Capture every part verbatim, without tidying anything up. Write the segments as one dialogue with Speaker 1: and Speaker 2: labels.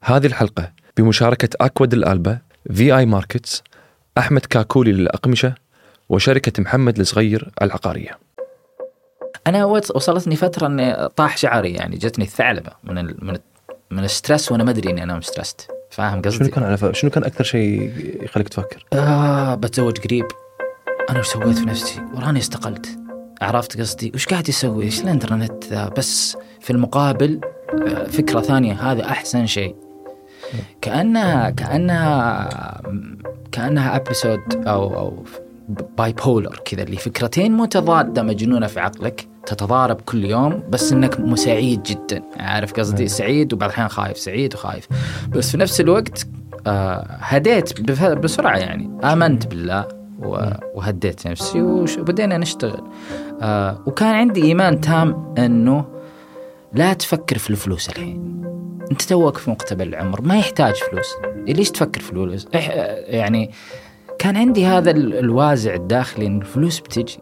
Speaker 1: هذه الحلقة بمشاركة أكواد الألبا، في آي ماركتس، أحمد كاكولي للأقمشة، وشركة محمد الصغير العقارية.
Speaker 2: أنا وصلتني فترة أن طاح شعري، يعني جتني الثعلبة من ال... من من الستريس وأنا ما أدري إني أنا مسترست. فاهم قصدي؟
Speaker 1: شنو كان على ف... شنو كان أكثر شيء يخليك تفكر؟
Speaker 2: آه بتزوج قريب. أنا وش سويت في نفسي؟ وراني استقلت. عرفت قصدي؟ وش قاعد يسوي؟ إيش الإنترنت ذا؟ بس في المقابل فكرة ثانية، هذا أحسن شيء. كأنها كأنها كأنها أبيسود أو أو باي بولر كذا، اللي فكرتين متضادة مجنونة في عقلك تتضارب كل يوم، بس إنك مسعيد جدا. عارف قصدي؟ سعيد وبعد الحين خايف، سعيد وخايف، بس في نفس الوقت آه هديت بسرعة، يعني آمنت بالله وهديت نفسي وبدينا نشتغل. آه وكان عندي إيمان تام إنه لا تفكر في الفلوس الحين، أنت توك في مقتبل العمر، ما يحتاج فلوس، ليش تفكر في الفلوس؟ يعني كان عندي هذا الوازع الداخلي إن الفلوس بتجي.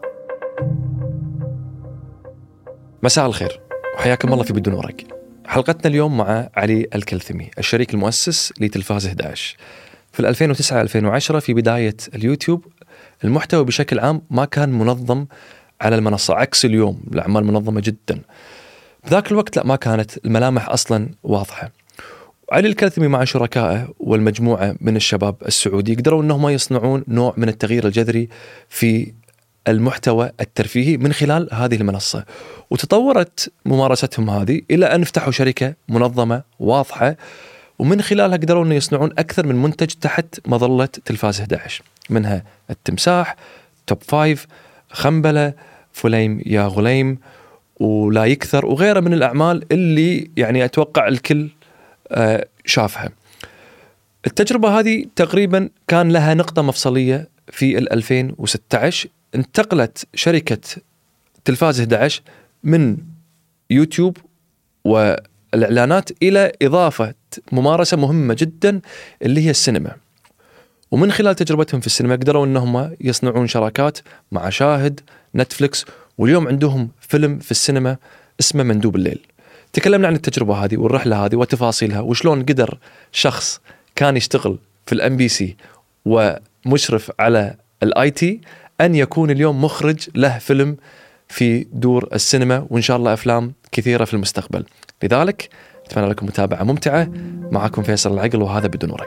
Speaker 1: مساء الخير وحياكم الله في بدون ورق. حلقتنا اليوم مع علي الكلثمي، الشريك المؤسس لتلفاز إحدى عشر. في ألفين وتسعة ألفين وعشرة في بداية اليوتيوب المحتوى بشكل عام ما كان منظم على المنصة، عكس اليوم الأعمال منظمة جدا. بذاك الوقت لا، ما كانت الملامح أصلا واضحة. علي الكلثمي مع شركائه والمجموعة من الشباب السعودي قدروا أنهم يصنعون نوع من التغيير الجذري في المحتوى الترفيهي من خلال هذه المنصة، وتطورت ممارستهم هذه إلى أن فتحوا شركة منظمة واضحة، ومن خلالها قدروا أن يصنعون أكثر من منتج تحت مظلة تلفاز إحدى عشر، منها التمساح، توب فايف، خنبلة، فليم يا غليم، ولا يكثر، وغيرها من الأعمال اللي يعني أتوقع الكل آه شافها. التجربة هذه تقريبا كان لها نقطة مفصلية في ألفين وستة عشر، انتقلت شركة تلفاز إحدى عشر من يوتيوب والإعلانات إلى إضافة ممارسة مهمة جدا اللي هي السينما، ومن خلال تجربتهم في السينما قدروا أنهم يصنعون شراكات مع شاهد، نتفليكس، واليوم عندهم فيلم في السينما اسمه مندوب الليل. تكلمنا عن التجربة هذه والرحلة هذه وتفاصيلها، وشلون قدر شخص كان يشتغل في الام بي سي ومشرف على الاي تي أن يكون اليوم مخرج له فيلم في دور السينما، وإن شاء الله أفلام كثيرة في المستقبل. لذلك أتمنى لكم متابعة ممتعة. معكم فيصل العقل وهذا بدون ورق.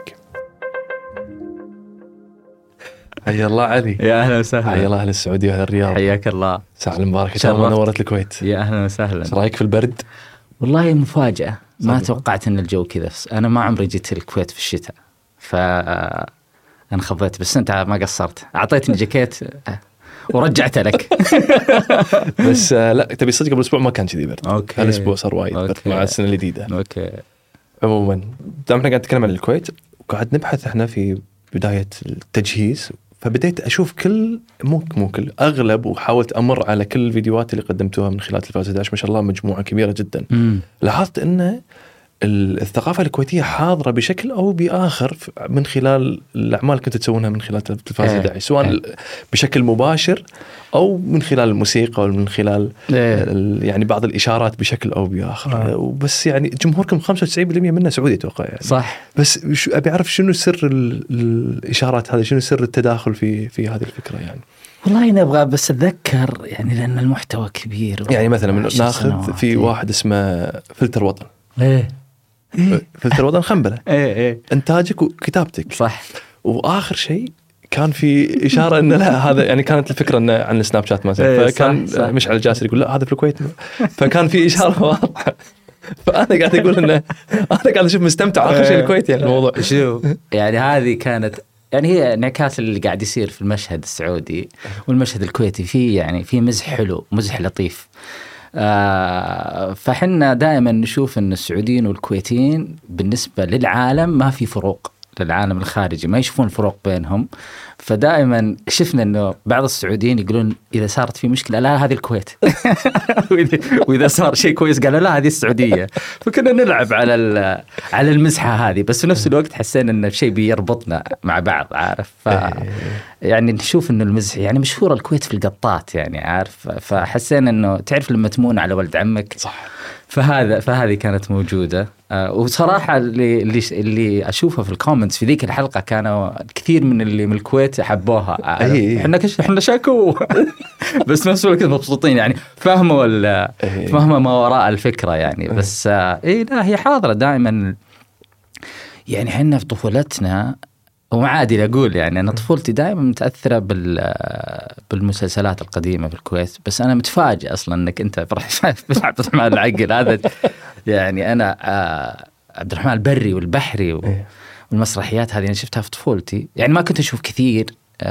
Speaker 1: حيا الله علي.
Speaker 2: يا أهلا وسهلا.
Speaker 1: حيا الله أهل السعودية وأهل الرياض.
Speaker 2: حياك الله.
Speaker 1: ساعة المباركة إن شاء الله نورت الكويت.
Speaker 2: يا أهلا وسهلا.
Speaker 1: ايش رايك في البرد؟
Speaker 2: والله مفاجأة، ما توقعت إن الجو كذا. أنا ما عمري جيت الكويت في الشتاء، فأنا خضيت، بس أنت ما قصرت، أعطيتني جاكيت ورجعت لك.
Speaker 1: بس لا تبي صدق، قبل أسبوع ما كان كذي برد.
Speaker 2: أوكي.
Speaker 1: هالأسبوع صار وايد برد مع السنة الجديدة.
Speaker 2: أوكي.
Speaker 1: عموما دام احنا قاعد نتكلم عن الكويت، وقاعد نبحث احنا في بداية التجهيز، فبديت أشوف كل مو مو كل أغلب، وحاولت أمر على كل الفيديوهات اللي قدمتوها من خلال تلفاز إحدى عشر. ما شاء الله مجموعة كبيرة جدا.
Speaker 2: مم.
Speaker 1: لاحظت أن الثقافة الكويتية حاضرة بشكل أو بآخر من خلال الأعمال اللي كنتوا تسوونها من خلال تلفاز إحدى عشر، سواء ايه. بشكل مباشر أو من خلال الموسيقى، أو من خلال ايه. يعني بعض الإشارات بشكل أو بآخر. اه. وبس يعني جمهوركم خمسة وتسعين بالمئة منه سعودي أتوقع يعني.
Speaker 2: صح.
Speaker 1: بس أبي أعرف شنو سر الإشارات هذه، شنو سر التداخل في في هذه الفكرة يعني.
Speaker 2: والله نبغى بس أتذكر يعني، لأن المحتوى كبير.
Speaker 1: يعني مثلا من ناخذ في واحد اسمه فلتر وطن.
Speaker 2: ايه.
Speaker 1: فلتر وطن خنبلة.
Speaker 2: ايه ايه.
Speaker 1: انتاجك وكتابتك.
Speaker 2: صح.
Speaker 1: واخر شيء كان في اشاره ان لا هذا يعني كانت الفكره انه عن السناب شات مثلا.
Speaker 2: ايه.
Speaker 1: فكان
Speaker 2: صح. صح.
Speaker 1: مشعل الجاسر يقول لا هذا في الكويت. فكان في اشاره واضحه. فانا قاعد اقول انه انا قاعد اشوف مستمتع اخر شيء الكويت يعني الموضوع.
Speaker 2: شوف يعني هذه كانت يعني هي انعكاس اللي قاعد يصير في المشهد السعودي والمشهد الكويتي، فيه يعني في مزح حلو، مزح لطيف. آه فحنا دائما نشوف أن السعوديين والكويتيين بالنسبة للعالم ما في فروق، للعالم الخارجي ما يشوفون الفروق بينهم. فدائما شفنا أنه بعض السعوديين يقولون إذا صارت في مشكلة لا هذه الكويت وإذا صار شيء كويس قالوا لا هذه السعودية. فكنا نلعب على على المزحة هذه، بس في نفس الوقت حسينا أن الشيء بيربطنا مع بعض، عارف. ف يعني نشوف أنه المزح يعني مشهورة الكويت في القطات يعني، عارف. فحسينا أنه تعرف لما تمون على ولد عمك.
Speaker 1: صح.
Speaker 2: فهذا فهذه كانت موجودة. آه وصراحة اللي اللي اللي أشوفه في الكومنتس في ذيك الحلقة كانوا كثير من اللي من الكويت حبوها. إحنا كش إحنا شكوا بس نفس الوقت مبسوطين يعني فهموا ال فهموا ما وراء الفكرة يعني. بس آه إيه لا هي حاضرة دائما يعني. إحنا في طفولتنا وما عادي أقول يعني أنا طفولتي دائما متأثرة بال بالمسلسلات القديمة في الكويت. بس أنا متفاجئ أصلا أنك أنت عبد الرحمن العقل هذا يعني. أنا عبد الرحمن البري والبحري والمسرحيات هذه أنا شفتها في طفولتي يعني. ما كنت أشوف كثير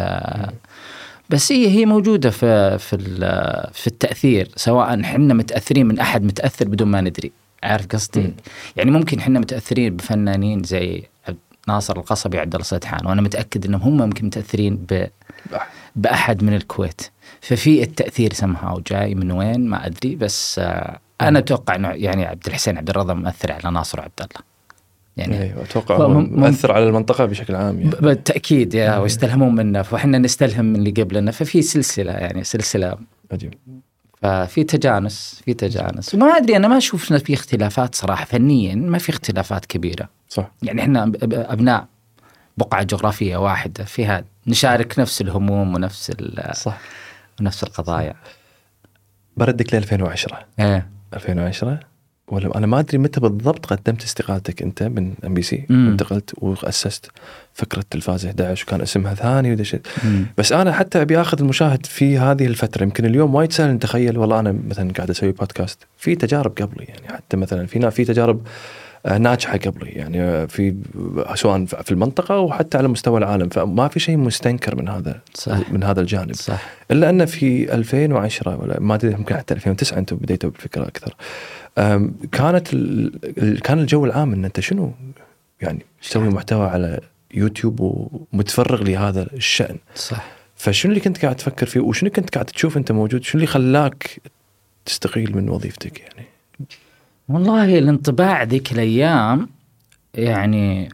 Speaker 2: بس هي هي موجودة في في في التأثير. سواء حنا متأثرين من أحد متأثر بدون ما ندري. عارف قصدي يعني. ممكن حنا متأثرين بفنانين زي ناصر القصبي عبد الله سدحان وأنا متأكد أنهم هم ممكن متأثرين ب بأحد من الكويت. ففي التأثير سمها جاي من وين ما أدري. بس أنا أتوقع أنه يعني عبد الحسين عبد الرضا مؤثر على ناصر وعبد الله يعني.
Speaker 1: أيوة أتوقع مؤثر على المنطقة بشكل عام يعني.
Speaker 2: بالتأكيد يا ويستلهمون منا وإحنا نستلهم من اللي قبلنا. ففي سلسلة يعني سلسلة
Speaker 1: عجيب.
Speaker 2: ففي تجانس في تجانس وما أدري أنا ما أشوفنا في اختلافات صراحة فنيا. ما في اختلافات كبيرة
Speaker 1: صح
Speaker 2: يعني. إحنا أبناء بقعة جغرافية واحدة فيها نشارك نفس الهموم ونفس
Speaker 1: صح
Speaker 2: ونفس القضايا.
Speaker 1: بردك ل ألفين وعشرة.
Speaker 2: إيه
Speaker 1: ألفين وعشرة ولا أنا ما أدري متى بالضبط قدمت استقالتك أنت من إم بي سي وانتقلت وأسست فكرة تلفاز إحدى عشر وكان اسمها ثاني ودش. بس أنا حتى أبي أخذ المشاهد في هذه الفترة. يمكن اليوم وايد سهل نتخيل والله أنا مثلا قاعد أسوي بودكاست في تجارب قبلي يعني. حتى مثلا فينا في تجارب ناجحة قبلي يعني في سواء في المنطقة وحتى على مستوى العالم. فما في شيء مستنكر من هذا
Speaker 2: صح.
Speaker 1: من هذا الجانب
Speaker 2: صح.
Speaker 1: إلا أن في ألفين وعشرة ولا ما أدري ممكن حتى ألفين وتسعة أنتم بديتوا بالفكرة أكثر. كانت كان الجو العام أن أنت شنو يعني تسوي محتوى على يوتيوب ومتفرغ لهذا الشأن.
Speaker 2: صح.
Speaker 1: فشنو اللي كنت قاعد تفكر فيه وشنو كنت قاعد تشوف أنت موجود؟ شنو اللي خلاك تستقيل من وظيفتك يعني؟
Speaker 2: والله الانطباع ذيك الأيام يعني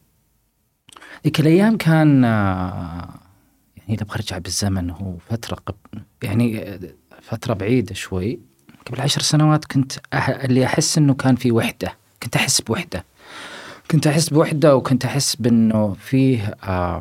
Speaker 2: ذيك الأيام كان يعني إذا برجع بالزمن هو فترة قبل يعني فترة بعيدة شوي. قبل عشر سنوات كنت أح اللي أحس إنه كان في وحدة. كنت أحس بوحدة كنت أحس بوحدة وكنت أحس بإنه فيه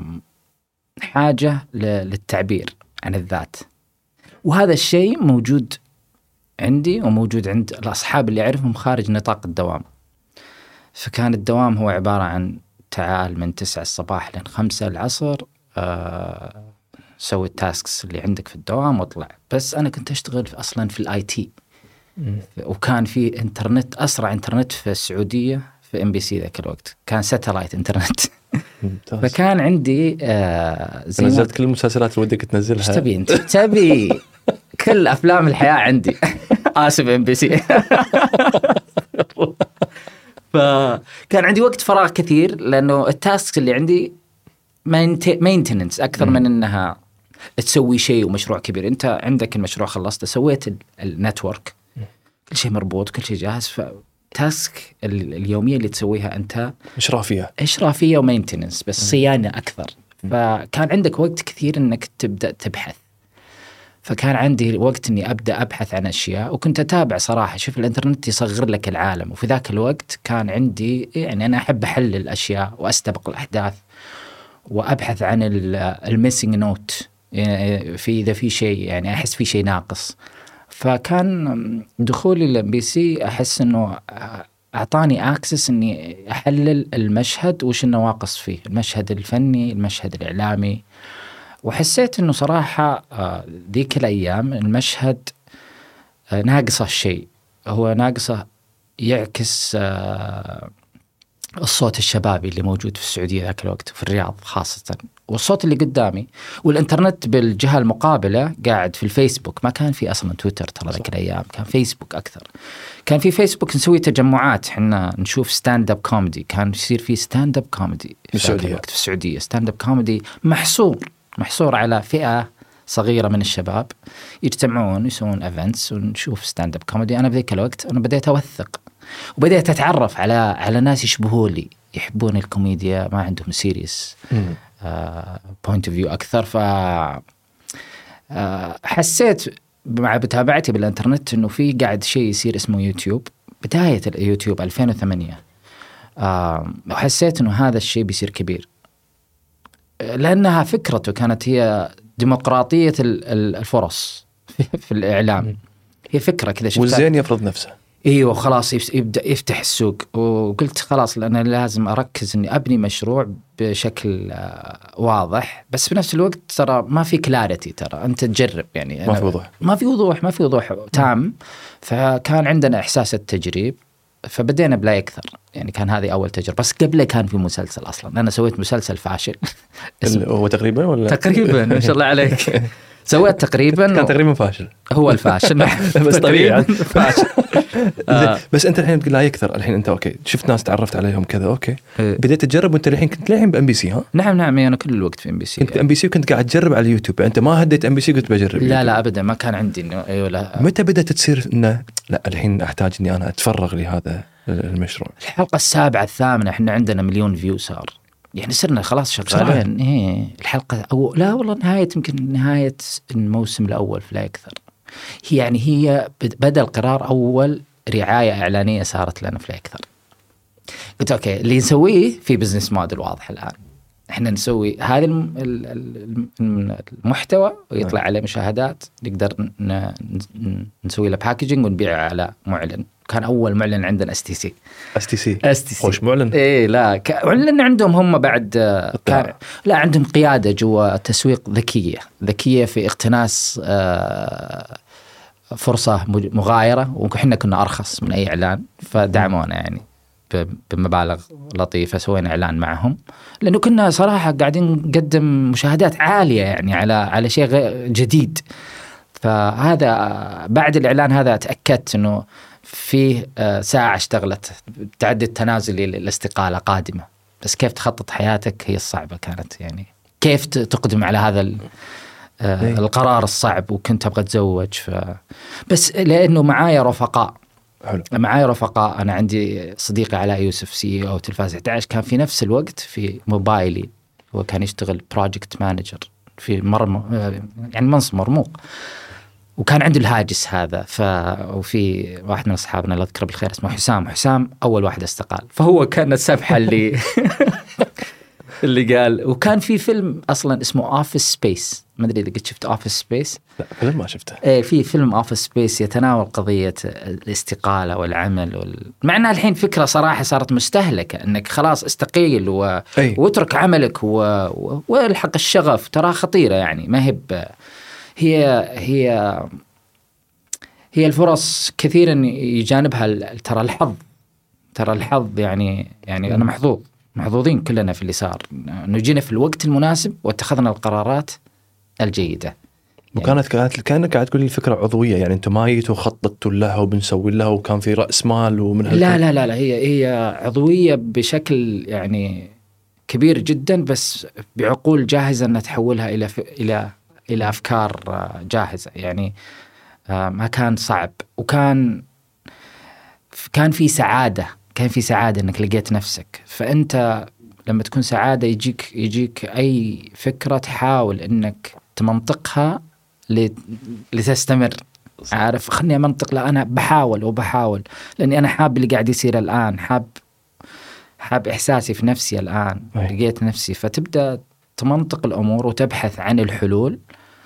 Speaker 2: حاجة للتعبير عن الذات. وهذا الشيء موجود عندي وموجود عند الأصحاب اللي أعرفهم خارج نطاق الدوام. فكان الدوام هو عبارة عن تعال من تسعة الصباح لين خمسة العصر آه سوي التاسكس اللي عندك في الدوام واطلع. بس أنا كنت أشتغل في أصلا في الآي تي وكان في إنترنت أسرع إنترنت في السعودية في إم بي سي ذاك الوقت كان ساتلايت إنترنت. فكان عندي آه
Speaker 1: زي نزلت كل المسلسلات اللي ودك تنزلها.
Speaker 2: ايش تبي انت؟ تبي كل افلام الحياه عندي. اسف ام بي سي. فكان عندي وقت فراغ كثير لانه التاسك اللي عندي مينتيننس اكثر من انها تسوي شيء ومشروع كبير. انت عندك المشروع خلصت سويت النتورك كل شيء مربوط كل شيء جاهز. فتاسك اليوميه اللي تسويها انت
Speaker 1: اشرافيه
Speaker 2: اشرافيه ومينتيننس بس صيانه اكثر. فكان عندك وقت كثير انك تبدا تبحث. فكان عندي وقت اني ابدا ابحث عن اشياء وكنت اتابع صراحه. شوف الانترنت يصغر لك العالم. وفي ذاك الوقت كان عندي يعني انا احب احلل الاشياء واستبق الاحداث وابحث عن الميسنج نوت يعني في اذا في شيء يعني احس في شيء ناقص. فكان دخولي للام بي سي احس انه اعطاني اكسس اني احلل المشهد وش النواقص فيه المشهد الفني المشهد الاعلامي. وحسيت انه صراحه ذيك الايام المشهد ناقصه شيء. هو ناقصه يعكس الصوت الشبابي اللي موجود في السعوديه ذاك الوقت في الرياض خاصه. والصوت اللي قدامي والإنترنت بالجهة المقابلة قاعد في الفيسبوك. ما كان في أصلا تويتر ترى ذيك الأيام كان فيسبوك أكثر. كان في فيسبوك نسوي تجمعات حنا نشوف ستاند اب كوميدي. كان يصير في ستاند اب كوميدي في السعودية. في السعودية ستاند اب كوميدي محصور محصور على فئة صغيرة من الشباب يجتمعون يسوون ايفنتس ونشوف ستاند اب كوميدي. أنا بذيك الوقت أنا بديت أوثق وبديت أتعرف على على ناس يشبهوا لي يحبون الكوميديا ما عندهم سيريس بوينت اوف فيو اكثر. ف حسيت مع متابعتي بالانترنت انه في قاعد شيء يصير اسمه يوتيوب بداية اليوتيوب ألفين وثمانية، آه وحسيت إنه هذا الشيء بيصير كبير، لأنها فكرته كانت هي ديمقراطية الفرص في الإعلام. هي فكرة كذا شفتها،
Speaker 1: والزين يفرض نفسه.
Speaker 2: ايوه خلاص يبدا يفتح السوق. وقلت خلاص لأن لازم اركز اني ابني مشروع بشكل واضح، بس في نفس الوقت ترى ما في كلاريتي، ترى انت تجرب يعني
Speaker 1: ما في وضوح
Speaker 2: ما في وضوح ما في وضوح تام. فكان عندنا احساس التجريب، فبدينا بلا يكثر يعني. كان هذه اول تجربه، بس قبله كان في مسلسل اصلا. انا سويت مسلسل فاشل
Speaker 1: هو تقريبا ولا
Speaker 2: تقريبا ما شاء الله عليك. سويت تقريبا
Speaker 1: كان تقريبا فاشل.
Speaker 2: هو الفاشل
Speaker 1: بس طبيعي
Speaker 2: فاشل.
Speaker 1: آه. بس انت الحين لا يكثر. الحين انت اوكي شفت ناس تعرفت عليهم كذا اوكي إيه. بديت تجرب وانت الحين كنت الحين بام بي سي. ها
Speaker 2: نعم نعم انا كل الوقت في ام بي سي.
Speaker 1: كنت ام بي سي وكنت قاعد تجرب على اليوتيوب. انت ما هديت ام بي سي قلت بجرب؟
Speaker 2: لا لا ابدا ما كان عندي انه ايوه لا.
Speaker 1: متى بدأت تصير انه لا الحين احتاج اني انا اتفرغ لهذا المشروع؟
Speaker 2: الحلقه السابعه الثامنه احنا عندنا مليون فيو صار يعني، صرنا خلاص شغالين. إيه الحلقة أو لا والله نهاية يمكن نهاية الموسم الأول فلا أكثر. هي يعني هي بدأ القرار أول رعاية إعلانية صارت لنا فلا أكثر. قلت أوكي اللي نسويه في بزنس موديل واضح الآن. إحنا نسوي هذا المحتوى ويطلع عليه مشاهدات، نقدر نسوي له باكجينج ونبيعه على معلن. كان أول معلن عندنا اس تي سي.
Speaker 1: اس تي سي
Speaker 2: اس تي سي
Speaker 1: خوش معلن.
Speaker 2: إيه لا معلن عندهم هم بعد كان لا عندهم قيادة جوا تسويق ذكية ذكية في اقتناص فرصة مغايرة، وإحنا كنا أرخص من أي إعلان فدعمونا يعني بمبالغ لطيفة. سوينا إعلان معهم لأنه كنا صراحة قاعدين نقدم مشاهدات عالية يعني على على شيء جديد. فهذا بعد الإعلان هذا تأكدت إنه فيه ساعة اشتغلت تعدد تنازلي للاستقالة قادمة. بس كيف تخطط حياتك هي الصعبة كانت يعني، كيف تقدم على هذا القرار الصعب. وكنت أبغى أتزوج ف... بس لأنه معايا رفقاء
Speaker 1: حلو.
Speaker 2: معايا رفقاء أنا عندي صديقي علاء يوسف سي أو تلفاز إحدى عشر كان في نفس الوقت في موبايلي، هو كان يشتغل بروجكت مانجر في مرمى يعني منصب مرموق، وكان عنده الهاجس هذا. ف وفي واحد من أصحابنا الله يذكره بالخير اسمه حسام حسام أول واحد استقال، فهو كان السبحة اللي اللي قال. وكان في فيلم أصلا اسمه Office Space، ما أدري إذا قد شفت Office Space.
Speaker 1: لا فيلم ما شفته.
Speaker 2: إيه في فيلم Office Space يتناول قضية الاستقالة والعمل وال... مع أنها الحين فكرة صراحة صارت مستهلكة إنك خلاص استقيل و... واترك عملك و... و... والحق الشغف. ترى خطيرة يعني، ما هي هي هي هي الفرص كثيرا يجانبها. ترى الحظ ترى الحظ يعني يعني أنا محظوظ محظوظين كلنا في اللي صار، إنه جينا في الوقت المناسب واتخذنا القرارات الجيدة.
Speaker 1: وكانت كانت كأنك قاعد تقول لي الفكرة عضوية يعني، أنتم ما جيتوا خططتوا لها وبنسوي لها وكان في رأس مال ومن
Speaker 2: لا لا لا لا هي هي عضوية بشكل يعني كبير جدا، بس بعقول جاهزة أن تحولها إلى إلى إلى أفكار جاهزة يعني. ما كان صعب، وكان كان في سعادة كان في سعادة إنك لقيت نفسك. فأنت لما تكون سعادة يجيك يجيك أي فكرة تحاول إنك تمنطقها لتستمر. عارف خلني أمنطق، لا أنا بحاول وبحاول لأني أنا حاب اللي قاعد يصير الآن، حاب حاب إحساسي في نفسي الآن. لقيت نفسي فتبدأ تمنطق الأمور وتبحث عن الحلول.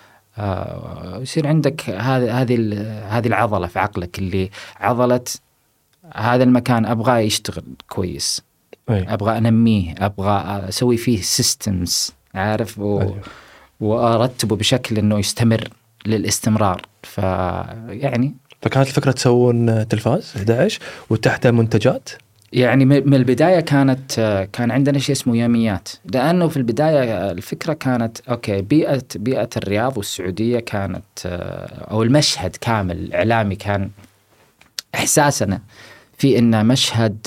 Speaker 2: آه يصير عندك هذه هذه هذه العضلة في عقلك اللي عضلة هذا المكان أبغى يشتغل كويس. أي. أبغى أنميه، أبغى أسوي فيه سيستمز عارف و... وأرتبه بشكل إنه يستمر للاستمرار. فيعني
Speaker 1: فكانت الفكرة تسوون تلفاز إحدى عشر وتحته منتجات
Speaker 2: يعني من البداية كانت كان عندنا شيء اسمه يوميات، لأنه في البداية الفكرة كانت أوكي بيئة بيئة الرياض والسعودية كانت أو المشهد كامل الإعلامي كان إحساسنا في إن مشهد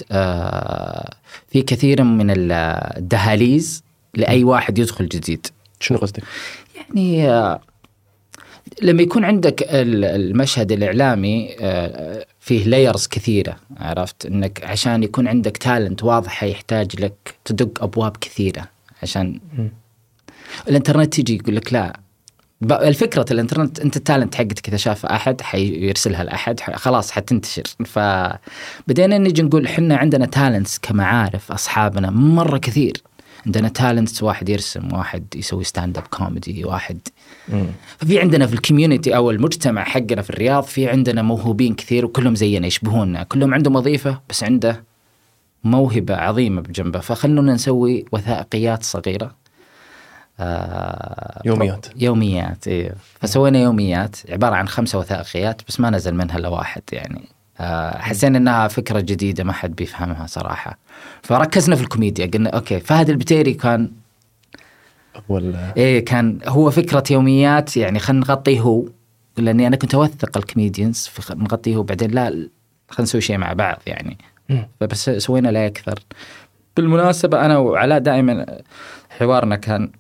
Speaker 2: في كثير من الدهاليز لأي واحد يدخل جديد.
Speaker 1: شنو قصدك؟
Speaker 2: يعني لما يكون عندك المشهد الإعلامي فيه لايرز كثيرة، عرفت إنك عشان يكون عندك تالنت واضح يحتاج لك تدق أبواب كثيرة عشان م. الإنترنت تيجي يقول لك لا الفكرة الانترنت أنت التالنت حقتك إذا شاف أحد حيرسلها لأحد خلاص حتنتشر. فبدينا نيجي نقول حنا عندنا تالنتس كمعارف أصحابنا مرة كثير. عندنا تالنتس واحد يرسم، واحد يسوي ستاند اب كوميدي، واحد مم. ففي عندنا في الكوميونتي أو المجتمع حقنا في الرياض في عندنا موهوبين كثير وكلهم زينا يشبهوننا، كلهم عندهم وظيفة بس عنده موهبة عظيمة بجنبه. فخلونا نسوي وثائقيات صغيرة
Speaker 1: آه يوميات
Speaker 2: يوميات إيه. فسوينا يوميات عبارة عن خمسة وثائقيات بس ما نزل منها إلا واحد يعني. آه حسينا إنها فكرة جديدة ما حد بيفهمها صراحة، فركزنا في الكوميديا. قلنا أوكي فهد البتيري كان
Speaker 1: ولا
Speaker 2: إيه كان هو فكرة يوميات يعني خلنا نغطيه هو، لأني أنا كنت أوثق الكوميديانز فنغطيه هو بعدين لا خلنا نسوي شيء مع بعض يعني. م. فبس سوينا لا أكثر. بالمناسبة أنا وعلاء دائما حوارنا كان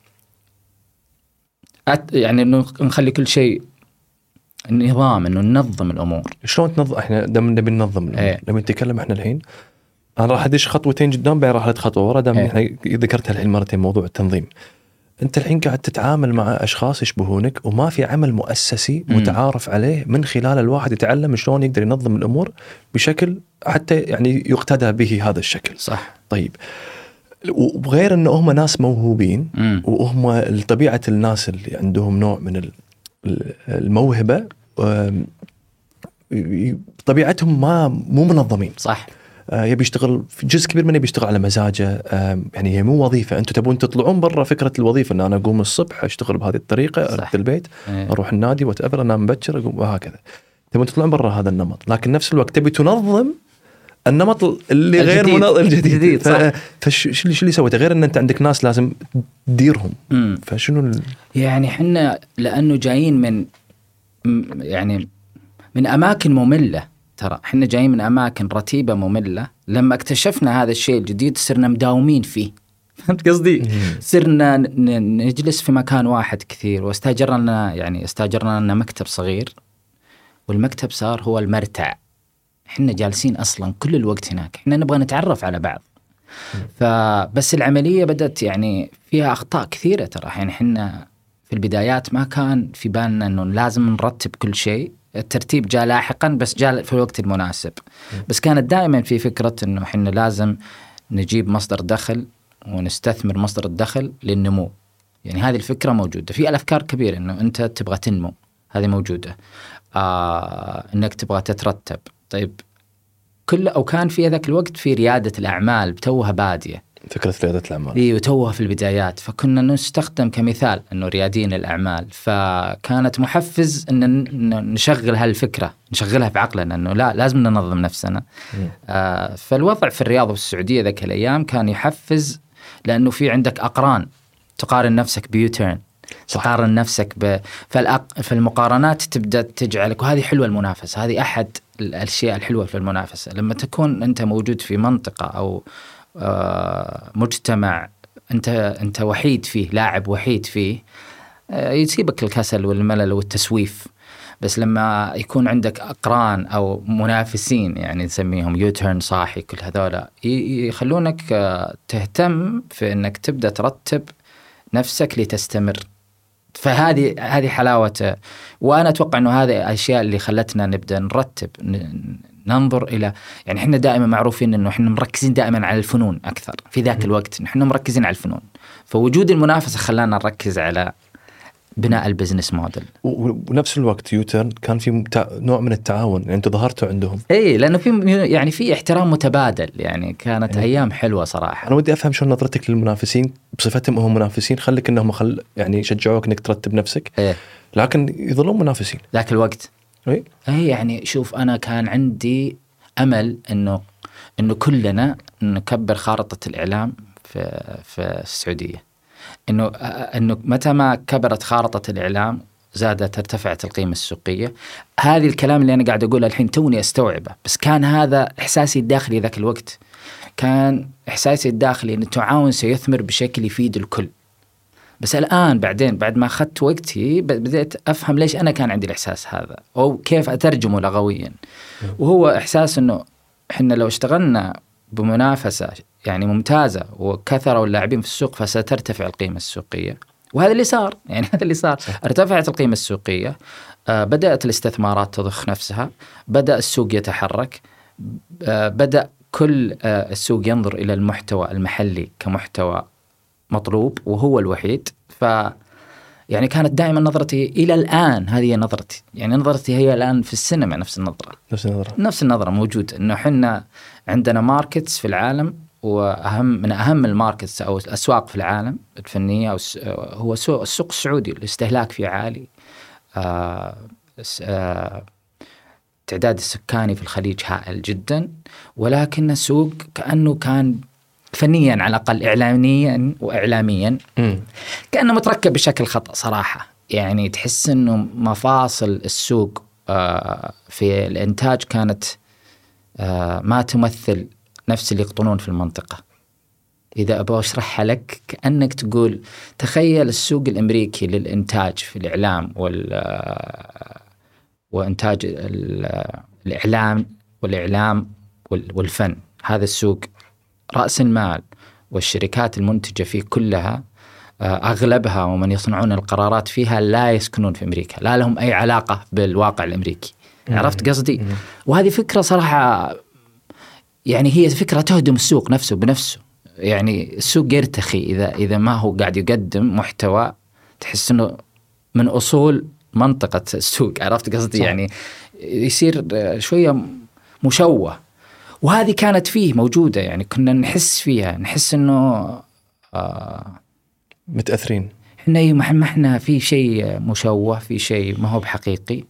Speaker 2: يعني إنه نخلي كل شيء النظام، إنه ننظم الأمور.
Speaker 1: شلون تنظم؟ إحنا دام نبي ننظم الأمور. ايه. لما نتكلم إحنا الحين أنا راح أدش خطوتين قدام بعدين راح أدش خطوة ورا. دام إحنا ايه. ذكرتها الحين مرتين موضوع التنظيم. أنت الحين قاعد تتعامل مع أشخاص يشبهونك وما في عمل مؤسسي م. متعارف عليه من خلال الواحد يتعلم شلون يقدر ينظم الأمور بشكل حتى يعني يقتدى به هذا الشكل.
Speaker 2: صح.
Speaker 1: طيب وغير أنه هم ناس موهوبين م. وهم طبيعة الناس اللي عندهم نوع من الموهبة طبيعتهم ما مو منظمين.
Speaker 2: صح.
Speaker 1: يبي يشتغل في جزء كبير منه بيشتغل على مزاجه. يعني هي مو وظيفة. أنتوا تبون تطلعون برا فكرة الوظيفة أن أنا أقوم الصبح أشتغل بهذه الطريقة أرد البيت ايه. أروح النادي وتأبر أنام مبكر أقوم وهكذا. تبون تطلعون برا هذا النمط، لكن نفس الوقت تبي تنظم النمط اللي غير منظم الجديد, الجديد. فش اللي سويته غير أن أنت عندك ناس لازم تديرهم. م. فشنو ال...
Speaker 2: يعني حنا لأنه جايين من يعني من أماكن مملة. ترى حنا جايين من أماكن رتيبة مملة. لما اكتشفنا هذا الشيء الجديد صرنا مداومين فيه. فهمت قصدي؟ صرنا نجلس في مكان واحد كثير واستاجرنا يعني استاجرنا لنا مكتب صغير والمكتب صار هو المرتع. حنا جالسين أصلا كل الوقت هناك. حنا نبغى نتعرف على بعض. فبس العملية بدأت يعني فيها أخطاء كثيرة. ترى يعني حنا في البدايات ما كان في بالنا أنه لازم نرتب كل شيء. الترتيب جاء لاحقا بس جاء في الوقت المناسب. بس كانت دائما في فكرة أنه إحنا لازم نجيب مصدر دخل ونستثمر مصدر الدخل للنمو. يعني هذه الفكرة موجودة في الأفكار كبيرة أنه أنت تبغى تنمو هذه موجودة. آه أنك تبغى تترتب. طيب كل أو كان في ذاك الوقت في ريادة الأعمال بتوها بادية.
Speaker 1: فكرة ريادة الأعمال
Speaker 2: إيه وتوها في البدايات. فكنا نستخدم كمثال أنه ريادين الأعمال. فكانت محفز أن نشغل هالفكرة نشغلها في عقلنا أنه لا لازم ننظم نفسنا. آه فالوضع في الرياض والسعودية ذاك الأيام كان يحفز لأنه في عندك أقران تقارن نفسك بيوتيرن تقارن نفسك ب فالأق... فالمقارنات تبدأ تجعلك. وهذه حلوة المنافسة. هذه أحد الأشياء الحلوة في المنافسة. لما تكون أنت موجود في منطقة أو آه مجتمع أنت أنت وحيد فيه لاعب وحيد فيه آه يسيبك الكسل والملل والتسويف. بس لما يكون عندك أقران أو منافسين يعني نسميهم يوتيرن صاحي كل هذولا يخلونك آه تهتم في أنك تبدأ ترتب نفسك لتستمر. فهذه هذه حلاوة. وأنا أتوقع إنه هذه الأشياء اللي خلتنا نبدأ نرتب ننظر إلى يعني إحنا دائما معروفين إنه إحنا مركزين دائما على الفنون أكثر. في ذاك الوقت نحن مركزين على الفنون. فوجود المنافسة خلانا نركز على بناء البزنس موديل.
Speaker 1: ونفس الوقت يوتيرن كان في متع... نوع من التعاون يعني أنتوا ظهرتوا عندهم.
Speaker 2: إيه لأنه في يعني في احترام متبادل يعني كانت إيه. أيام حلوة صراحة.
Speaker 1: أنا ودي أفهم شو نظرتك للمنافسين بصفتهم هم منافسين. خليك إنهم خل يعني يشجعوك إنك ترتب نفسك
Speaker 2: إيه.
Speaker 1: لكن يظلون منافسين
Speaker 2: ذاك الوقت.
Speaker 1: إيه.
Speaker 2: إيه يعني شوف أنا كان عندي أمل إنه إنه كلنا نكبر خارطة الإعلام في في السعودية. إنه إنه متى ما كبرت خارطة الإعلام زادت ارتفعت القيمة السوقية. هذه الكلام اللي أنا قاعد أقوله الحين توني أستوعبه. بس كان هذا إحساسي الداخلي ذاك الوقت. كان إحساسي الداخلي أن التعاون سيثمر بشكل يفيد الكل. بس الآن بعدين بعد ما أخذت وقتي بدأت أفهم ليش أنا كان عندي الإحساس هذا أو كيف أترجمه لغويا. وهو إحساس أنه إحنا لو اشتغلنا بمنافسة يعني ممتازة وكثروا اللاعبين في السوق فسترتفع القيمة السوقية وهذا اللي صار، يعني هذا اللي صار. ارتفعت القيمة السوقية، آه بدأت الاستثمارات تضخ نفسها، بدأ السوق يتحرك، آه بدأ كل آه السوق ينظر إلى المحتوى المحلي كمحتوى مطلوب وهو الوحيد. ف يعني كانت دائما نظرتي إلى الآن، هذه نظرتي، يعني نظرتي هي الآن في السينما نفس النظرة
Speaker 1: نفس النظرة
Speaker 2: نفس النظرة موجودة، إنه حنا عندنا ماركتس في العالم، وأهم من أهم الماركتس أو الأسواق في العالم الفنية أو هو سوق السوق السعودي، الاستهلاك فيه عالي، آه آه تعداد السكاني في الخليج هائل جدا، ولكن السوق كأنه كان فنيا على الأقل إعلاميا وإعلاميا م. كأنه متركب بشكل خطأ صراحة. يعني تحس إنه مفاصل السوق آه في الإنتاج كانت آه ما تمثل نفس اللي يقطنون في المنطقة. إذا أبغى أشرحها لك، كأنك تقول تخيل السوق الأمريكي للإنتاج في الإعلام وال وإنتاج الإعلام والإعلام والفن، هذا السوق رأس المال والشركات المنتجة فيه كلها أغلبها ومن يصنعون القرارات فيها لا يسكنون في أمريكا، لا لهم أي علاقة بالواقع الأمريكي. عرفت قصدي؟ وهذه فكرة صراحة، يعني هي فكرة تهدم السوق نفسه بنفسه. يعني السوق يرتخي إذا إذا ما هو قاعد يقدم محتوى تحس إنه من أصول منطقة السوق. عرفت قصدي؟ صح. يعني يصير شوية مشوه، وهذه كانت فيه موجودة، يعني كنا نحس فيها، نحس إنه آه
Speaker 1: متأثرين
Speaker 2: إحنا ما إحنا في شيء مشوه، في شيء ما هو بحقيقي.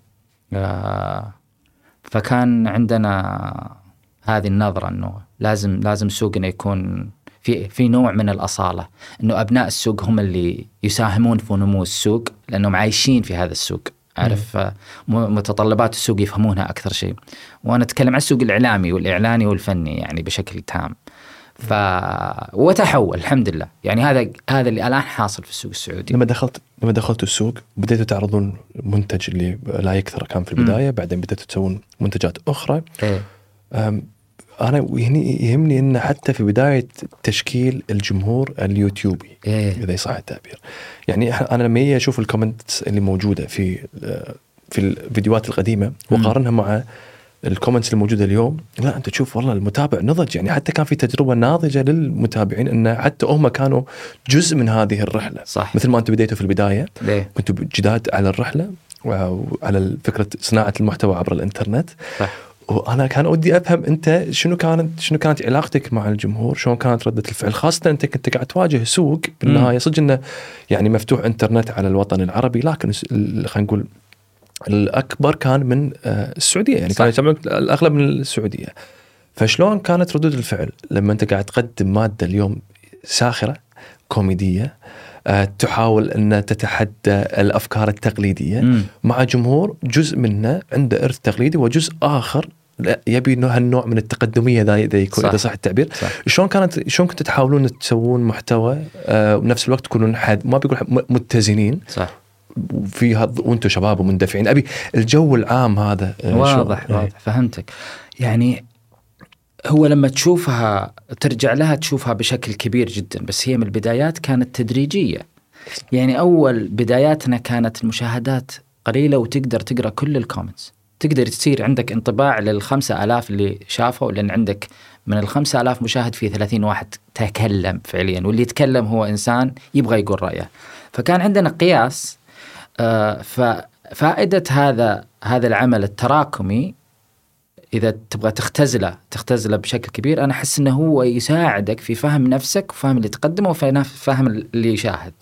Speaker 2: آه فكان عندنا هذه النظرة إنه لازم لازم سوقنا يكون في في نوع من الأصالة، إنه أبناء السوق هم اللي يساهمون في نمو السوق لأنهم عايشين في هذا السوق. عارف متطلبات السوق يفهمونها أكثر شيء، وأنا أتكلم عن السوق الإعلامي والإعلاني والفني يعني بشكل تام. ف وتحول الحمد لله، يعني هذا هذا اللي الآن حاصل في السوق السعودي.
Speaker 1: لما دخلت لما دخلت السوق بديتوا تعرضون منتج اللي لا يكثر كان في البداية، م. بعدين بديتوا تسوون منتجات أخرى.
Speaker 2: إيه؟
Speaker 1: أنا يهمني يهمني إن حتى في بداية تشكيل الجمهور اليوتيوبي،
Speaker 2: إيه؟
Speaker 1: إذا يصح التعبير، يعني أنا لما يجي أشوف الكومنتس اللي موجودة في في الفيديوهات القديمة وقارنها مع الكومنتس الموجودة اليوم، لا أنت تشوف والله المتابع نضج. يعني حتى كان في تجربة ناضجة للمتابعين إن حتى هم كانوا جزء من هذه الرحلة.
Speaker 2: صح.
Speaker 1: مثل ما أنتم بديتوا في البداية،
Speaker 2: ليه؟
Speaker 1: كنتوا جداد على الرحلة وعلى فكرة صناعة المحتوى عبر الإنترنت.
Speaker 2: صح.
Speaker 1: وأنا كان ودي أفهم أنت شنو كانت شنو كانت علاقتك مع الجمهور، شلون كانت ردة الفعل، خاصة أنت كنت قاعد تواجه سوق بالنهاية صدق إنه يعني مفتوح إنترنت على الوطن العربي، لكن خلينا نقول الأكبر كان من السعودية، يعني كانوا يتابعون الأغلب من السعودية. فشلون كانت ردود الفعل لما أنت قاعد تقدم مادة اليوم ساخرة كوميدية تحاول أن تتحدى الأفكار التقليدية م. مع جمهور جزء منه عنده إرث تقليدي وجزء آخر يبي إنه هالنوع من التقدمية ذا يكون، إذا صح التعبير. صح. شلون كانت شلون كنتوا تحاولون تسوون محتوى آه بنفس الوقت تكونون حد ما بيقول متزنين؟
Speaker 2: صح.
Speaker 1: في هذا وانتم شباب ومندفعين، أبي الجو العام هذا آه
Speaker 2: واضح. واضح فهمتك. يعني هو لما تشوفها ترجع لها تشوفها بشكل كبير جدا، بس هي من البدايات كانت تدريجية. يعني أول بداياتنا كانت المشاهدات قليلة وتقدر تقرأ كل الكومنتس، تقدر تصير عندك انطباع للخمسة آلاف اللي شافوا، لأن عندك من الخمسة آلاف مشاهد في ثلاثين واحد تكلم فعليا، واللي يتكلم هو إنسان يبغى يقول رأيه. فكان عندنا قياس. آه ففائدة هذا هذا العمل التراكمي إذا تبغى تختزله تختزله بشكل كبير، أنا أحس إنه هو يساعدك في فهم نفسك وفهم اللي تقدمه وفي فهم اللي يشاهد.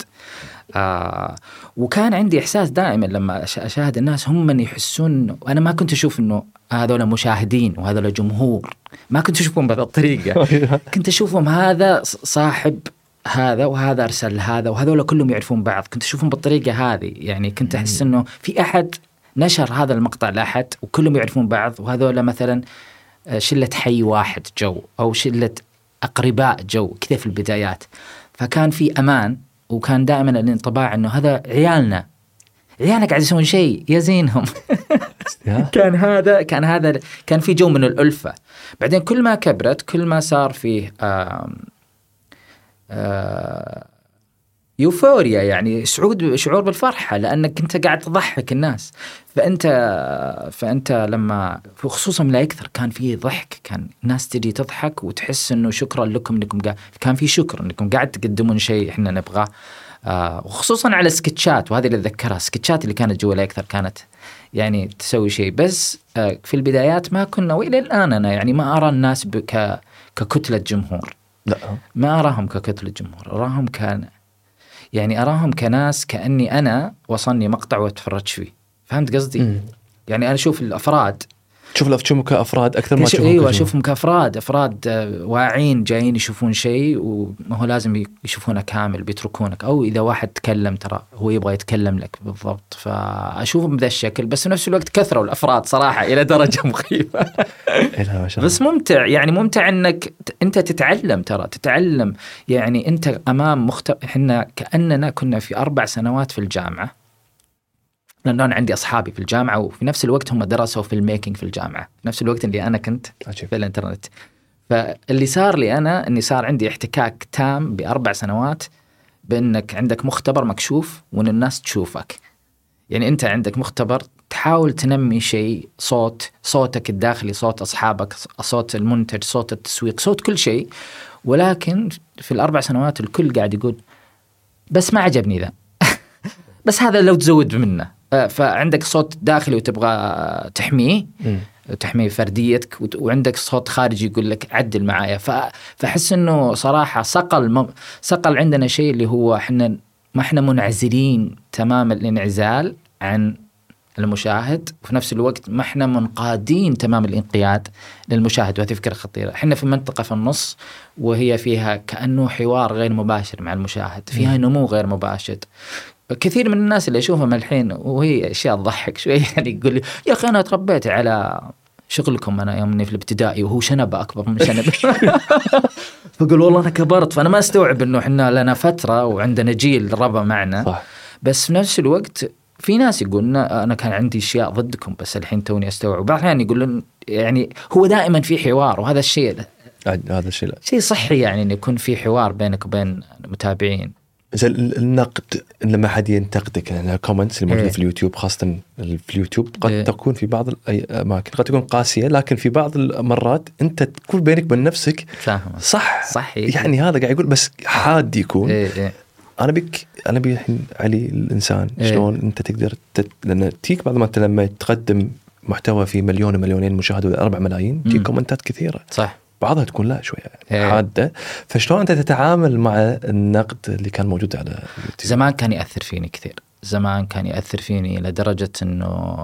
Speaker 2: آه وكان عندي إحساس دائما لما أشاهد الناس هم من يحسون، أنا ما كنت أشوف إنه هذول مشاهدين وهذول جمهور، ما كنت أشوفهم بهذه الطريقة. كنت أشوفهم هذا صاحب هذا وهذا أرسل هذا وهذول كلهم يعرفون بعض، كنت أشوفهم بالطريقة هذه. يعني كنت أحس إنه في أحد نشر هذا المقطع لأحد وكلهم يعرفون بعض، وهذول مثلا شلة حي واحد جو أو شلة أقرباء جو كذا في البدايات. فكان في أمان، وكان دائما الانطباع إنه هذا عيالنا عيالنا قاعد يسوون شيء يزينهم. كان هذا كان هذا كان في جو من الألفة. بعدين كل ما كبرت كل ما صار فيه آم آم يوفوريا، يعني سعود شعور بالفرحة لأنك أنت قاعد تضحك الناس. فأنت فأنت لما خصوصا لا يكثر كان فيه ضحك، كان الناس تجي تضحك وتحس إنه شكرا لكم إنكم قاعد، كان في شكر إنكم قاعد تقدمون شيء إحنا نبغاه. آه وخصوصا على سكتشات، وهذه اللي أتذكرها، سكتشات اللي كانت جوا لا يكثر كانت يعني تسوي شيء. بس آه في البدايات ما كنا، وإلى الآن أنا يعني ما أرى الناس ك ككتلة جمهور، لا ما أراهم ككتلة جمهور، أراهم كان يعني أراهم كناس كأني أنا وصلني مقطع واتفرج فيه. فهمت قصدي؟ مم. يعني أنا أشوف الأفراد،
Speaker 1: تشوف الأفلام كأفراد أكثر ما تشوفهم.
Speaker 2: أيوة أشوفهم كأفراد، أفراد واعين جايين يشوفون شيء، وما هو لازم يشوفونه كامل بيتركونك، أو إذا واحد تكلم ترى هو يبغى يتكلم لك بالضبط. فأشوفهم بذا الشكل، بس في نفس الوقت كثروا الأفراد صراحة إلى درجة مخيفة. بس ممتع، يعني ممتع إنك أنت تتعلم، ترى تتعلم يعني أنت أمام مختبر. إحنا كأننا كنا في أربع سنوات في الجامعة، لأنه أنا عندي أصحابي في الجامعة وفي نفس الوقت هم درسوا في الميكينج في الجامعة في نفس الوقت اللي أنا كنت عجيب. في الإنترنت. فاللي صار لي أنا أني صار عندي احتكاك تام بأربع سنوات بأنك عندك مختبر مكشوف وأن الناس تشوفك. يعني أنت عندك مختبر تحاول تنمي شيء، صوت صوتك الداخلي، صوت أصحابك، صوت المنتج، صوت التسويق، صوت كل شيء. ولكن في الأربع سنوات الكل قاعد يقول بس ما عجبني ذا بس هذا لو تزود منه. فعندك صوت داخلي وتبغى تحميه، تحمي فرديتك، وعندك صوت خارجي يقول لك عدل معايا. فأحس إنه صراحة صقل صقل عندنا شيء اللي هو إحنا ما إحنا منعزلين تمام الانعزال عن المشاهد، وفي نفس الوقت ما إحنا منقادين تمام الانقياد للمشاهد. وهذه فكرة خطيرة. إحنا في منطقة في النص، وهي فيها كأنه حوار غير مباشر مع المشاهد، فيها نمو غير مباشر. كثير من الناس اللي أشوفهم الحين وهي أشياء تضحك شوي، يعني يقول لي يا أخي أنا تربيت على شغلكم، أنا يومني في الابتدائي وهو شنبة أكبر من شنبة فقول والله أنا كبرت. فأنا ما أستوعب إنه إحنا لنا فترة وعندنا جيل ربى معنا صح. بس في نفس الوقت في ناس يقولون أنا كان عندي أشياء ضدكم بس الحين توني أستوعب. بعض الأحيان يقولون يعني هو دائما في حوار، وهذا الشيء
Speaker 1: هذا الشيء
Speaker 2: شيء صحي، يعني إن يكون في حوار بينك وبين المتابعين.
Speaker 1: زي النقد لما حد ينتقدك، يعني الكومنتس الموجودة إيه. في اليوتيوب خاصة في اليوتيوب قد إيه. تكون في بعض الأماكن قد تكون قاسية، لكن في بعض المرات أنت تكون بينك وبين نفسك فاهمة. صح صحي. يعني هذا قاعد يقول بس حاد يكون إيه إيه. أنا بك أنا بيحين علي الإنسان إيه. شلون أنت تقدر تت... لأن تيك بعض ما أنت لما تقدم محتوى في مليون ومليونين مشاهدة ولا أربع ملايين تيك كومنتات كثيرة صح، بعضها تكون لا شوية يعني حادة. فشلون أنت تتعامل مع النقد اللي كان موجود على اليوتيوب؟
Speaker 2: زمان كان يأثر فيني كثير، زمان كان يأثر فيني لدرجة أنه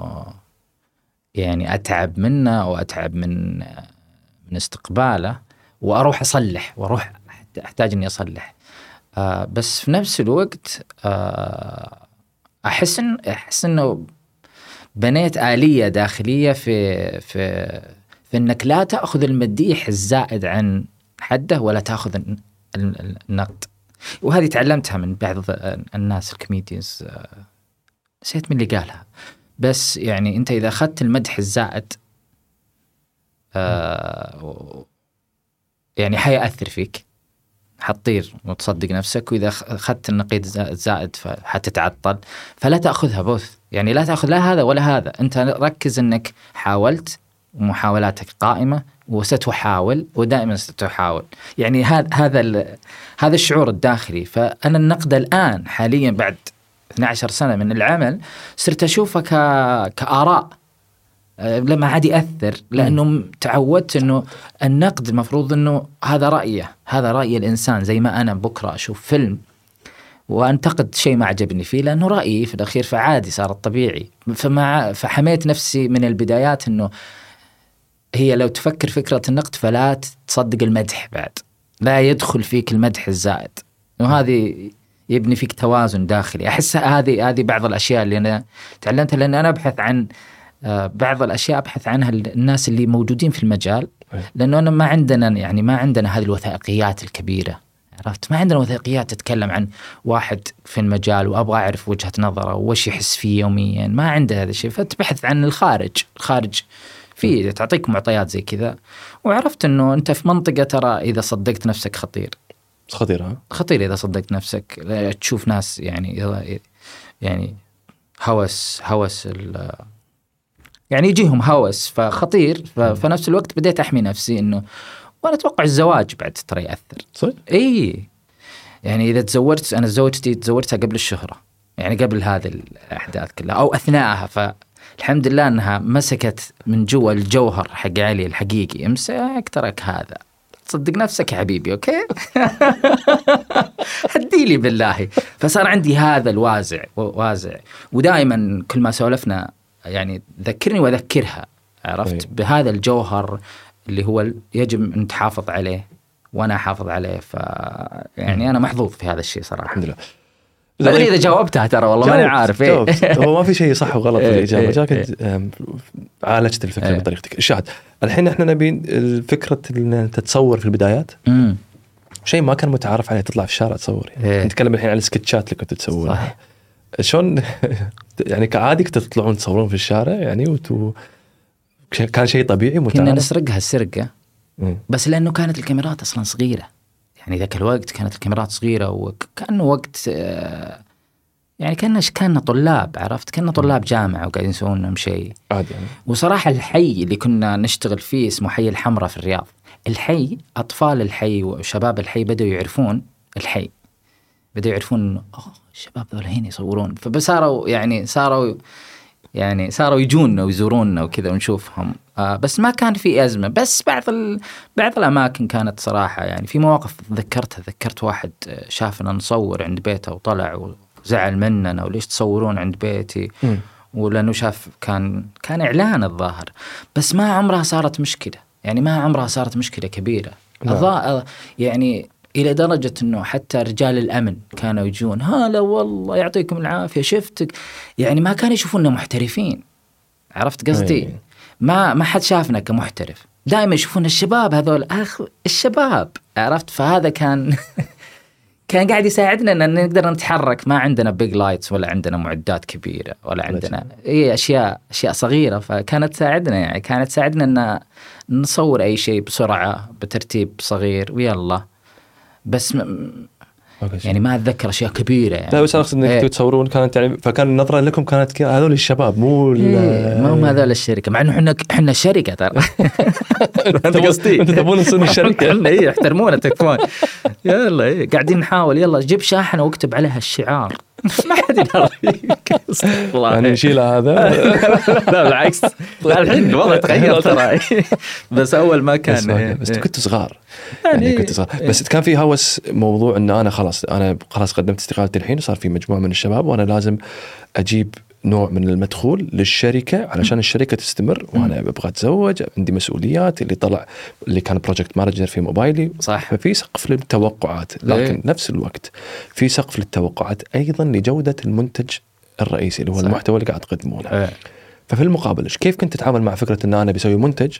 Speaker 2: يعني أتعب منه أو أتعب من من استقباله، وأروح أصلح وأروح أحتاج أني أصلح. آه بس في نفس الوقت آه أحس إن أحس إنه بنيت آلية داخلية في في في إنك لا تأخذ المديح الزائد عن حده ولا تأخذ النقد. وهذه تعلمتها من بعض الناس الكوميديانز، نسيت من اللي قالها، بس يعني أنت إذا أخذت المدح الزائد آه يعني حيأثر فيك، حتطير وتصدق نفسك، وإذا أخذت النقيض الزائد فحتتعطل. فلا تأخذها بوث، يعني لا تأخذ لا هذا ولا هذا. أنت ركز أنك حاولت ومحاولاتك قائمة وستحاول ودائما ستحاول، يعني هذا هذا هذا الشعور الداخلي. فأنا النقد الآن حاليا بعد اثنتي عشرة سنة من العمل صرت أشوفه كآراء لما عاد يأثر، لأنه تعودت أنه النقد المفروض أنه هذا رأيه، هذا رأي الإنسان. زي ما أنا بكرة أشوف فيلم وأنتقد شيء ما عجبني فيه لأنه رأيي في الأخير، فعادي صار الطبيعي. فمع فحميت نفسي من البدايات أنه هي لو تفكر فكرة النقد فلا تصدق المدح بعد، لا يدخل فيك المدح الزائد، وهذه يبني فيك توازن داخلي. أحس هذه هذه بعض الأشياء اللي أنا تعلمتها، لأن أنا أبحث عن بعض الأشياء أبحث عنها الناس اللي موجودين في المجال، لأنه أنا ما عندنا يعني ما عندنا هذه الوثائقيات الكبيرة، عرفت؟ ما عندنا وثائقيات تتكلم عن واحد في المجال وأبغى أعرف وجهة نظره وش يحس فيه يوميا، ما عنده هذا الشيء. فتبحث عن الخارج، الخارج فيه تعطيك معطيات زي كذا. وعرفت أنه أنت في منطقة ترى إذا صدقت نفسك خطير،
Speaker 1: خطير ها؟
Speaker 2: خطير إذا صدقت نفسك. تشوف ناس يعني يعني هوس هوس يعني يجيهم هوس فخطير. ففي نفس الوقت بديت أحمي نفسي إنه، وأنا أتوقع الزواج بعد ترى يأثر.
Speaker 1: صح؟
Speaker 2: إيه يعني إذا تزوجت، أنا زوجتي تزوجتها قبل الشهرة، يعني قبل هذه الأحداث كلها أو أثناءها، فالحمد لله أنها مسكت من جوا الجوهر حق علي الحقيقي. امسك ترك هذا، صدق نفسك يا حبيبي أوكي. هديلي بالله. فصار عندي هذا الوازع وازع، ودائما كل ما سولفنا يعني ذكرني وذكرها، عرفت طيب. بهذا الجوهر اللي هو يجب أن تحافظ عليه وأنا أحافظ عليه. ف يعني أنا محظوظ في هذا الشيء صراحة الحمد لله. ما أدري إذا جاوبتها ترى والله ماني عارف. إيه؟
Speaker 1: هو ما في شيء صح وغلط في الإجابة، لكن عالجت الفكرة
Speaker 2: إيه؟
Speaker 1: بطريقتك. الشاهد الحين إحنا نبي الفكرة إن تتصور في البدايات
Speaker 2: مم.
Speaker 1: شيء ما كان متعارف عليه، تطلع في الشارع تصور يعني.
Speaker 2: إيه؟
Speaker 1: نتكلم الحين عن السكتشات اللي كنت تسوونها، شلون يعني كعادي كنت تطلعون تصورون في الشارع يعني، وتو كان شيء طبيعي متعارف؟
Speaker 2: كنا نسرقها السرقة مم. بس لأنه كانت الكاميرات أصلا صغيرة، يعني ذاك الوقت كانت الكاميرات صغيرة، وكأنه وقت يعني كأننا كنا طلاب، عرفت كنا طلاب جامعة وقاعدين يسوون لهم شيء
Speaker 1: عادي يعني.
Speaker 2: وصراحة الحي اللي كنا نشتغل فيه اسمه حي الحمراء في الرياض. الحي أطفال الحي وشباب الحي بدأوا يعرفون الحي، بدأوا يعرفون إنه الشباب ذول هنا يصورون، فبصاروا يعني صاروا يعني صاروا يجونا ويزوروننا وكذا ونشوفهم. آه بس ما كان في أزمة، بس بعض ال... بعض الأماكن كانت صراحة يعني في مواقف ذكرتها. ذكرت واحد شافنا نصور عند بيته وطلع وزعل مننا، وليش تصورون عند بيتي؟ م. ولأنه شاف كان كان إعلان الظاهر، بس ما عمرها صارت مشكلة، يعني ما عمرها صارت مشكلة كبيرة. الظاهر يعني إلى درجة أنه حتى رجال الأمن كانوا يجون، هلا والله يعطيكم العافية شفتك، يعني ما كانوا يشوفوننا محترفين، عرفت قصدي؟ ما ما حد شافنا كمحترف، دائما يشوفون الشباب هذول أخ الشباب، عرفت؟ فهذا كان كان قاعد يساعدنا أن نقدر نتحرك. ما عندنا بيج لايتس ولا عندنا معدات كبيرة ولا عندنا إيه أشياء أشياء صغيرة، فكانت تساعدنا يعني كانت تساعدنا أن نصور أي شيء بسرعة بترتيب صغير ويلا. بس م... يعني ما أتذكر أشياء كبيرة يعني.
Speaker 1: لا بس أنا أقصد إنك إيه. تصورون كانت يعني، فكان النظرة لكم كانت هذول الشباب مو
Speaker 2: إيه. ما هم هذول الشركة، مع إنه إحنا إحنا شركة ترى.
Speaker 1: أنت قصدي أنت تبون نصير الشركة.
Speaker 2: إحنا إيه احترمونا تكفون. يلا إيه قاعدين نحاول، يلا جيب شاحنة واكتب عليها الشعار. ما حد يدريك.
Speaker 1: يعني نشيل هذا.
Speaker 2: لا بالعكس، الحين والله تغير ترى. بس أول ما كان
Speaker 1: بس كنت صغار يعني كنت صغار بس كان في هوس موضوع إن أنا خلاص أنا خلاص قدمت استقالتي الحين، وصار في مجموعة من الشباب وأنا لازم أجيب نوع من المدخول للشركة علشان الشركة تستمر، وأنا أبغى أتزوج، عندي مسؤوليات. اللي طلع اللي كان بروجكت مانجر في موبايلي
Speaker 2: صح.
Speaker 1: ففي سقف للتوقعات، لكن إيه؟ نفس الوقت في سقف للتوقعات أيضا لجودة المنتج الرئيسي اللي هو صح. المحتوى اللي قاعد تقدمونه. إيه؟ ففي المقابل كيف كنت تتعامل مع فكرة أن أنا بسوي منتج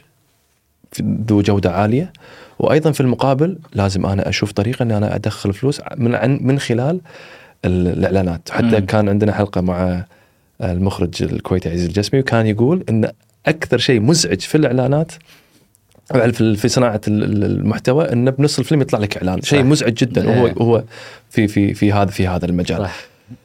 Speaker 1: ذو جودة عالية، وأيضا في المقابل لازم أنا أشوف طريقة أن أنا أدخل فلوس من من خلال الإعلانات. حتى م. كان عندنا حلقة مع المخرج الكويتي عزيز الجسمي، وكان يقول إن أكثر شيء مزعج في الإعلانات في في صناعة المحتوى إن بنص الفيلم يطلع لك إعلان، شيء مزعج جدا. وهو هو في في في هذا في هذا المجال صح.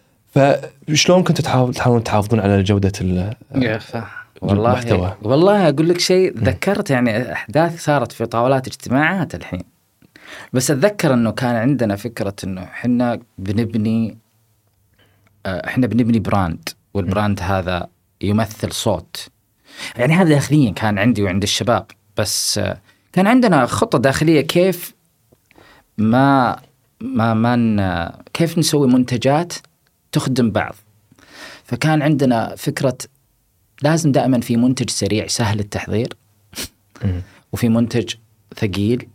Speaker 1: فشلون كنت تحاول تحاولون تحافظون على جودة المحتوى؟
Speaker 2: والله والله أقول لك شيء ذكرت يعني أحداث صارت في طاولات اجتماعات الحين، بس أتذكر إنه كان عندنا فكرة إنه إحنا بنبني إحنا بنبني براند، والبراند هذا يمثل صوت. يعني هذا داخليا كان عندي وعند الشباب، بس كان عندنا خطة داخلية كيف ما ما من كيف نسوي منتجات تخدم بعض. فكان عندنا فكرة لازم دائما في منتج سريع سهل التحضير وفي منتج ثقيل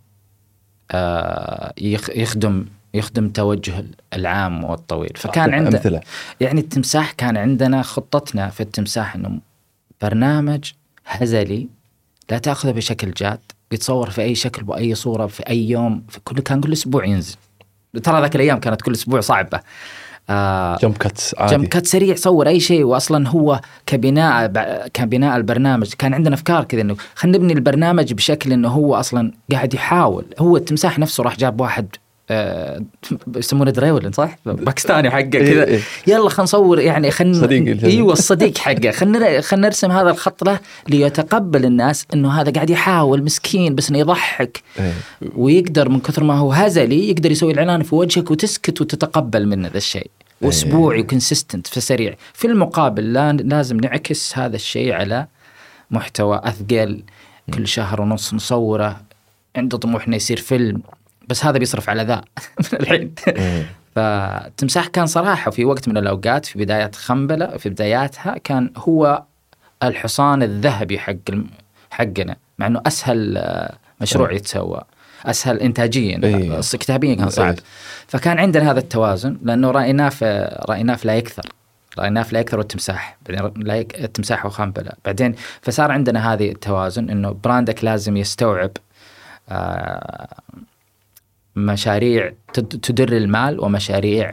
Speaker 2: يخدم يخدم توجه العام والطويل. فكان عندنا يعني التمساح، كان عندنا خطتنا في التمساح انه برنامج هزلي لا تأخذه بشكل جاد، يتصور في أي شكل وأي صورة في أي يوم، في كل كان كل أسبوع ينزل. ترى ذاك الأيام كانت كل أسبوع صعبة. آه
Speaker 1: جمب كات عادي،
Speaker 2: جمب كات سريع، صور أي شيء. وأصلا هو كبناء كبناء البرنامج كان عندنا أفكار كذا إنه خلينا نبني البرنامج بشكل إنه هو أصلا قاعد يحاول. هو التمساح نفسه راح جاب واحد آه يسمونه دريولن صح باكستاني حقه كذا إيه إيه. يلا خلينا نصور يعني خلينا ايوه الصديق حقه خلينا خلينا نرسم هذا الخط له ليتقبل الناس انه هذا قاعد يحاول مسكين بس انه يضحك إيه. ويقدر من كثر ما هو هزلي يقدر يسوي الاعلان في وجهك وتسكت وتتقبل منه ذا الشيء واسبوعي وكونسيستنت فسريع. في المقابل لازم نعكس هذا الشيء على محتوى اثقل كل شهر ونص نصوره. عنده طموحنا يصير فيلم بس هذا بيصرف على ذا من الحين. فالتمساح كان صراحة في وقت من الأوقات في بدايات خنبلة في بداياتها كان هو الحصان الذهبي حق حقنا مع أنه أسهل مشروع يتسوى أسهل إنتاجيا كتابيا كان صعب. فكان عندنا هذا التوازن لأنه رأيناه في رأيناه في لا يكثر رأيناه في لا يكثر والتمساح بعدين لا يك... التمساح وخنبلة بعدين. فصار عندنا هذه التوازن إنه براندك لازم يستوعب آه مشاريع تدر المال ومشاريع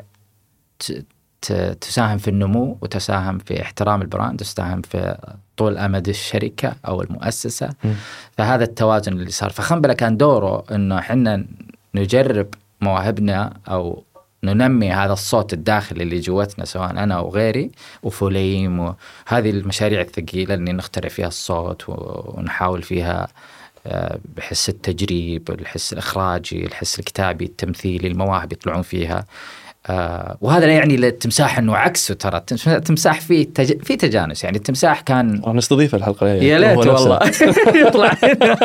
Speaker 2: تساهم في النمو وتساهم في احترام البراند وتساهم في طول أمد الشركة أو المؤسسة. م. فهذا التوازن اللي صار. فخنبلة كان دوره إنه حنا نجرب مواهبنا أو ننمي هذا الصوت الداخلي اللي جوتنا سواء أنا أو غيري وفليم وهذه المشاريع الثقيلة اللي نخترع فيها الصوت ونحاول فيها بحس التجريب الحس الإخراجي الحس الكتابي التمثيلي المواهب يطلعون فيها. آه وهذا لا يعني للتمساح انه عكسه ترى التمساح فيه تج... في تجانس يعني التمساح كان
Speaker 1: نستضيف الحلقه يعني.
Speaker 2: يا ليت والله يطلع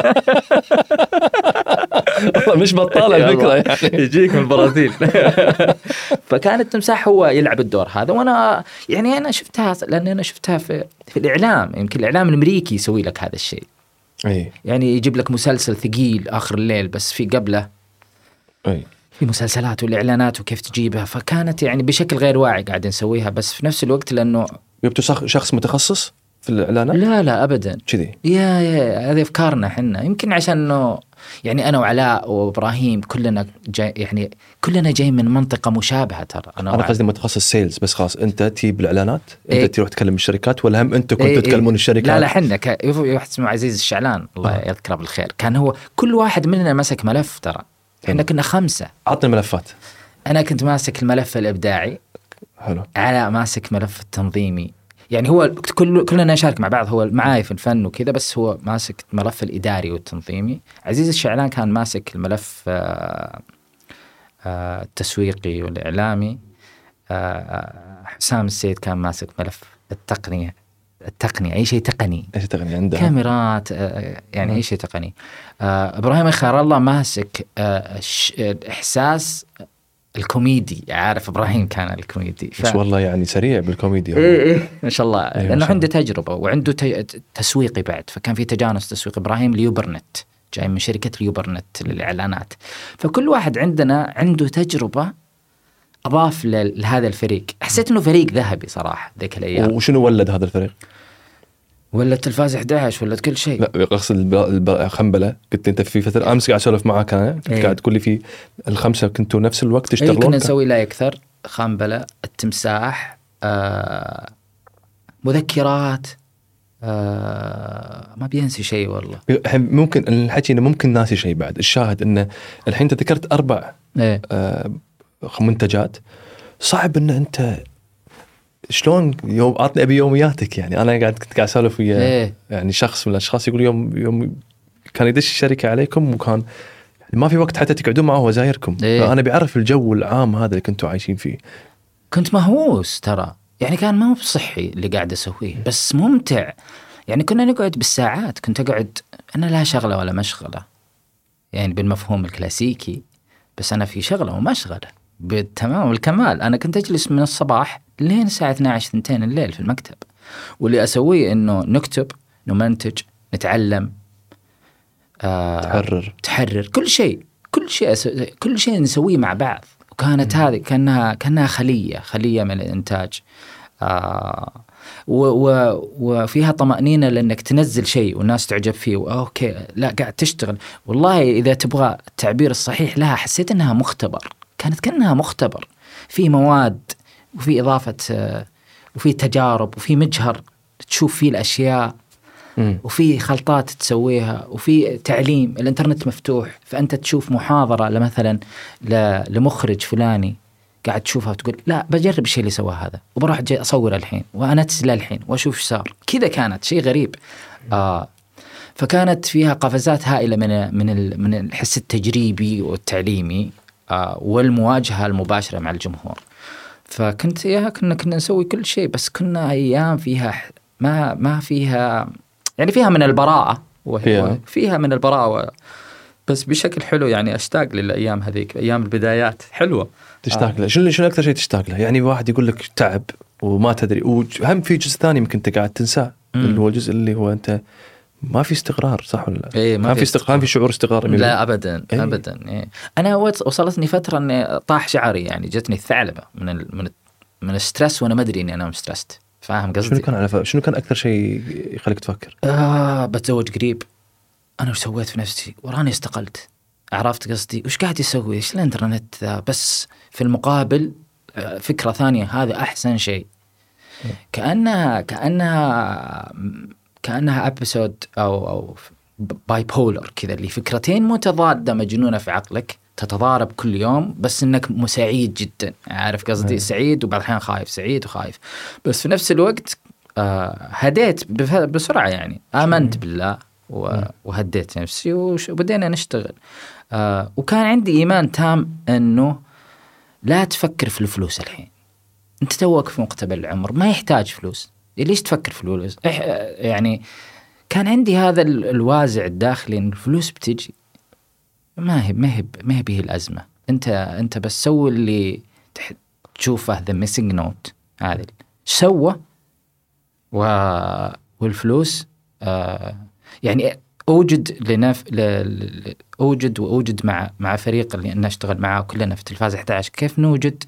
Speaker 1: والله مش بطاله الفكره يعني
Speaker 2: يجيك من البرازيل. فكان التمساح هو يلعب الدور هذا وانا يعني انا شفتها لان انا شفتها في في الاعلام يمكن الاعلام الامريكي يسوي لك هذا الشيء.
Speaker 1: أي.
Speaker 2: يعني يجيب لك مسلسل ثقيل آخر الليل بس في قبله
Speaker 1: أي.
Speaker 2: في مسلسلات والإعلانات وكيف تجيبها. فكانت يعني بشكل غير واعي قاعد نسويها بس في نفس الوقت لأنه
Speaker 1: يبتو شخص متخصص في الإعلانات.
Speaker 2: لا لا أبدا
Speaker 1: كذي
Speaker 2: يا يا هذه أفكارنا حنا يمكن عشان إنه يعني أنا وعلاء وإبراهيم كلنا جاي يعني كلنا جاي من منطقة مشابهة ترى.
Speaker 1: أنا أنا قصدي متخصص سيلز بس خلاص أنت تجيب بالإعلانات أنت إيه؟ تروح تكلم الشركات ولا هم أنتوا كنتوا إيه تكلمون إيه؟ الشركات؟
Speaker 2: لا لا حنا ك... واحد اسمه عزيز الشعلان الله آه. يذكره بالخير كان هو كل واحد مننا مسك ملف ترى إحنا كنا خمسة.
Speaker 1: عطني الملفات.
Speaker 2: أنا كنت ماسك الملف الإبداعي.
Speaker 1: حلو.
Speaker 2: علاء ماسك ملف التنظيمي يعني هو كل كلنا نشارك مع بعض هو معاي في الفن وكذا بس هو ماسك الملف الإداري والتنظيمي. عزيز الشعلان كان ماسك الملف آآ آآ التسويقي والإعلامي. حسام السيد كان ماسك ملف التقنية التقنية أي شيء تقني
Speaker 1: أي شيء تقني عنده
Speaker 2: كاميرات يعني أي شيء تقني. إبراهيم خير الله ماسك الإحساس الكوميدي. عارف إبراهيم كان الكوميدي
Speaker 1: ف... بس والله يعني سريع بالكوميديا.
Speaker 2: إيه إيه ما شاء الله إيه لأنه عنده تجربة وعنده ت... تسويقي بعد. فكان في تجانس تسويق. إبراهيم ليوبرنت جاي من شركة ليوبرنت للإعلانات. فكل واحد عندنا عنده تجربة أضاف ل... لهذا الفريق. حسيت إنه فريق ذهبي صراحة ذيك الأيام.
Speaker 1: وشنو ولد هذا الفريق؟
Speaker 2: ولا التلفاز إحدى عشر ولا كل شيء.
Speaker 1: لا أقصد الخنبلة كنت أنت في فترة أمس قاعد أسولف معك أنا كنت
Speaker 2: إيه؟
Speaker 1: قاعد تقول لي في الخمسة كنتوا نفس الوقت تشتغلون.
Speaker 2: إيه كنا نسوي لا يكثر خنبلة التمساح آه مذكرات آه ما بينسي شيء والله.
Speaker 1: ممكن الحكي إنه ممكن ناسي شيء بعد. الشاهد إنه الحين أنت ذكرت أربع
Speaker 2: إيه؟
Speaker 1: آه منتجات صعب إن أنت شلون يوم عطني أبي يومياتك يعني. أنا قاعد كنت قاعد أسولف ويا
Speaker 2: إيه؟
Speaker 1: يعني شخص من الأشخاص يقول يوم يوم كان يدش الشركة عليكم وكان ما في وقت حتى تقعدون معه وزايركم.
Speaker 2: إيه؟
Speaker 1: فأنا بيعرف الجو العام هذا اللي كنتوا عايشين فيه.
Speaker 2: كنت مهووس ترى يعني كان ما هو بصحي اللي قاعد أسويه بس ممتع يعني. كنا نقعد بالساعات. كنت أقعد أنا لا شغلة ولا مشغلة يعني بالمفهوم الكلاسيكي بس أنا في شغلة ومشغلة بالتمام والكمال. أنا كنت أجلس من الصباح لين الساعة اثنتين عشرة ثنتين الليل في المكتب واللي أسويه إنه نكتب نمنتج نتعلم
Speaker 1: آه تحرر
Speaker 2: تحرر كل شيء كل شيء أس... كل شيء نسويه مع بعض. وكانت هذه كأنها كأنها خلية خلية من الإنتاج آه و... و... وفيها طمأنينة لأنك تنزل شيء والناس تعجب فيه أوكي لا قاعد تشتغل. والله إذا تبغى التعبير الصحيح لها حسيت إنها مختبر. كانت كأنها مختبر في مواد وفي إضافة وفي تجارب وفي مجهر تشوف فيه الأشياء
Speaker 1: مم.
Speaker 2: وفي خلطات تسويها، وفي تعليم، الانترنت مفتوح، فأنت تشوف محاضرة لمثلا لمخرج فلاني قاعد تشوفها وتقول لا بجرب الشيء اللي سواه هذا وبروح جاي أصور الحين وأنتزل الحين وأشوف إيش صار. كذا كانت شيء غريب. آه فكانت فيها قفزات هائلة من من من الحس التجريبي والتعليمي آه والمواجهة المباشرة مع الجمهور. فكنت يا كنا كنا نسوي كل شيء، بس كنا أيام فيها ما ما فيها يعني فيها من البراءة
Speaker 1: فيها,
Speaker 2: فيها من البراءة بس بشكل حلو. يعني أشتاق للأيام هذيك، أيام البدايات حلوة.
Speaker 1: تشتاق
Speaker 2: آه.
Speaker 1: له. شنو شنو أكثر شيء تشتاق له؟ يعني واحد يقول لك تعب وما تدري، وهم في جزء ثاني ممكن أنت قاعد تنساه اللي هو الجزء اللي هو أنت ما في استقرار، صح ولا لا؟
Speaker 2: إيه ما
Speaker 1: في استقرار، في شعور استقرار.
Speaker 2: لا أبدا إيه؟ أبدا إيه. أنا وصلتني فترة إني طاح شعري، يعني جتني الثعلبة من ال من ال من الستريس وأنا ما أدري إني أنا مسترست. فاهم قصدي؟
Speaker 1: شنو كان على ف... شنو كان أكثر شيء يخليك تفكر؟
Speaker 2: آه بتزوج قريب، أنا وش سويت في نفسي؟ وراني استقلت. عرفت قصدي؟ وش قاعد يسوي؟ إيش الإنترنت ذا؟ بس في المقابل فكرة ثانية، هذا أحسن شيء. كأنها كأنها كأنها أبيسود أو أو باي بولر كذا، اللي فكرتين متضادة مجنونة في عقلك تتضارب كل يوم، بس إنك سعيد جدا. عارف قصدي؟ سعيد وبعض الأحيان خايف، سعيد وخايف، بس في نفس الوقت آه هديت بسرعة. يعني آمنت بالله وهديت نفسي وبدينا نشتغل. آه وكان عندي إيمان تام أنه لا تفكر في الفلوس الحين، أنت توك في مقتبل العمر، ما يحتاج فلوس، ليش تفكر في الفلوس؟ يعني كان عندي هذا الوازع الداخلي إن الفلوس بتجي، ما هي ما هي ما هي به الأزمة. أنت أنت بس سوي اللي تشوفه the missing note هذا سوى و والفلوس آه يعني أوجد لنف ل... أوجد وأوجد مع مع فريق اللي نشتغل معه كلنا في تلفاز إحدى عشر، كيف نوجد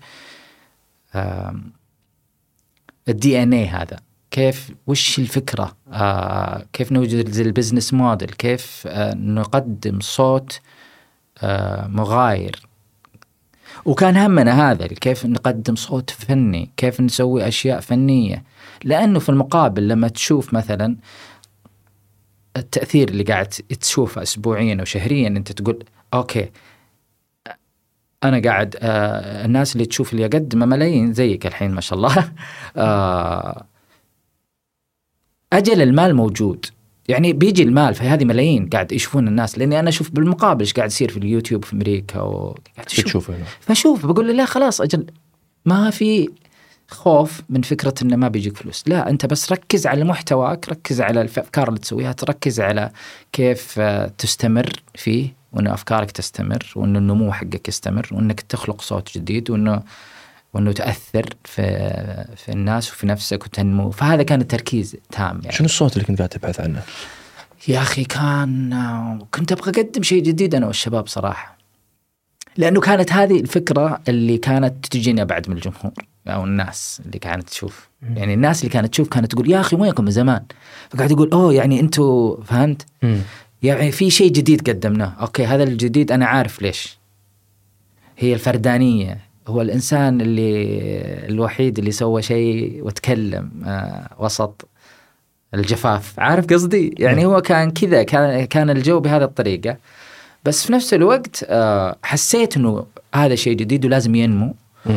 Speaker 2: آه الدي ان اي هذا، كيف وش الفكرة، آه كيف نوجد البزنس موديل، كيف آه نقدم صوت آه مغاير. وكان همنا هذا، كيف نقدم صوت فني، كيف نسوي أشياء فنية. لأنه في المقابل لما تشوف مثلا التأثير اللي قاعد تشوفه أسبوعيا أو شهريا، أنت تقول أوكي أنا قاعد آه الناس اللي تشوف اللي أقدم ملايين زيك الحين ما شاء الله آه أجل المال موجود، يعني بيجي المال، فهذه ملايين قاعد يشوفون الناس. لأني أنا أشوف بالمقابل إيش قاعد يصير في اليوتيوب في أمريكا وقاعد
Speaker 1: تشوف،
Speaker 2: فشوف بقول لا خلاص أجل ما في خوف من فكرة إنه ما بيجيك فلوس. لا، أنت بس ركز على محتواك، ركز على الأفكار اللي تسويها، تركز على كيف تستمر فيه، وإن أفكارك تستمر، وإن النمو حقك يستمر، وإنك تخلق صوت جديد، وإنه وإنه تأثر في في الناس وفي نفسك وتنمو. فهذا كان التركيز تام. يعني
Speaker 1: شنو الصوت اللي كنت قاعد تبحث عنه؟
Speaker 2: يا أخي كان كنت أبغى أقدم شيء جديد أنا والشباب صراحة، لأنه كانت هذه الفكرة اللي كانت تجينا بعد من الجمهور أو الناس اللي كانت تشوف. يعني الناس اللي كانت تشوف كانت تقول يا أخي وينكم من زمان، فقاعد يقول أوه يعني أنتوا فهمت م. يعني في شيء جديد قدمناه. أوكي هذا الجديد أنا عارف ليش، هي الفردانية، هو الإنسان اللي الوحيد اللي سوى شيء وتكلم آه وسط الجفاف. عارف قصدي؟ يعني هو كان كذا، كان كان الجو بهذه الطريقة. بس في نفس الوقت آه حسيت إنه هذا شيء جديد ولازم ينمو. م.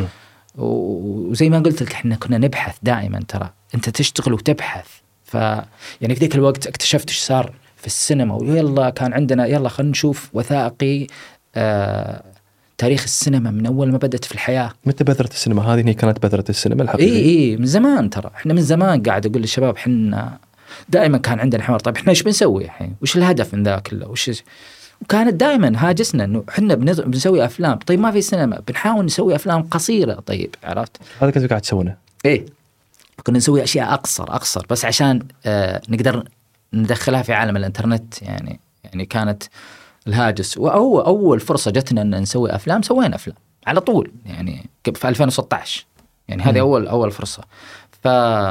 Speaker 2: وزي ما قلت لك احنا كنا نبحث دائما، ترى انت تشتغل وتبحث. ف يعني في ذيك الوقت اكتشفت ايش صار في السينما، ويلا كان عندنا يلا خلينا نشوف وثائقي آه تاريخ السينما من اول ما بدأت في الحياة.
Speaker 1: متى بذرة السينما هذه؟ هي كانت بذرة السينما الحقيقية.
Speaker 2: اي اي من زمان، ترى احنا من زمان قاعد اقول للشباب، احنا دائما كان عندنا حوار، طيب احنا ايش بنسوي الحين؟ وش الهدف من ذا كله؟ وش وكانت دائما هاجسنا انه احنا بنسوي افلام، طيب ما في سينما، بنحاول نسوي افلام قصيره. طيب عرفت
Speaker 1: هذا كنت قاعد تسوونه؟
Speaker 2: ايه كنا نسوي اشياء اقصر اقصر بس عشان آه نقدر ندخلها في عالم الانترنت. يعني يعني كانت الهاجس. واول اول فرصه جتنا ان نسوي افلام سوينا افلام على طول، يعني في ألفين وستة عشر. يعني هذه اول اول فرصه. ف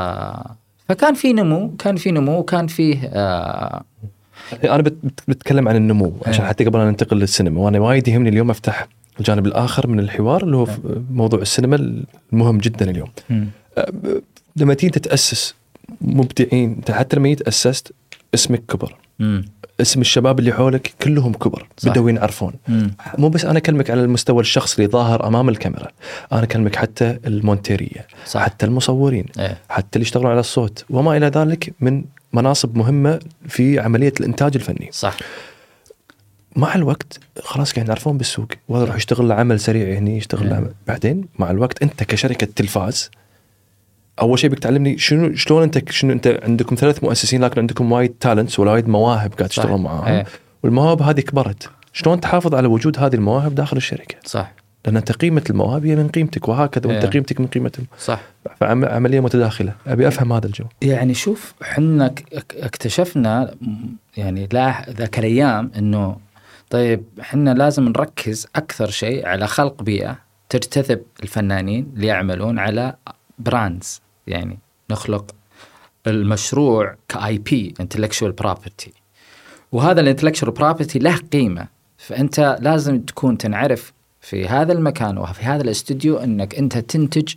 Speaker 2: فكان في نمو، كان في نمو كان فيه آه
Speaker 1: أنا بتكلم عن النمو عشان حتى قبل أن ننتقل للسينما. وأنا وايد يهمني اليوم أفتح الجانب الآخر من الحوار اللي هو موضوع السينما المهم جدا اليوم. م. لما تيجي تتأسس مبدعين، حتى لما يتأسست اسمك كبر،
Speaker 2: مم.
Speaker 1: اسم الشباب اللي حولك كلهم كبر، بدوا ينعرفون.
Speaker 2: مم.
Speaker 1: مو بس أنا أكلمك على المستوى الشخصي اللي ظاهر أمام الكاميرا، أنا أكلمك حتى المونتيرية،
Speaker 2: صح.
Speaker 1: حتى المصورين،
Speaker 2: إيه.
Speaker 1: حتى اللي يشتغلون على الصوت وما إلى ذلك من مناصب مهمة في عملية الإنتاج الفني.
Speaker 2: صح.
Speaker 1: مع الوقت خلاص قاعد يعرفون بالسوق، وهذا راح يشتغل عمل سريع هني، يشتغل
Speaker 2: إيه.
Speaker 1: عمل. بعدين مع الوقت أنت كشركة تلفاز أول شيء بتعلمني شنو شلون أنت شنو أنت عندكم ثلاث مؤسسين لكن عندكم وايد تالنتس ولا وايد مواهب قاعد تشتغلون معاهم.
Speaker 2: إيه.
Speaker 1: والمواهب هذه كبرت، شلون تحافظ على وجود هذه المواهب داخل الشركة؟
Speaker 2: صح.
Speaker 1: لأن أنت قيمة المواهب هي من قيمتك وهكذا، وأنت
Speaker 2: إيه.
Speaker 1: قيمتك من قيمتهم.
Speaker 2: صح.
Speaker 1: فعملية متداخلة. أبي أفهم هذا الجو.
Speaker 2: يعني شوف حنا اكتشفنا يعني لا ذاك الأيام إنه طيب حنا لازم نركز أكثر شيء على خلق بيئة تجتذب الفنانين ليعملون على براندز، يعني نخلق المشروع كاي بي intellectual property، وهذا الانتلكشوال بروبرتي له قيمة، فأنت لازم تكون تنعرف في هذا المكان وفي هذا الاستوديو أنك أنت تنتج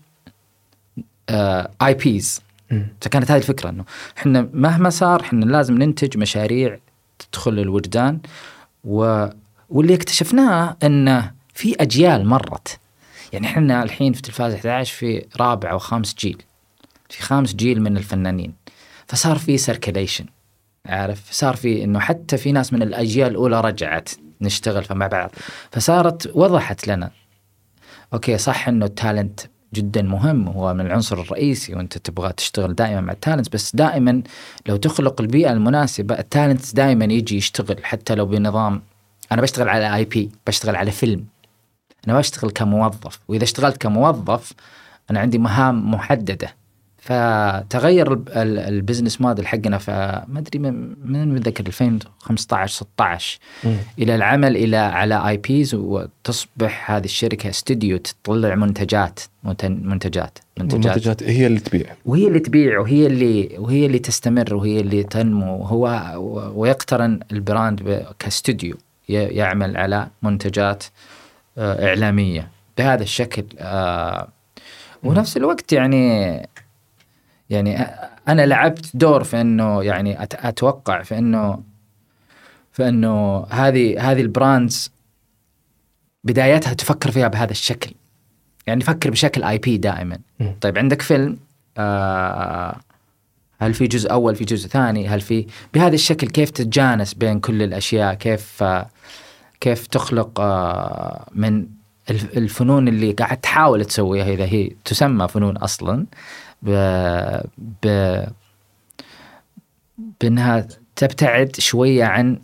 Speaker 2: آي بيز. فكانت هذه الفكرة أنه إحنا مهما صار إحنا لازم ننتج مشاريع تدخل الوجدان، و... واللي اكتشفناه أنه في أجيال مرت، يعني إحنا الحين في تلفاز إحدى عشر في رابع وخامس جيل، في خامس جيل من الفنانين، فصار في سيركيليشن، عارف، صار في إنه حتى في ناس من الأجيال الأولى رجعت نشتغل مع بعض، فصارت وضحت لنا أوكي صح إنه التالنت جدا مهم، هو من العنصر الرئيسي وأنت تبغى تشتغل دائما مع التالنت، بس دائما لو تخلق البيئة المناسبة التالنت دائما يجي يشتغل، حتى لو بنظام أنا بشتغل على آي بي، بشتغل على فيلم، أنا بشتغل كموظف، وإذا اشتغلت كموظف أنا عندي مهام محددة. فتغير البزنس موديل حقنا فما أدري من من متذكر ألفين وخمسة عشر ستة عشر إلى العمل إلى على آي بيز، وتصبح هذه الشركة استوديو تطلع منتجات منتجات
Speaker 1: منتجات هي اللي تبيع
Speaker 2: وهي اللي تبيع وهي اللي وهي اللي تستمر وهي اللي تنمو، هو ويقترن البراند كاستوديو يعمل على منتجات إعلامية بهذا الشكل. ونفس الوقت يعني يعني أنا لعبت دور في إنه يعني أتوقع في إنه في إنه هذه هذه البراندز بدايتها تفكر فيها بهذا الشكل، يعني فكر بشكل آي بي دائما. م. طيب عندك فيلم، آه هل في جزء أول في جزء ثاني، هل في بهذا الشكل كيف تتجانس بين كل الأشياء، كيف آه كيف تخلق آه من الفنون اللي قاعد تحاول تسويها إذا هي تسمى فنون أصلا ب... ب... بأنها تبتعد شوية عن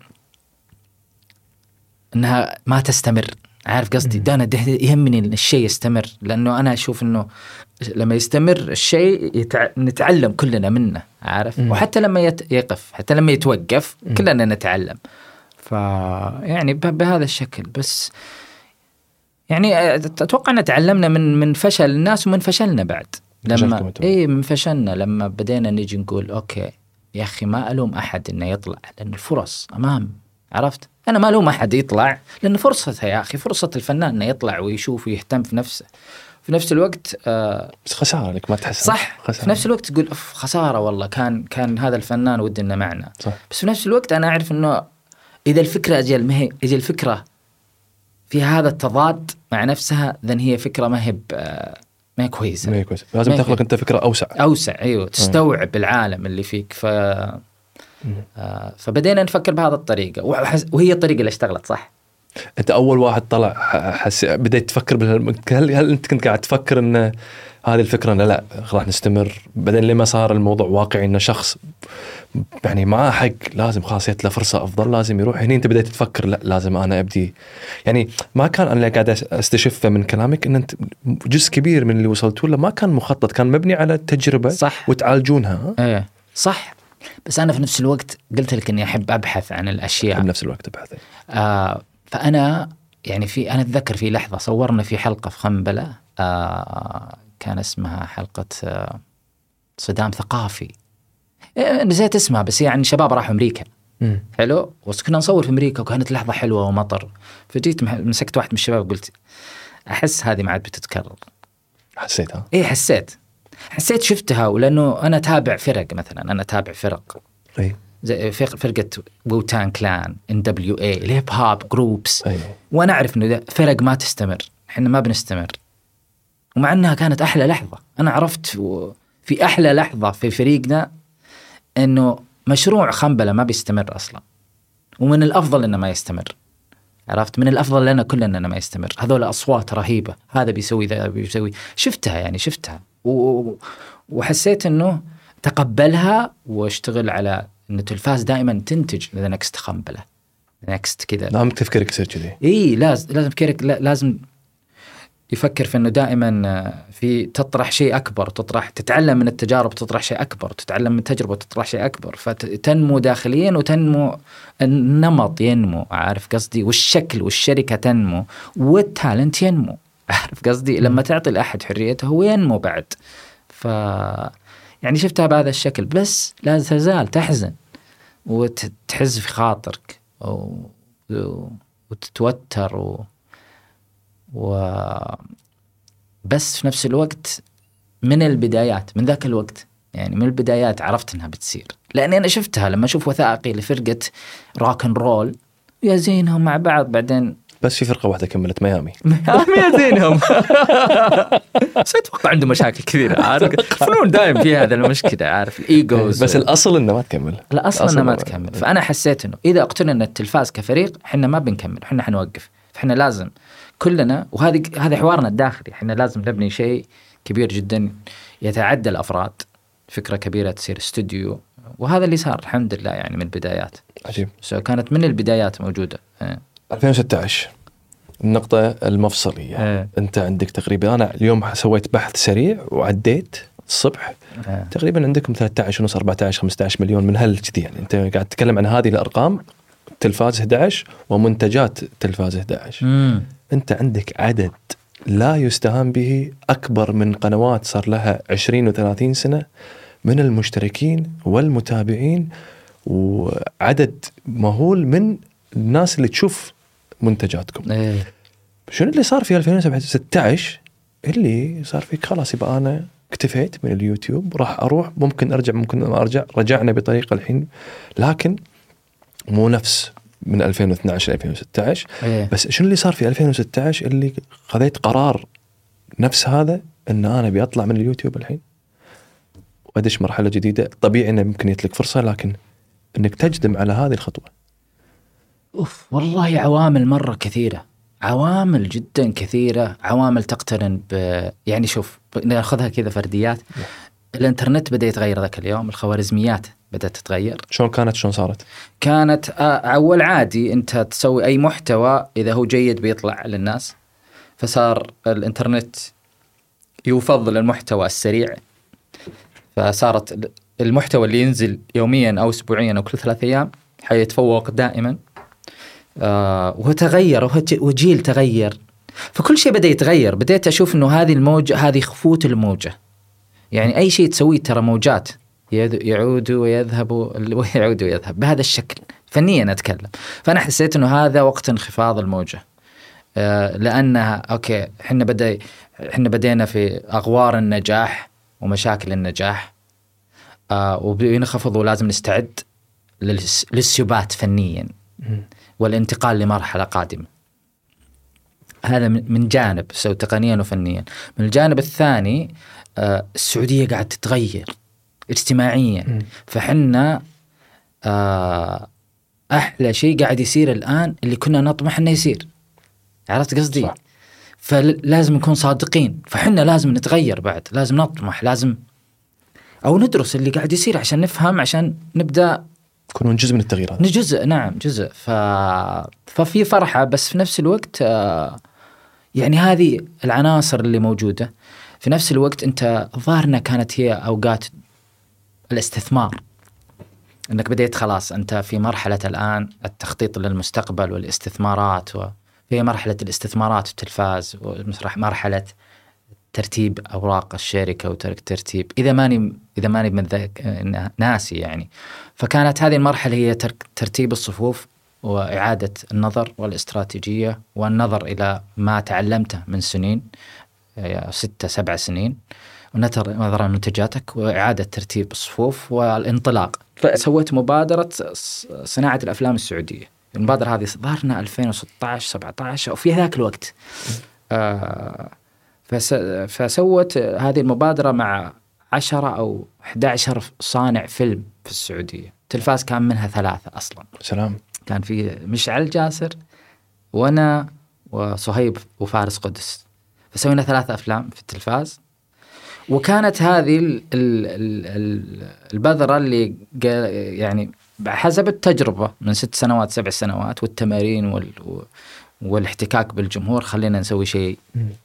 Speaker 2: أنها ما تستمر. عارف قصدي؟ دانا يهمني الشيء يستمر، لأنه أنا أشوف أنه لما يستمر الشيء يتع... نتعلم كلنا منه، عارف؟ مم. وحتى لما يت... يقف، حتى لما يتوقف مم. كلنا نتعلم. فيعني ب... بهذا الشكل. بس يعني أتوقع أن تعلمنا من من فشل الناس ومن فشلنا بعد، لما إيه من فشلنا لما بدينا نيجي نقول أوكي يا أخي ما ألوم أحد إنه يطلع، لأن الفرص أمام، عرفت؟ أنا ما ألوم أحد يطلع لأن فرصتها يا أخي، فرصة الفنان إنه يطلع ويشوف ويهتم في نفسه. في نفس الوقت آه
Speaker 1: بس خسارة لك ما تحس
Speaker 2: صح خسارة. في نفس الوقت تقول أف خسارة والله كان كان هذا الفنان ودي إنه معنا صح. بس في نفس الوقت أنا أعرف إنه إذا الفكرة أجل ما هي إذا الفكرة في هذا التضاد مع نفسها ذن هي فكرة ما هي ما هي كويسة،
Speaker 1: ما هي كويسة. لازم تخلق أنت فكرة أوسع
Speaker 2: أوسع أيوة تستوعب م. العالم اللي فيك. ف آه فبدينا نفكر بهذا الطريقة، وهي الطريقة اللي اشتغلت صح.
Speaker 1: أنت أول واحد طلع حس بديت تفكر بال... هل هل أنت كنت قاعد تفكر إن هذه الفكرة إنه لا راح نستمر، بعدين لما صار الموضوع واقعي إنه شخص يعني معاه حق لازم خلاص له فرصة أفضل لازم يروح، هني أنت بديت تفكر لا لازم أنا أبدي. يعني ما كان أنا قاعد استشف من كلامك إن أنت جزء كبير من اللي وصلتوا له ما كان مخطط، كان مبني على التجربة
Speaker 2: صح.
Speaker 1: وتعالجونها.
Speaker 2: إيه صح. بس أنا في نفس الوقت قلت لك إني أحب أبحث عن الأشياء
Speaker 1: في نفس الوقت أبحث.
Speaker 2: آه فأنا يعني في أنا أتذكر في لحظة صورنا في حلقة في خنبلة، آه كان اسمها حلقة آه صدام ثقافي، إيه نسيت اسمها، بس يعني شباب راحوا أمريكا. م. حلو، وكنا نصور في أمريكا وكانت لحظة حلوة ومطر، فجيت مسكت واحد من الشباب قلت أحس هذه ما عاد بتتكرر.
Speaker 1: حسيتها؟ إيه
Speaker 2: حسيت حسيت شفتها، ولأنه أنا تابع فرق مثلا، أنا تابع فرق
Speaker 1: إيه؟
Speaker 2: زي فرقة ووتان كلان إن دبليو إيه الهيب هوب جروبس.
Speaker 1: أيه.
Speaker 2: وأنا أعرف إنه فرق ما تستمر، إحنا ما بنستمر، ومع أنها كانت أحلى لحظة. أنا عرفت في أحلى لحظة في فريقنا إنه مشروع خنبلة ما بيستمر أصلا، ومن الأفضل إنه ما يستمر. عرفت من الأفضل لنا كلنا إنه ما يستمر. هذول أصوات رهيبة، هذا بيسوي ذا بيسوي، شفتها يعني شفتها و... وحسيت إنه تقبلها واشتغل على إنه تلفاز دائما تنتج ذا نكست خنبلة نكست كذا.
Speaker 1: نعم تفكيرك يصير كذي.
Speaker 2: إيه لازم لازم تفكيرك لازم يفكر في إنه دائما في تطرح شيء أكبر، تطرح تتعلم من التجارب، تطرح شيء أكبر، تتعلم من تجربة تطرح شيء أكبر، فتنمو داخليا وتنمو النمط ينمو. عارف قصدي؟ والشكل والشركة تنمو والتالنت ينمو. عارف قصدي؟ لما تعطي الأحد حريته هو ينمو بعد. ف يعني شفتها بهذا الشكل، بس لا تزال تحزن وتحز في خاطرك و... وتتوتر و... و بس في نفس الوقت من البدايات، من ذاك الوقت يعني من البدايات عرفت انها بتصير، لاني انا شفتها لما اشوف وثائقي لفرقة روك اند رول يا زينهم مع بعض. بعدين
Speaker 1: بس في فرقة واحدة كملت ميامي.
Speaker 2: ميامي يا زينهم. سأتوقع عنده مشاكل كثيرة، عارف فنون دائم فيها هذا المشكلة، عارف الإيجوز.
Speaker 1: بس الأصل إنه ما تكمل.
Speaker 2: الأصل إنه ما تكمل. فأنا حسيت إنه إذا اقتنعنا التلفاز كفريق إحنا ما بنكمل، إحنا حنوقف. فإحنا لازم كلنا، وهذه هذا حوارنا الداخلي، إحنا لازم نبني شيء كبير جدا يتعدى الأفراد، فكرة كبيرة تصير استوديو. وهذا اللي صار الحمد لله يعني من البدايات.
Speaker 1: عجيب.
Speaker 2: سو كانت من البدايات موجودة.
Speaker 1: ألفين وستة عشر النقطة المفصلية.
Speaker 2: اه.
Speaker 1: أنت عندك تقريبا، أنا اليوم سويت بحث سريع وعديت الصبح
Speaker 2: اه.
Speaker 1: تقريبا عندكم ثلاثة عشر ونص أربعة عشر خمسة عشر مليون من هالكذي. يعني أنت قاعد تتكلم عن هذه الأرقام، تلفاز إحدى عشر ومنتجات تلفاز إحدى عشر.
Speaker 2: مم.
Speaker 1: أنت عندك عدد لا يستهان به، أكبر من قنوات صار لها عشرين وثلاثين سنة من المشتركين والمتابعين، وعدد مهول من الناس اللي تشوف منتجاتكم.
Speaker 2: ايه.
Speaker 1: شنو اللي صار في ألفين وستة عشر اللي صار فيك خلاص يبقى أنا اكتفيت من اليوتيوب، راح أروح ممكن أرجع ممكن ما أرجع، رجعنا بطريقة الحين لكن مو نفس من ألفين واثني عشر ألفين وستة عشر.
Speaker 2: ايه.
Speaker 1: بس شنو اللي صار في ألفين وستة عشر اللي خذيت قرار نفس هذا ان انا بيطلع من اليوتيوب الحين وادش مرحله جديده؟ طبيعي انه ممكن يتلك فرصه، لكن انك تجدم على هذه الخطوه.
Speaker 2: اوف والله عوامل مره كثيره، عوامل جدا كثيره، عوامل تقترن ب يعني شوف ناخذها كذا فرديات. الانترنت بدا يتغير ذاك اليوم، الخوارزميات بدات تتغير.
Speaker 1: شلون كانت شلون صارت؟
Speaker 2: كانت اول عادي انت تسوي اي محتوى اذا هو جيد بيطلع للناس، فصار الانترنت يفضل المحتوى السريع، فصارت المحتوى اللي ينزل يوميا أو أسبوعيا أو كل ثلاث أيام حيتفوق دائما. آه وتغير وجيل تغير، فكل شيء بدأ يتغير. بديت أشوف إنه هذه الموجة، هذه خفوت الموجة، يعني أي شيء تسويه ترى موجات يعود ويذهب ويعود ويذهب بهذا الشكل، فنيا أتكلم. فأنا حسيت إنه هذا وقت انخفاض الموجة، آه لأنها أوكي إحنا بدأ إحنا بدينا في أغوار النجاح ومشاكل النجاح، آه وبينخفض ولازم نستعد للسبات فنيا والانتقال لمرحلة قادمة. هذا من جانب سو تقنيا وفنيا. من الجانب الثاني آه السعودية قاعد تتغير اجتماعيا، فحنا آه أحلى شيء قاعد يصير الآن اللي كنا نطمح إنه يصير. عرفت قصدي؟ صح. فلازم نكون صادقين، فحنا لازم نتغير بعد، لازم نطمح، لازم أو ندرس اللي قاعد يصير عشان نفهم، عشان نبدأ
Speaker 1: نكون جزء من التغييرات.
Speaker 2: جزء نعم جزء. ف... ففي فرحة، بس في نفس الوقت آه يعني هذه العناصر اللي موجودة في نفس الوقت. أنت ظاهرنا كانت هي أوقات الاستثمار، أنك بديت خلاص أنت في مرحلة الآن التخطيط للمستقبل والاستثمارات، وفي مرحلة الاستثمارات في التلفاز، ومرحلة ترتيب أوراق الشركة وترتيب إذا ماني إذا ماني من ذاك ناسي يعني. فكانت هذه المرحلة هي ترتيب الصفوف وإعادة النظر والاستراتيجية والنظر إلى ما تعلمته من سنين ستة سبع سنين، ونظر نظر منتجاتك وإعادة ترتيب الصفوف والانطلاق. فسويت مبادرة صناعة الأفلام السعودية. المبادرة هذه ظهرنا ألفين وستة عشر سبعة عشر أو في ذاك الوقت. آه فس فسوت هذه المبادرة مع عشرة أو أحد عشر صانع فيلم في السعودية. تلفاز كان منها ثلاثة أصلا.
Speaker 1: سلام.
Speaker 2: كان في مشعل جاسر وأنا وصهيب وفارس قدس. فسوينا ثلاثة أفلام في التلفاز. وكانت هذه ال ال ال البذرة اللي يعني حسب التجربة من ست سنوات سبع سنوات والتمارين وال والاحتكاك بالجمهور خلينا نسوي شيء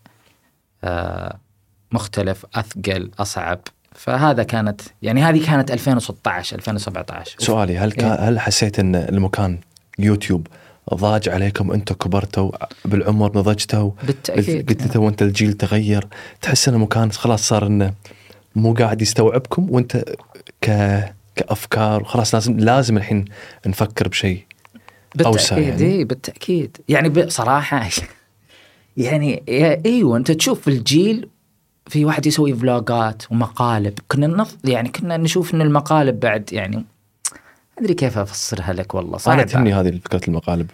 Speaker 2: آه مختلف أثقل أصعب. فهذا كانت يعني هذه كانت ألفين وستة عشر ألفين وسبعة عشر.
Speaker 1: سؤالي هل كان هل حسيت ان المكان يوتيوب ضاج عليكم؟ انتم كبرتوا بالعمر نضجتوا
Speaker 2: بالتأكيد.
Speaker 1: قلت تو انت الجيل تغير، تحس ان المكان خلاص صار انه مو قاعد يستوعبكم وانت ك كأفكار وخلاص لازم لازم الحين نفكر بشيء أوسع يعني.
Speaker 2: إيه بالتأكيد يعني بصراحة يعني أيوة أنت تشوف الجيل في واحد يسوي فلوجات ومقالب. كنا نف يعني كنا نشوف إن المقالب بعد يعني أدري كيف أفسرها لك والله صعب.
Speaker 1: أنا تهمني هذه فكرة المقالب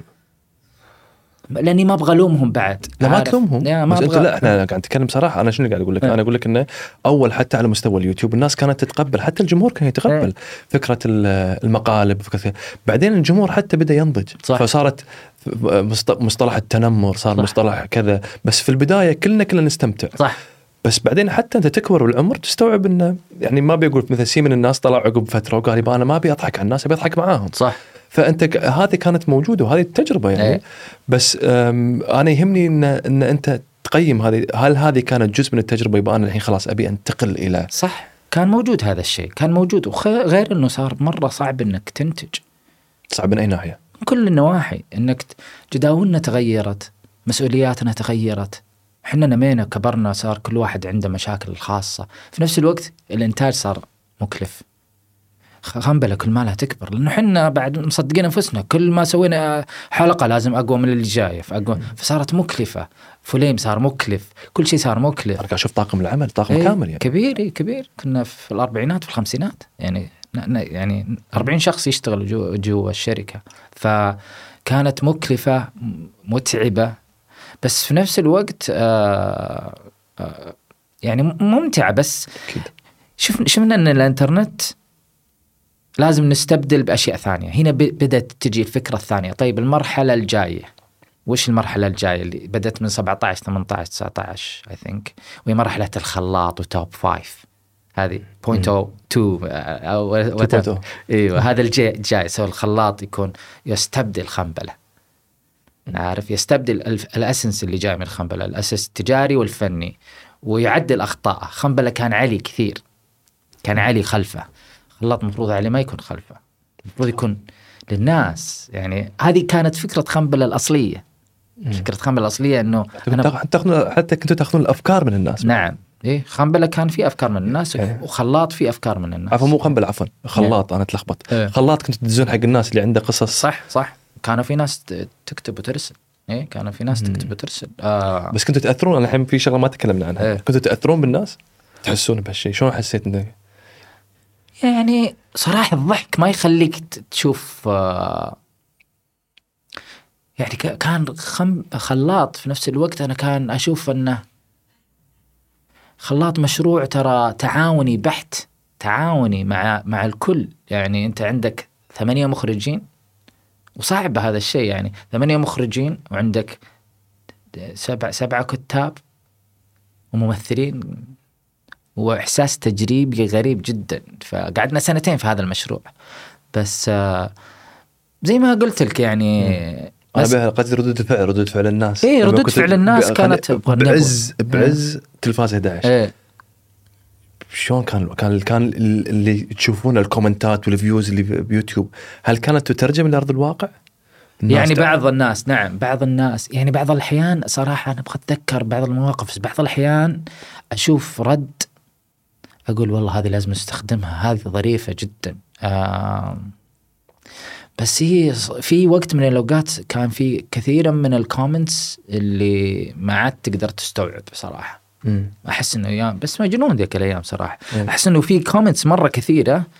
Speaker 2: لاني ما ابغى الومهم بعد.
Speaker 1: لا ما تلومهم بس انت لا احنا قاعد نتكلم صراحه. انا شنو قاعد اقول لك؟ انا اقول لك انه اول حتى على مستوى اليوتيوب الناس كانت تتقبل، حتى الجمهور كان يتقبل اه. فكره المقالب فكرة. بعدين الجمهور حتى بدا ينضج صح. فصارت مصطلح التنمر صار صح. مصطلح كذا. بس في البدايه كلنا كلنا نستمتع صح. بس بعدين حتى انت تكبر بالعمر تستوعب انه يعني ما بيقول مثل سي من الناس طلع عقب فتره وقال يبقى انا ما ابي اضحك على الناس ابي اضحك معاهم صح. فأنت هذه كانت موجودة وهذه التجربة يعني ايه. بس أنا يهمني إن, إن أنت تقيم هذه، هل هذه كانت جزء من التجربة يبقى أنا الحين خلاص أبي أنتقل إلى
Speaker 2: صح. كان موجود هذا الشيء كان موجود وغير إنه صار مرة صعب إنك تنتج.
Speaker 1: صعب من أي ناحية؟
Speaker 2: كل النواحي. إنك جداولنا تغيرت، مسؤولياتنا تغيرت، إحنا نمينا كبرنا، صار كل واحد عنده مشاكل الخاصة. في نفس الوقت الإنتاج صار مكلف. خنبلة كل ما لها تكبر لأنه حنا بعد مصدقين أنفسنا كل ما سوينا حلقة لازم أقوى من اللي جاية فأقوى. فصارت مكلفة. فليم صار مكلف، كل شيء صار مكلف.
Speaker 1: أرجع أشوف طاقم العمل طاقم ايه كامل يعني
Speaker 2: كبير كبير. كنا في الأربعينات في الخمسينات يعني يعني أربعين شخص يشتغل جو جوا الشركة. فكانت مكلفة متعبة بس في نفس الوقت آآ آآ يعني ممتعة. بس شوف شفنا أن الإنترنت لازم نستبدل بأشياء ثانية. هنا بدأت تجي الفكرة الثانية. طيب المرحلة الجاية وش المرحلة الجاية اللي بدأت من سبعة عشر ثمانية عشر تسعة عشر I think وهي مرحلة الخلاط وتوب فايف. هذه بوينت أو تو أو إيوه هذا الجاي جاي. سو الخلاط يكون يستبدل خنبلة. عارف يستبدل الأسنس اللي جاي من الخنبلة، الأساس التجاري والفني، ويعدل أخطاءه. خنبلة كان علي كثير، كان علي خلفه. خلاط مفروض عليه ما يكون خلفه، مفروض يكون للناس. يعني هذه كانت فكرة خنبلة الأصلية. مم. فكرة خنبلة الأصلية إنه
Speaker 1: تاخذون حتى كنتوا تاخذون الأفكار من الناس.
Speaker 2: نعم إيه خنبلة كان في أفكار من الناس إيه. وخلاط في أفكار من الناس.
Speaker 1: عفوا مو خنبلة عفوا خلاط إيه. أنا تلخبط إيه. خلاط كنتوا تدزون حق الناس اللي عنده قصص.
Speaker 2: صح صح. كانوا في ناس تكتب وترسل. إيه كانوا في ناس تكتب وترسل آه.
Speaker 1: بس كنتوا تأثرون. أنا الحين في شغلة ما تكلمنا عنها إيه. كنتوا تأثرون بالناس تحسون بهالشيء. شلون حسيت إنه
Speaker 2: يعني صراحة الضحك ما يخليك تشوف آه يعني كان خم خلاط في نفس الوقت. أنا كان أشوف أنه خلاط مشروع ترى تعاوني بحت، تعاوني مع مع الكل. يعني أنت عندك ثمانية مخرجين وصعب هذا الشيء. يعني ثمانية مخرجين وعندك سبع سبعة كتاب وممثلين وإحساس تجريبي غريب جدا. فقعدنا سنتين في هذا المشروع. بس آه زي ما قلت لك يعني
Speaker 1: أنا قد ردود الفعل ردود فعل الناس.
Speaker 2: إيه ردود فعل الناس كانت
Speaker 1: بعز بعز تلفاز إحدى عشر. إيه. شلون كان كان كان اللي تشوفون الكومنتات والفيوز اللي بيوتيوب هل كانت تترجم لأرض الواقع؟
Speaker 2: يعني بعض تعرف. الناس نعم بعض الناس يعني بعض الأحيان صراحة أنا أبغى أتذكر بعض المواقف. بعض الأحيان أشوف رد أقول والله هذه لازم نستخدمها، هذه ظريفة جدا. آه بس هي في وقت من الأوقات كان في كثيرا من الكومنتس اللي ما عاد تقدر تستوعب صراحة. مم. أحس إنه أيام بس مجنون ذيك الأيام صراحة. مم. أحس إنه في كومنتس مرة كثيرة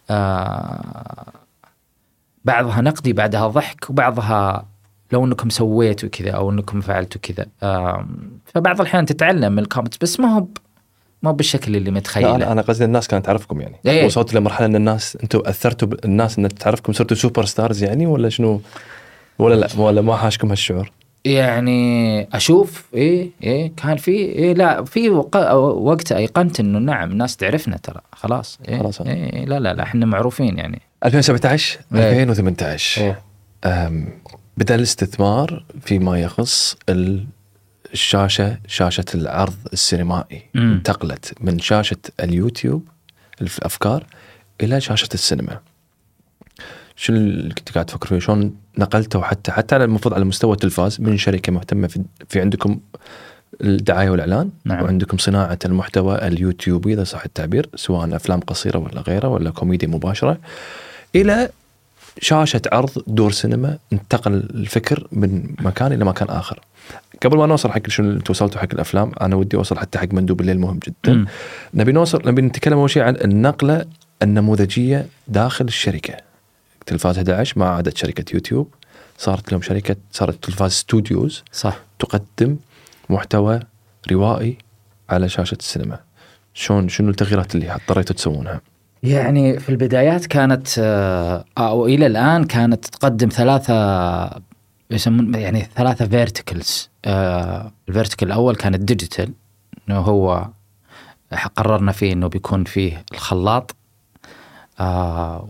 Speaker 2: آه بعضها نقدي بعدها ضحك وبعضها لو انكم سويتوا كذا او انكم فعلتوا كذا. آه فبعض الأحيان تتعلم من الكومنتس بس ما هو ما بالشكل اللي متخيله.
Speaker 1: انا انا قصدي الناس كانت تعرفكم يعني
Speaker 2: إيه.
Speaker 1: وصلت لمرحله ان الناس انتم اثرتوا الناس ان تعرفكم صرتوا سوبر ستارز يعني ولا شنو ولا لا ولا ما حاشكم هالشعور؟
Speaker 2: يعني اشوف ايه ايه كان في ايه لا في وق... وقت ايقنت انه نعم الناس تعرفنا ترى خلاص. إيه
Speaker 1: خلاص
Speaker 2: إيه لا لا لا احنا معروفين يعني.
Speaker 1: ألفين وسبعة عشر
Speaker 2: إيه.
Speaker 1: ألفين وثمانية عشر
Speaker 2: إيه.
Speaker 1: أم بدأ الاستثمار فيما يخص الشاشة شاشة العرض السينمائي.
Speaker 2: مم.
Speaker 1: انتقلت من شاشة اليوتيوب الأفكار إلى شاشة السينما. شو اللي كنت قاعد تفكر فيه شلون نقلته حتى حتى على المفروض على مستوى التلفاز من شركة مهتمة في, في عندكم الدعاية والإعلان.
Speaker 2: نعم.
Speaker 1: وعندكم صناعة المحتوى اليوتيوبي إذا صح التعبير سواء أفلام قصيرة ولا غيره ولا كوميديا مباشرة إلى شاشة عرض دور سينما. انتقل الفكر من مكان إلى مكان آخر. قبل ما نوصل حق شنو اللي توصلتوا حق الأفلام أنا ودي أوصل حتى حق مندوب الليل مهم جدا.
Speaker 2: م.
Speaker 1: نبي نوصل نبي نتكلم أول شيء عن النقلة النموذجية داخل الشركة. تلفاز إحدى عشر ما عادت شركة يوتيوب صارت لهم شركة صارت تلفاز ستوديوز
Speaker 2: صح
Speaker 1: تقدم محتوى روائي على شاشة السينما. شلون شنو التغييرات اللي اضطريتوا تسوونها؟
Speaker 2: يعني في البدايات كانت أو إلى الآن كانت تقدم ثلاثة يسمون يعني ثلاثة فيرتيكلز. الفيرتيكل الأول كان الديجيتال إنه هو قررنا فيه إنه بيكون فيه الخلاط آه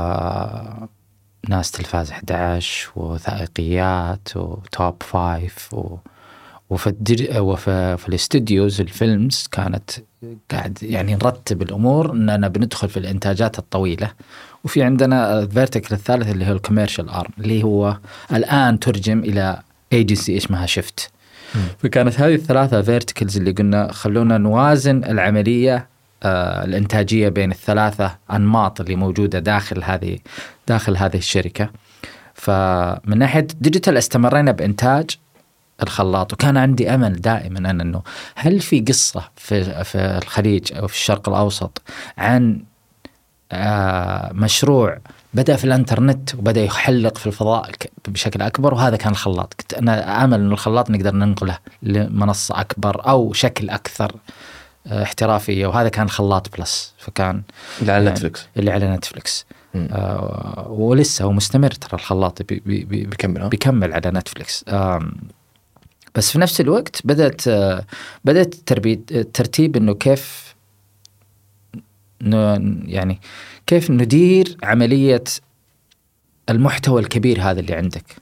Speaker 2: وناس تلفاز إحدى عشر وثائقيات وتوب فايف و وفي الدج... وفي في الاستوديوز الفيلمز كانت قاعد يعني نرتب الأمور إننا بندخل في الإنتاجات الطويلة. وفي عندنا الفيرتيكل الثالث اللي هو الكوميرشال آرم اللي هو الآن ترجم إلى ايجنسي اسمها شيفت. فكانت هذه الثلاثة فيرتيكلز اللي قلنا خلونا نوازن العملية آه الإنتاجية بين الثلاثة أنماط اللي موجودة داخل هذه داخل هذه الشركة. فمن ناحية ديجيتال استمرينا بإنتاج الخلاط وكان عندي أمل دائما أن أنه هل في قصة في في الخليج أو في الشرق الأوسط عن آه مشروع بدأ في الانترنت وبدأ يحلق في الفضاء بشكل أكبر وهذا كان الخلاط. كنت أنا آمل أن الخلاط نقدر ننقله لمنصة أكبر أو شكل أكثر آه احترافية وهذا كان الخلاط بلس. فكان
Speaker 1: اللي على نتفليكس
Speaker 2: اللي على نتفليكس آه ولسه هو مستمر ترى الخلاط بي بي بي
Speaker 1: بيكمل
Speaker 2: بيكمل على نتفليكس. آه بس في نفس الوقت بدأت بدأت ترتيب إنه كيف يعني كيف ندير عملية المحتوى الكبير هذا اللي عندك.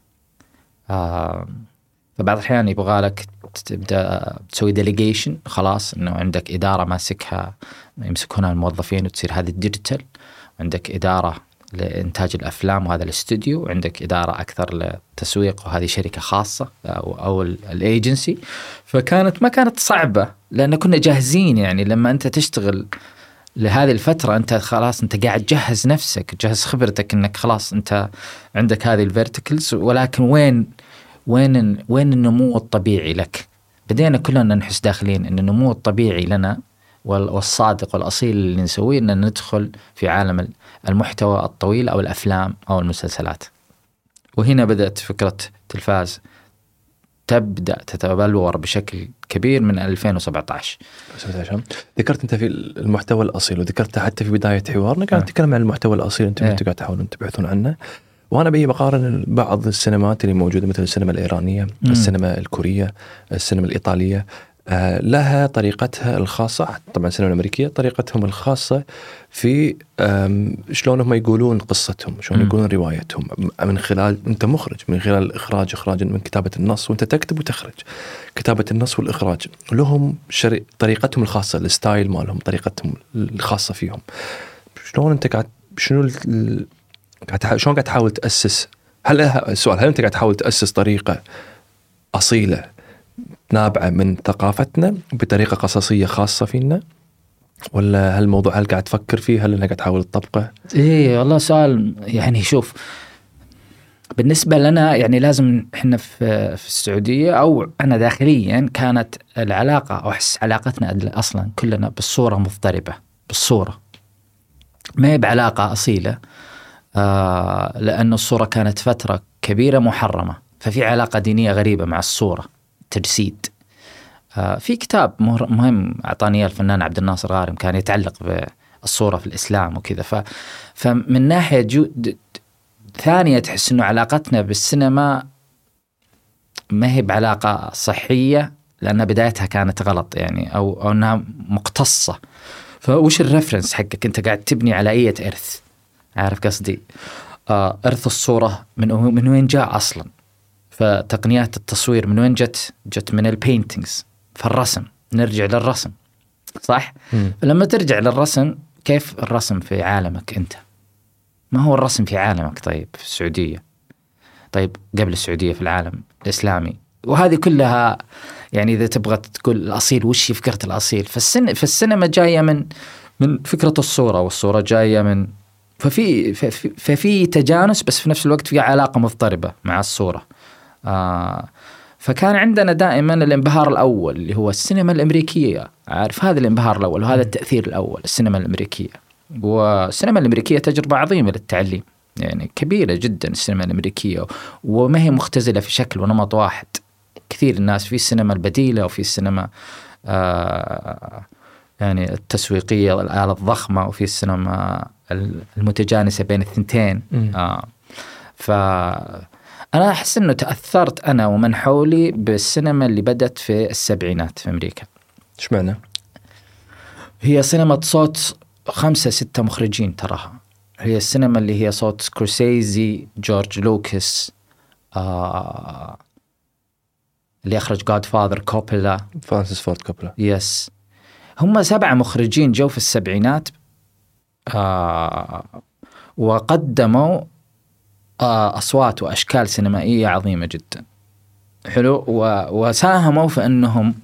Speaker 2: آه فبعض الأحيان يبغى لك تبدأ تسوي ديليجيشن خلاص إنه عندك إدارة ماسكها يمسكونها الموظفين وتصير هذه الديجيتال. عندك إدارة لإنتاج الأفلام وهذا الاستوديو وعندك إدارة أكثر للتسويق وهذه شركة خاصة أو, أو الإيجنسي. فكانت ما كانت صعبة لأن كنا جاهزين. يعني لما أنت تشتغل لهذه الفترة أنت خلاص أنت قاعد تجهز نفسك تجهز خبرتك إنك خلاص أنت عندك هذه الفيرتيكلز. ولكن وين وين وين النمو الطبيعي لك؟ بدينا كلنا نحس داخلين إن النمو الطبيعي لنا والصادق والأصيل اللي نسويه إن ندخل في عالم المحتوى الطويل أو الأفلام أو المسلسلات. وهنا بدأت فكرة تلفاز تبدأ تتبلور بشكل كبير من ألفين وسبعة عشر.
Speaker 1: ذكرت أنت في المحتوى الأصيل وذكرت حتى في بداية حوارنا قاعد نتكلم عن المحتوى الأصيل أنتم قاعد أه. تحاولون تبحثون عنه. وأنا بيجي بقارن بعض السينمات اللي موجودة مثل السينما الإيرانية م. السينما الكورية السينما الإيطالية آه لها طريقتها الخاصة. طبعا السينما الأمريكية طريقتهم الخاصة في شلون هم يقولون قصتهم شلون م. يقولون روايتهم من خلال أنت مخرج من خلال الإخراج إخراج من كتابة النص وأنت تكتب وتخرج كتابة النص والإخراج لهم شري... طريقتهم الخاصة الستايل مالهم طريقتهم الخاصة فيهم. شلون أنت قاعد شنو ال... قاعد شلون قاعد تحاول تأسس هل السؤال هل أنت قاعد تحاول تأسس طريقة أصيلة نابعة من ثقافتنا بطريقة قصصية خاصة فينا ولا هالموضوع هل قاعد تفكر فيه هل أنك قاعد تحاول تطبقه؟
Speaker 2: إيه والله سؤال يعني شوف بالنسبة لنا يعني لازم إحنا في في السعودية أو أنا داخليا كانت العلاقة أو أحس علاقتنا أصلا كلنا بالصورة مضطربة بالصورة ما هي بعلاقة أصيلة، آه لأن الصورة كانت فترة كبيرة محرمة، ففي علاقة دينية غريبة مع الصورة، تجسيد. آه في كتاب مهم أعطاني الفنان عبد الناصر غارم كان يتعلق بالصورة في الإسلام وكذا. ف فمن ناحية جو ثانية تحس إنه علاقتنا بالسينما ما هي بعلاقة صحية، لأن بدايتها كانت غلط يعني، أو, أو أنها مقتصة. فوش الرفرنس حقك؟ أنت قاعد تبني على أي إرث؟ عارف قصدي؟ آه إرث الصورة من من وين جاء أصلا؟ فتقنيات التصوير من وين جت؟ جت من البينتينجز، فالرسم نرجع للرسم، صح؟ م. فلما ترجع للرسم، كيف الرسم في عالمك أنت؟ ما هو الرسم في عالمك؟ طيب في السعودية، طيب قبل السعودية في العالم الإسلامي، وهذه كلها يعني إذا تبغى تقول الأصيل وش هي فكرة الأصيل؟ فالسن في السينما جاية من من فكرة الصورة، والصورة جاية من ففي ففي, ففي تجانس، بس في نفس الوقت في علاقة مضطربة مع الصورة. آه فكان عندنا دائما الانبهار الأول اللي هو السينما الأمريكية، عارف هذا الانبهار الأول وهذا التأثير الأول، السينما الأمريكية. والسينما الأمريكية تجربة عظيمة للتعليم، يعني كبيرة جدا السينما الأمريكية، وما هي مختزلة في شكل ونمط واحد. كثير الناس في السينما البديلة، وفي السينما آه يعني التسويقية الآلة الضخمة، وفي السينما المتجانسة بين الثنتين. آه فأنا أحس أنه تأثرت أنا ومن حولي بالسينما اللي بدت في السبعينات في أمريكا.
Speaker 1: إيش معنى؟
Speaker 2: هي سينما صوت خمسة ستة مخرجين تراها. هي السينما اللي هي صوت سكورسيزي، جورج لوكاس، آه اللي أخرج Godfather، كوبولا،
Speaker 1: فرانسيس فورد كوبولا.
Speaker 2: يس، هم سبعة مخرجين جو في السبعينات، آه وقدموا آه أصوات وأشكال سينمائية عظيمة جدا. حلو. وساهموا في أنهم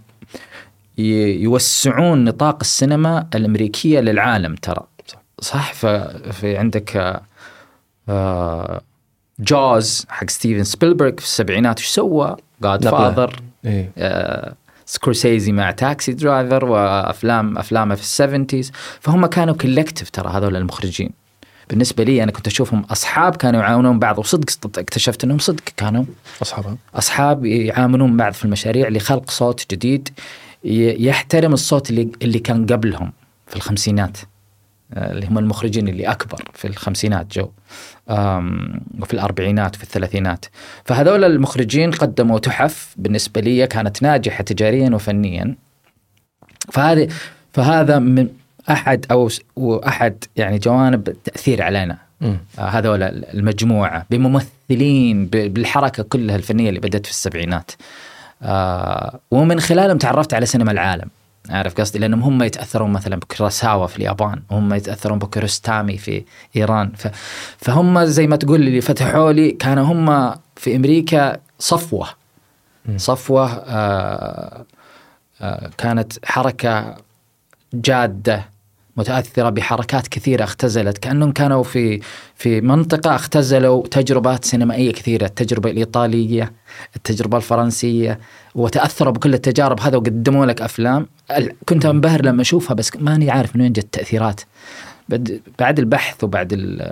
Speaker 2: يوسعون نطاق السينما الأمريكية للعالم ترى، صح. ففي عندك آه جوز حق ستيفن سبيلبرغ في السبعينات، إيش سوى؟ Godfather،
Speaker 1: إيه.
Speaker 2: آه سكورسيزي مع تاكسي درايفر، وأفلام أفلامه في السبعينات. فهم كانوا كولكتيف ترى هذول المخرجين. بالنسبة لي أنا كنت أشوفهم أصحاب كانوا يعاونون بعض، وصدق اكتشفت أنهم صدق كانوا
Speaker 1: أصحاب
Speaker 2: أصحاب يعاونون بعض في المشاريع لخلق صوت جديد يحترم الصوت اللي اللي كان قبلهم في الخمسينات، اللي هم المخرجين اللي أكبر في الخمسينات جو، وفي الأربعينات وفي الثلاثينات. فهذول المخرجين قدموا تحف بالنسبة لي كانت ناجحة تجاريا وفنيا. فهذه فهذا من أحد أو أحد يعني جوانب التأثير علينا. هذول المجموعة بممثلين بالحركة كلها الفنية اللي بدأت في السبعينات، ومن خلالهم تعرفت على سينما العالم. عارف قصدي؟ لأنهم هم يتأثرون مثلا بكوراساوا في اليابان، وهم يتأثرون بكيروستامي في إيران. ف... فهم زي ما تقول اللي فتحوا لي كانوا هم في أمريكا صفوة صفوة آه آه كانت حركة جادة متأثرة بحركات كثيرة اختزلت، كأنهم كانوا في في منطقة اختزلوا تجربات سينمائية كثيرة، التجربة الإيطالية، التجربة الفرنسية، وتأثروا بكل التجارب هذا وقدموا لك أفلام. كنت انبهر لما أشوفها، بس ماني عارف من وين جت التأثيرات. بعد البحث وبعد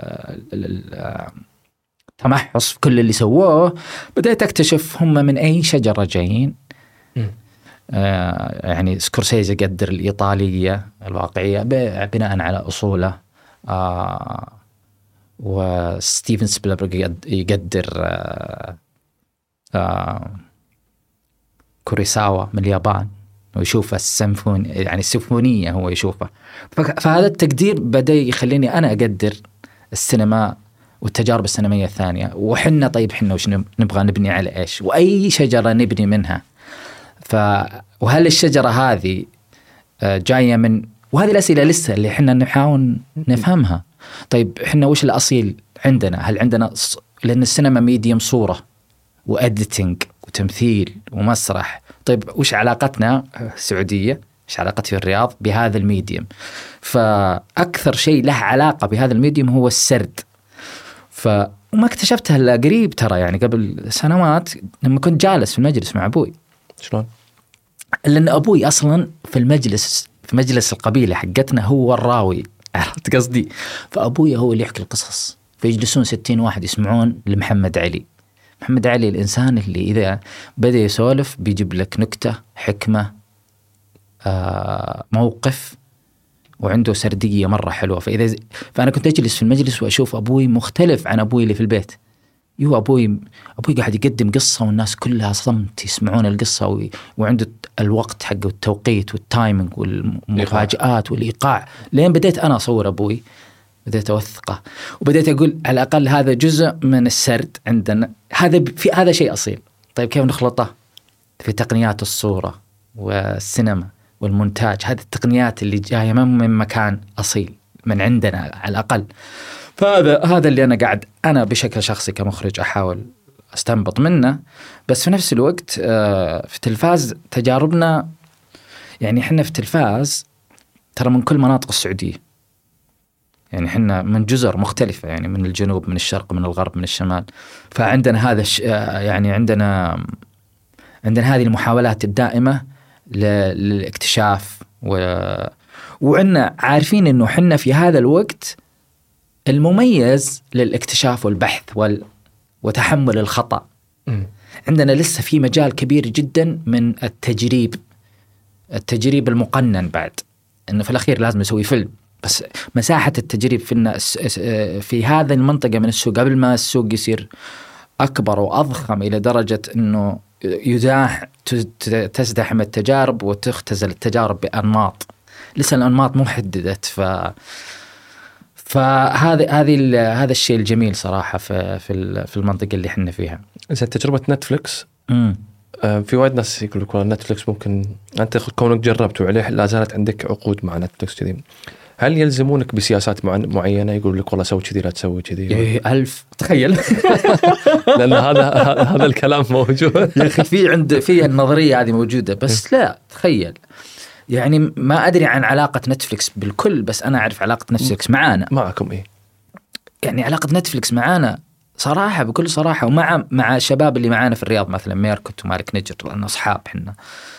Speaker 2: التمحص في كل اللي سووه، بدأت أكتشف هم من أي شجرة جايين. آه يعني سكورسيزي يقدر الإيطالية الواقعية بناء على أصوله، آه وستيفن سبيلبرغ يقدر آه آه كوريساوا من اليابان ويشوف السيمفون يعني السيمفونية هو يشوفه. فهذا التقدير بدأ يخليني أنا أقدر السينما والتجارب السينمائية الثانية. وحنا طيب حنا وش نبغى نبني على إيش، وأي شجرة نبني منها. ف وهل الشجرة هذه جاية من، وهذه الأسئلة لسه اللي حنا نحاول نفهمها. طيب حنا وش الأصيل عندنا؟ هل عندنا ص... لأن السينما ميديم صورة وإديتينج وتمثيل ومسرح. طيب وش علاقتنا السعودية، وش علاقتي في الرياض بهذا الميديم؟ فأكثر شيء له علاقة بهذا الميديم هو السرد. ف وما اكتشفتها إلا قريب ترى، يعني قبل سنوات لما كنت جالس في المجلس مع أبوي.
Speaker 1: شلون؟
Speaker 2: لأن أبوي أصلا في المجلس في مجلس القبيلة حقتنا هو الراوي عرفت قصدي؟ فأبوي هو اللي يحكي القصص، فيجلسون ستين واحد يسمعون لمحمد علي. محمد علي الإنسان اللي إذا بدأ يسولف بيجيب لك نكتة، حكمة، آه موقف، وعنده سردية مرة حلوة. فإذا ز... فأنا كنت أجلس في المجلس وأشوف أبوي مختلف عن أبوي اللي في البيت. يو أبوي أبوي قاعد يقدم قصة والناس كلها صمت يسمعون القصة، و... وعنده الوقت حقه والتوقيت والتايمينج والمفاجآت والإيقاع. لين بديت أنا أصور أبوي بديت أوثقه، وبديت أقول على الأقل هذا جزء من السرد عندنا، هذا في هذا شيء أصيل. طيب كيف نخلطه في تقنيات الصورة والسينما والمونتاج؟ هذه التقنيات اللي جاية من مكان أصيل من عندنا على الأقل. فهذا هذا اللي أنا قاعد أنا بشكل شخصي كمخرج أحاول أستنبط منه. بس في نفس الوقت في التلفاز تجاربنا، يعني إحنا في التلفاز ترى من كل مناطق السعودية، يعني إحنا من جزر مختلفة، يعني من الجنوب، من الشرق، من الغرب، من الشمال. فعندنا هذا الش... يعني عندنا عندنا هذه المحاولات الدائمة للاكتشاف، و... وعنا عارفين إنه حنا في هذا الوقت المميز للاكتشاف والبحث وال... وتحمل الخطأ. م. عندنا لسه في مجال كبير جدا من التجريب، التجريب المقنن، بعد إنه في الأخير لازم يسوي فيلم. بس مساحة التجريب في الناس في هذا المنطقة من السوق قبل ما السوق يصير أكبر وأضخم إلى درجة إنه يزاح تزدحم التجارب وتختزل التجارب بأنماط، لسه الأنماط مو حددت. ف فهذا هذه هذا الشيء الجميل صراحة في في في المنطقة اللي إحنا فيها.
Speaker 1: إذا تجربة نتفليكس، امم آه في وايد ناس يقول لك والله نتفليكس ممكن أنت كونك جربت وعليه لا زالت عندك عقود مع نتفليكس كذي، هل يلزمونك بسياسات معينة؟ يقول لك والله سوي كذي لا تسوي كذي؟
Speaker 2: إيه ألف تخيل.
Speaker 1: لأن هذا هذا الكلام موجود
Speaker 2: يا أخي، في عند في النظرية هذه موجودة، بس لا تخيل. يعني ما أدري عن علاقة نتفليكس بالكل، بس أنا أعرف علاقة نتفليكس معانا.
Speaker 1: معكم إيه؟ يعني
Speaker 2: علاقة نتفليكس معانا صراحة بكل صراحة، ومع مع الشباب اللي معانا في الرياض مثلا ميركوت ومالك نجر، لأننا أصحاب حنا،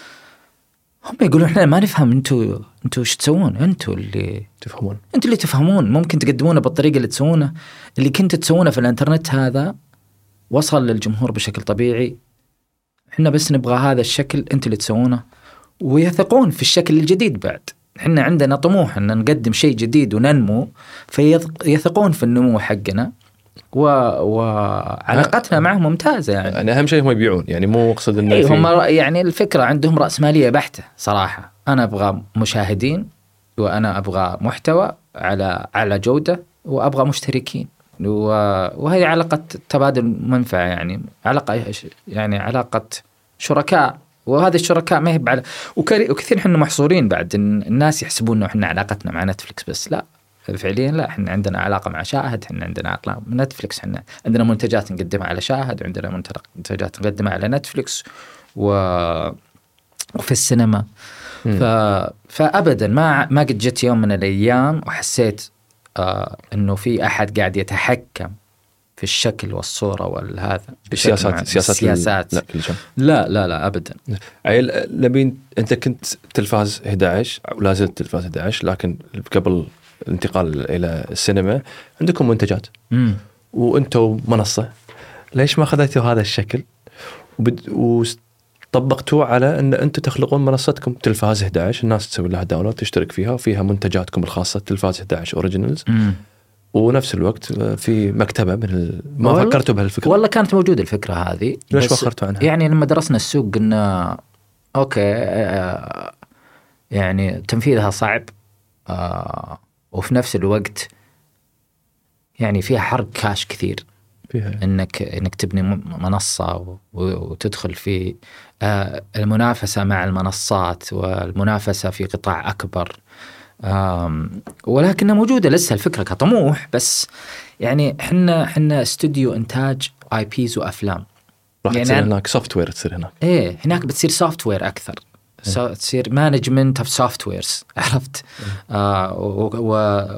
Speaker 2: هم يقولون إحنا ما نفهم، أنتوا أنتوا إيش تسوون؟ أنتوا اللي
Speaker 1: تفهمون،
Speaker 2: أنتوا اللي تفهمون، ممكن تقدمونه بالطريقة اللي تسوونه، اللي كنت تسوونه في الإنترنت هذا وصل للجمهور بشكل طبيعي، إحنا بس نبغى هذا الشكل أنتوا اللي تسوونه. ويثقون في الشكل الجديد. بعد إحنا عندنا طموح أن نقدم شيء جديد وننمو، فيثقون في النمو حقنا، و... وعلاقتنا معهم ممتازة. يعني
Speaker 1: يعني أهم شيء هم يبيعون، يعني مو أقصد إنه
Speaker 2: إيه هم يعني الفكرة عندهم رأسمالية بحتة صراحة. أنا أبغى مشاهدين، وأنا أبغى محتوى على على جودة، وأبغى مشتركين، و... وهي علاقة تبادل منفعة، يعني علاقة يعني علاقة شركاء. وهذا الشركاء ما هي على وكثير إحنا محصورين. بعد الناس يحسبون إنه إحنا علاقتنا مع نتفليكس بس، لا فعليا لا، إحنا عندنا علاقة مع شاهد، إحنا عندنا علاقة مع نتفليكس، إحنا عندنا منتجات نقدمها على شاهد، وعندنا منتجات نقدمها على نتفليكس و... وفي السينما. ف... فأبدا ما ما قد جت يوم من الأيام وحسيت آه إنه في أحد قاعد يتحكم في الشكل والصورة والهذا
Speaker 1: سياسات سياسات
Speaker 2: سياسات
Speaker 1: لا,
Speaker 2: لا لا لا أبدا.
Speaker 1: عيل لبين أنت كنت تلفاز إحدى عشر ولا زلت تلفاز إحدى عشر، لكن قبل الانتقال إلى السينما عندكم منتجات مم. وأنتوا منصة، ليش ما خذيتوا هذا الشكل وبد... وطبقتوه على أن أنتوا تخلقون منصتكم تلفاز إحدى عشر، الناس تسوي لها داونلود تشترك فيها، وفيها منتجاتكم الخاصة تلفاز إحدى عشر أوريجينالز، ونفس الوقت في مكتبة من ال... ما فكرتوا بهالفكرة؟
Speaker 2: والله كانت موجودة الفكرة هذه،
Speaker 1: ليش وخرتوا عنها؟
Speaker 2: يعني لما درسنا السوق قلنا أوكي آه يعني تنفيذها صعب، آه وفي نفس الوقت يعني فيها حرق كاش كثير، فيها انك انك تبني منصة وتدخل في آه المنافسة مع المنصات والمنافسة في قطاع أكبر، ولكنها موجودة لسه الفكرة كطموح. بس يعني حنا حنا استوديو إنتاج آي بيز وأفلام،
Speaker 1: راح يعني تصير هناك سوفت وير، تصير هناك
Speaker 2: إيه هناك بتصير سوفت وير أكثر، إيه. تصير مانجمنت أوف سوفت ويرز، عرفت؟ إيه. آه و و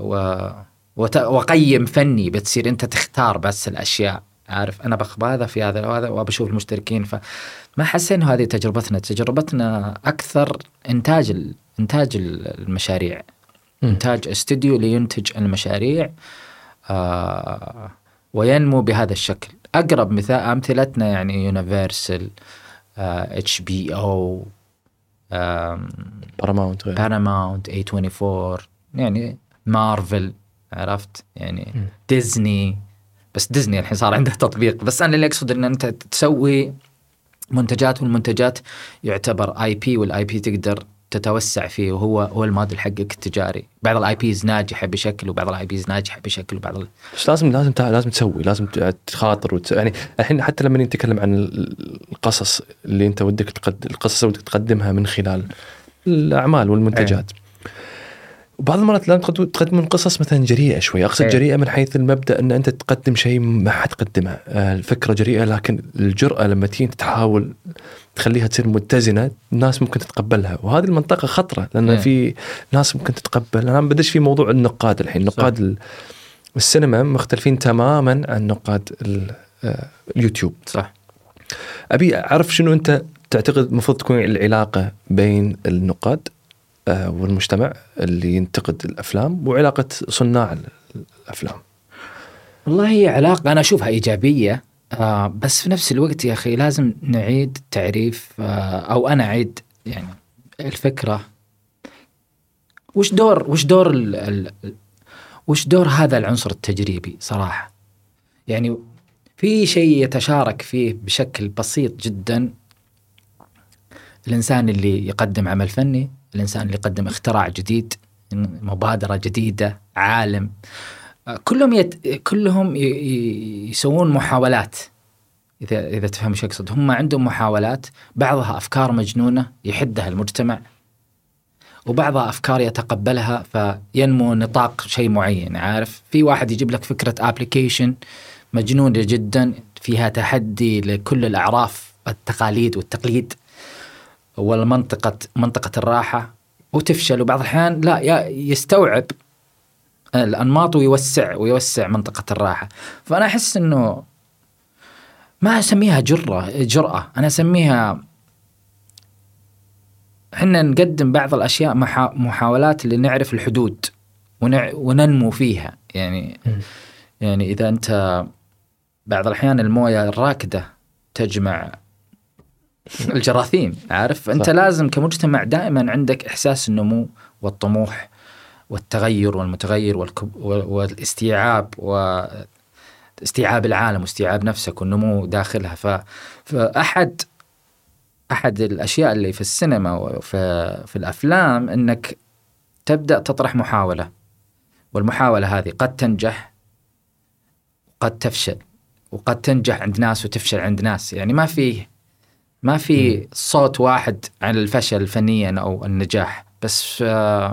Speaker 2: و وقيم فني، بتصير أنت تختار بس الأشياء، عارف أنا بخبى هذا في هذا وهذا وبشوف المشتركين. فما حسين هذه تجربتنا تجربتنا أكثر إنتاج إنتاج المشاريع، إنتاج استوديو لينتج المشاريع آه وينمو بهذا الشكل. أقرب مثال أمثلتنا يعني يونيفرسال، اتش بي او،
Speaker 1: باراماونت
Speaker 2: باراماونت، إيه توينتي فور، يعني مارفل، عرفت يعني م. ديزني. بس ديزني الحين صار عنده تطبيق. بس أنا اللي أقصد أن أنت تسوي منتجات، والمنتجات يعتبر آي بي، والآي بي تقدر تتوسع فيه، وهو هو الموديل حقك التجاري. بعض الاي بيز ناجحه بشكل، وبعض الاي بيز ناجحه بشكل، وبعض ال...
Speaker 1: بس لازم لازم لازم تسوي، لازم تخاطر وت... يعني الحين حتى لما نتكلم عن القصص اللي انت ودك تقدم، القصص اللي ودك تقدمها من خلال الاعمال والمنتجات، أيه. وبعض المرات لازم تقدم قصص مثلا جريئه شوي. اقصد أيه. جريئه من حيث المبدا ان انت تقدم شيء ما حد قدمه، الفكره جريئه، لكن الجرأه لما تيجي تحاول تخليها تصير متزنة، الناس ممكن تتقبلها. وهذه المنطقة خطرة، لأن yeah. في ناس ممكن تتقبل. أنا بدش في موضوع النقاد الحين. نقاد السينما مختلفين تماما عن نقاد اليوتيوب.
Speaker 2: صح.
Speaker 1: أبي أعرف شنو أنت تعتقد مفروض تكون العلاقة بين النقاد والمجتمع اللي ينتقد الأفلام، وعلاقة صناع الأفلام.
Speaker 2: والله هي علاقة أنا أشوفها إيجابية، آه بس في نفس الوقت يا أخي لازم نعيد تعريف، آه أو أنا أعيد يعني الفكرة. وش دور وش دور ال ال وش دور هذا العنصر التجريبي صراحة؟ يعني في شيء يتشارك فيه بشكل بسيط جدا الإنسان اللي يقدم عمل فني، الإنسان اللي يقدم اختراع جديد، مبادرة جديدة، عالم، كلهم يت... كلهم ي... يسوون محاولات. إذا إذا تفهم ايش أقصد، هم عندهم محاولات، بعضها أفكار مجنونة يحدها المجتمع، وبعضها أفكار يتقبلها فينمو نطاق شيء معين. عارف، في واحد يجيب لك فكرة أبليكيشن مجنونة جدا فيها تحدي لكل الأعراف، التقاليد والتقليد والمنطقة منطقة الراحة، وتفشل. وبعض الأحيان لا يستوعب الأنماط ويوسع ويوسع منطقة الراحة. فأنا أحس إنه ما أسميها جرة جرأة، أنا أسميها حنا نقدم بعض الأشياء محاولات اللي نعرف الحدود وننمو فيها. يعني م. يعني إذا أنت بعض الأحيان الموية الراكدة تجمع الجراثيم، عارف، أنت صح. لازم كمجتمع دائما عندك إحساس النمو والطموح والتغير والمتغير والكب... والاستيعاب واستيعاب العالم واستيعاب نفسك والنمو داخلها. ف... فأحد أحد الأشياء اللي في السينما وفي في الأفلام أنك تبدأ تطرح محاولة، والمحاولة هذه قد تنجح وقد تفشل، وقد تنجح عند ناس وتفشل عند ناس. يعني ما في ما في صوت واحد عن الفشل فنيا أو النجاح. بس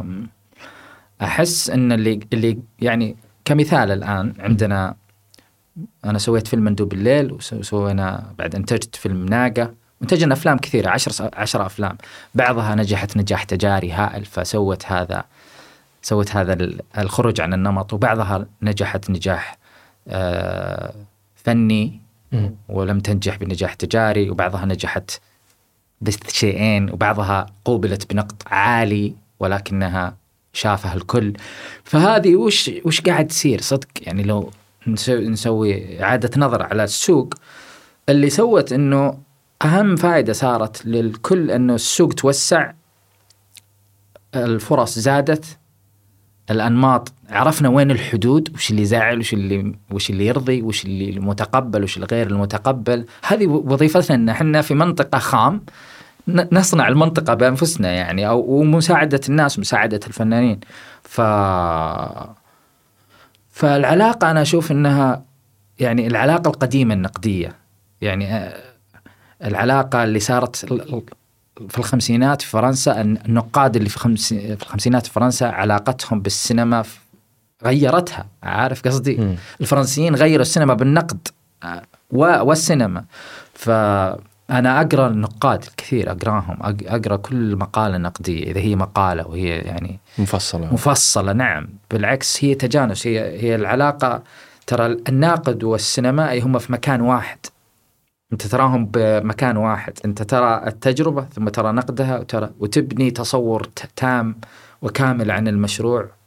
Speaker 2: أحس أن اللي اللي يعني كمثال الآن عندنا، أنا سويت فيلم مندوب الليل، وسوينا بعد انتجت فيلم ناقة، انتجنا أفلام كثيرة، عشر عشر أفلام، بعضها نجحت نجاح تجاري هائل فسوت هذا سوت هذا الخروج عن النمط، وبعضها نجحت نجاح آه فني ولم تنجح بنجاح تجاري، وبعضها نجحت بالشيئين، وبعضها قوبلت بنقد عالي ولكنها شافها الكل. فهذه وش وش قاعد تصير صدق؟ يعني لو نسوي إعادة نظر على السوق، اللي سوت إنه أهم فائدة صارت للكل إنه السوق توسع، الفرص زادت، الأنماط عرفنا وين الحدود، وش اللي زعل، وش اللي وش اللي يرضي، وش اللي المتقبل، وش الغير المتقبل. هذه وظيفتنا إن إحنا في منطقة خام نصنع المنطقة بأنفسنا، يعني أو ومساعدة الناس ومساعدة الفنانين. ف فالعلاقة أنا أشوف إنها يعني العلاقة القديمة النقدية، يعني العلاقة اللي صارت في الخمسينات في فرنسا، النقاد اللي في, خمس في الخمسينات في فرنسا علاقتهم بالسينما غيرتها. عارف قصدي؟ م. الفرنسيين غيروا السينما بالنقد والسينما. فأنا أقرأ النقاد الكثير، أقرأهم أقرأ كل مقالة نقدية إذا هي مقالة وهي يعني
Speaker 1: مفصلة
Speaker 2: مفصلة. نعم بالعكس، هي تجانس، هي هي العلاقة. ترى الناقد والسينمائي هم في مكان واحد، أنت تراهم بمكان واحد، أنت ترى التجربة ثم ترى نقدها، وترى وتبني تصور تام وكامل عن المشروع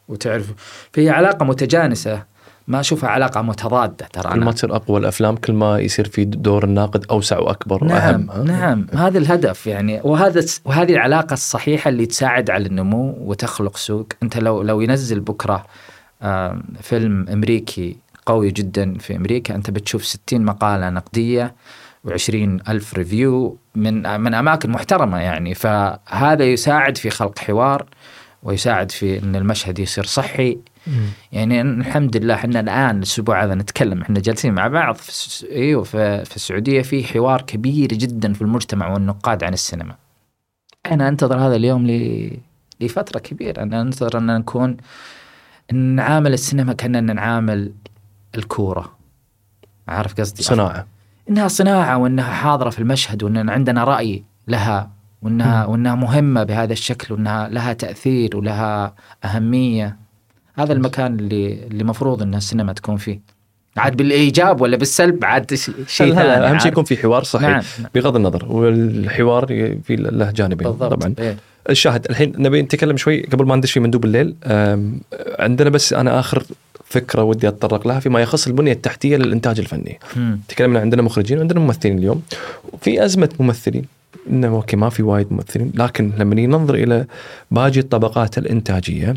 Speaker 2: وتعرف فهي علاقة متجانسة، ما أشوفها علاقة متضادة. ترى
Speaker 1: كل ما تصير أقوى الأفلام كل ما يصير في دور الناقد أوسع وأكبر
Speaker 2: نعم
Speaker 1: وأهم.
Speaker 2: نعم هذا الهدف يعني، وهذا وهذه العلاقة الصحيحة اللي تساعد على النمو وتخلق سوق. أنت لو لو ينزل بكرة فيلم أمريكي قوي جدا في أمريكا، أنت بتشوف ستين مقالة نقدية وعشرين ألف ريفيو من من أماكن محترمة يعني. فهذا يساعد في خلق حوار، ويساعد في أن المشهد يصير صحي. يعني الحمد لله احنا الآن الأسبوع هذا نتكلم، احنا جالسين مع بعض في ايوه في, في السعودية في حوار كبير جدا في المجتمع والنقاد عن السينما. أنا أنتظر هذا اليوم ل لفترة كبيرة. أنا أنتظر أن نكون نعامل السينما كأننا نعامل الكورة، عارف قصدي؟
Speaker 1: صناعة،
Speaker 2: إنها صناعة، وإنها حاضرة في المشهد، وإن عندنا رأي لها، وإنها وإنها مهمة بهذا الشكل، وإنها لها تأثير ولها أهمية. هذا المكان اللي اللي مفروض إن السينما تكون فيه، عاد بالإيجاب ولا بالسلب عاد شيء ثاني.
Speaker 1: أهم شيء يكون في حوار صحي.
Speaker 2: نعم.
Speaker 1: بغض النظر، والحوار في له جانبين طبعا.
Speaker 2: إيه.
Speaker 1: الشاهد الحين نبي نتكلم شوي قبل ما ندش في مندوب الليل. عندنا بس أنا آخر فكرة ودي أتطرق لها فيما يخص البنية التحتية للإنتاج الفني. تكلمنا عندنا مخرجين وعندنا ممثلين اليوم، وفي أزمة ممثلين، إنه أوكي ما في وايد ممثلين، لكن لما ننظر إلى باقي الطبقات الإنتاجية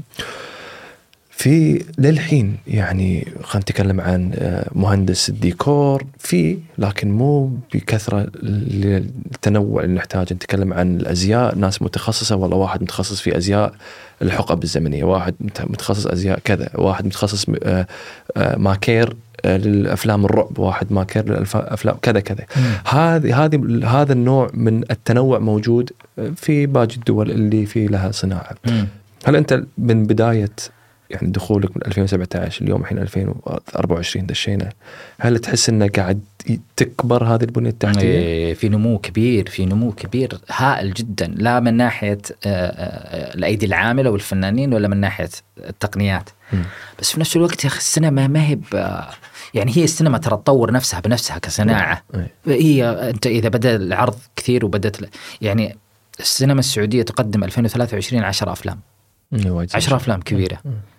Speaker 1: في للحين يعني خلينا نتكلم عن مهندس الديكور في، لكن مو بكثرة التنوع اللي نحتاج. نتكلم عن الأزياء، ناس متخصصة، والله واحد متخصص في أزياء الحقب الزمنية، واحد متخصص أزياء كذا، واحد متخصص ماكير للأفلام الرعب، واحد ماكير للأفلام كذا كذا. هذه هذه هذا النوع من التنوع موجود في باقي الدول اللي في لها صناعة. هل أنت من بداية يعني دخولك من ألفين وسبعة عشر اليوم الحين ألفين وأربعة وعشرين دشينا، هل تحس إنه قاعد تكبر هذه البنية التحتية؟
Speaker 2: في نمو كبير، في نمو كبير هائل جدا، لا من ناحية الأيدي العاملة والفنانين ولا من ناحية التقنيات. م. بس في نفس الوقت يا أخي السينما ما هي يعني، هي السينما ترى تطور نفسها بنفسها كصناعة. هي أنت إذا بدأ العرض كثير وبدأت يعني السينما السعودية تقدم ألفين وثلاثة وعشرين عشر أفلام، عشر أفلام كبيرة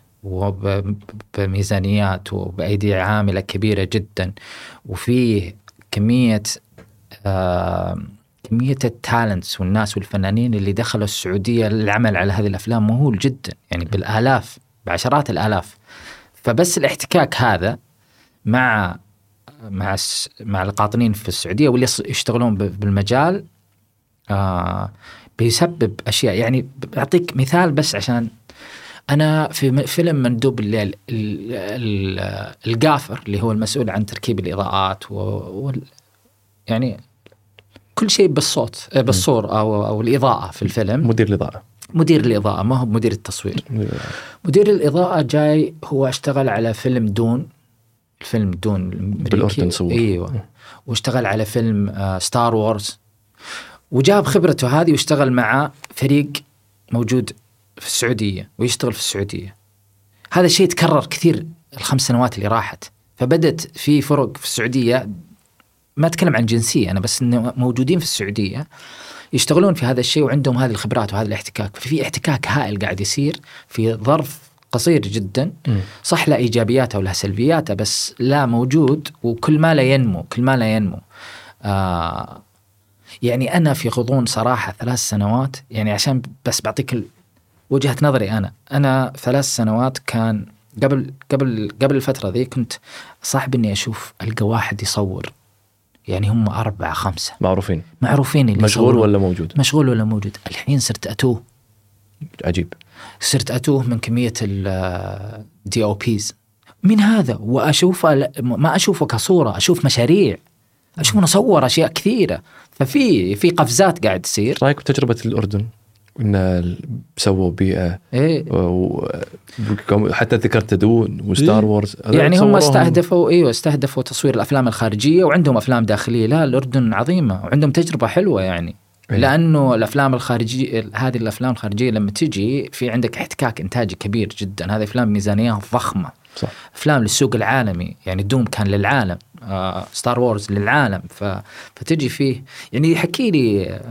Speaker 2: وبميزانيات وبأيدي عاملة كبيرة جدا، وفيه كمية آه كمية التالنتس والناس والفنانين اللي دخلوا السعودية للعمل على هذه الأفلام مهول جدا، يعني بالآلاف بعشرات الآلاف. فبس الاحتكاك هذا مع مع مع القاطنين في السعودية واللي يشتغلون بالمجال آه بيسبب أشياء. يعني أعطيك مثال بس عشان أنا في فيلم مندوب الليل، القافر اللي هو المسؤول عن تركيب الإضاءات و يعني كل شيء بالصوت بالصور أو أو الإضاءة في الفيلم،
Speaker 1: مدير الإضاءة
Speaker 2: مدير الإضاءة ما هو مدير التصوير. مدير الإضاءة جاي هو اشتغل على فيلم دون، الفيلم دون
Speaker 1: بالأردن صور.
Speaker 2: أيوة. واشتغل على فيلم آه ستار وورز، وجاب خبرته هذه واشتغل مع فريق موجود في السعودية ويشتغل في السعودية. هذا الشيء تكرر كثير الخمس سنوات اللي راحت، فبدت في فرق في السعودية، ما أتكلم عن جنسية أنا بس إنه موجودين في السعودية يشتغلون في هذا الشيء وعندهم هذه الخبرات وهذا الاحتكاك. ففي احتكاك هائل قاعد يصير في ظرف قصير جدا. م. صح لا إيجابياته ولا سلبياته، بس لا موجود، وكل ما لا ينمو كل ما لا ينمو آه يعني أنا في غضون صراحة ثلاث سنوات، يعني عشان بس بعطيك وجهة نظري، أنا أنا ثلاث سنوات كان قبل قبل قبل الفترة ذي كنت صاحب إني أشوف ألقى واحد يصور، يعني هم أربعة خمسة
Speaker 1: معروفين
Speaker 2: معروفين اللي
Speaker 1: مشغول
Speaker 2: يصورون.
Speaker 1: ولا موجود
Speaker 2: مشغول ولا موجود. الحين صرت أتوه،
Speaker 1: عجيب،
Speaker 2: صرت أتوه من كمية الدي أو بيز من هذا، وأشوفه ما أشوفه كصورة، أشوف مشاريع، أشوف نصور أشياء كثيرة. ففي في قفزات قاعد تصير.
Speaker 1: رأيك بتجربة الأردن إن سووا بيئة
Speaker 2: إيه؟
Speaker 1: وحتى ذكرت دون وستار وورز،
Speaker 2: يعني هم استهدفوا ايوه استهدفوا تصوير الافلام الخارجيه، وعندهم افلام داخليه. لا الاردن عظيمه وعندهم تجربه حلوه يعني. إيه؟ لانه الافلام الخارجيه هذه الافلام الخارجيه لما تجي في عندك احتكاك انتاجي كبير جدا. هذه افلام ميزانيات ضخمه، صح. افلام للسوق العالمي، يعني دوم كان للعالم، آه ستار وورز للعالم. ف... فتجي فيه يعني يحكي لي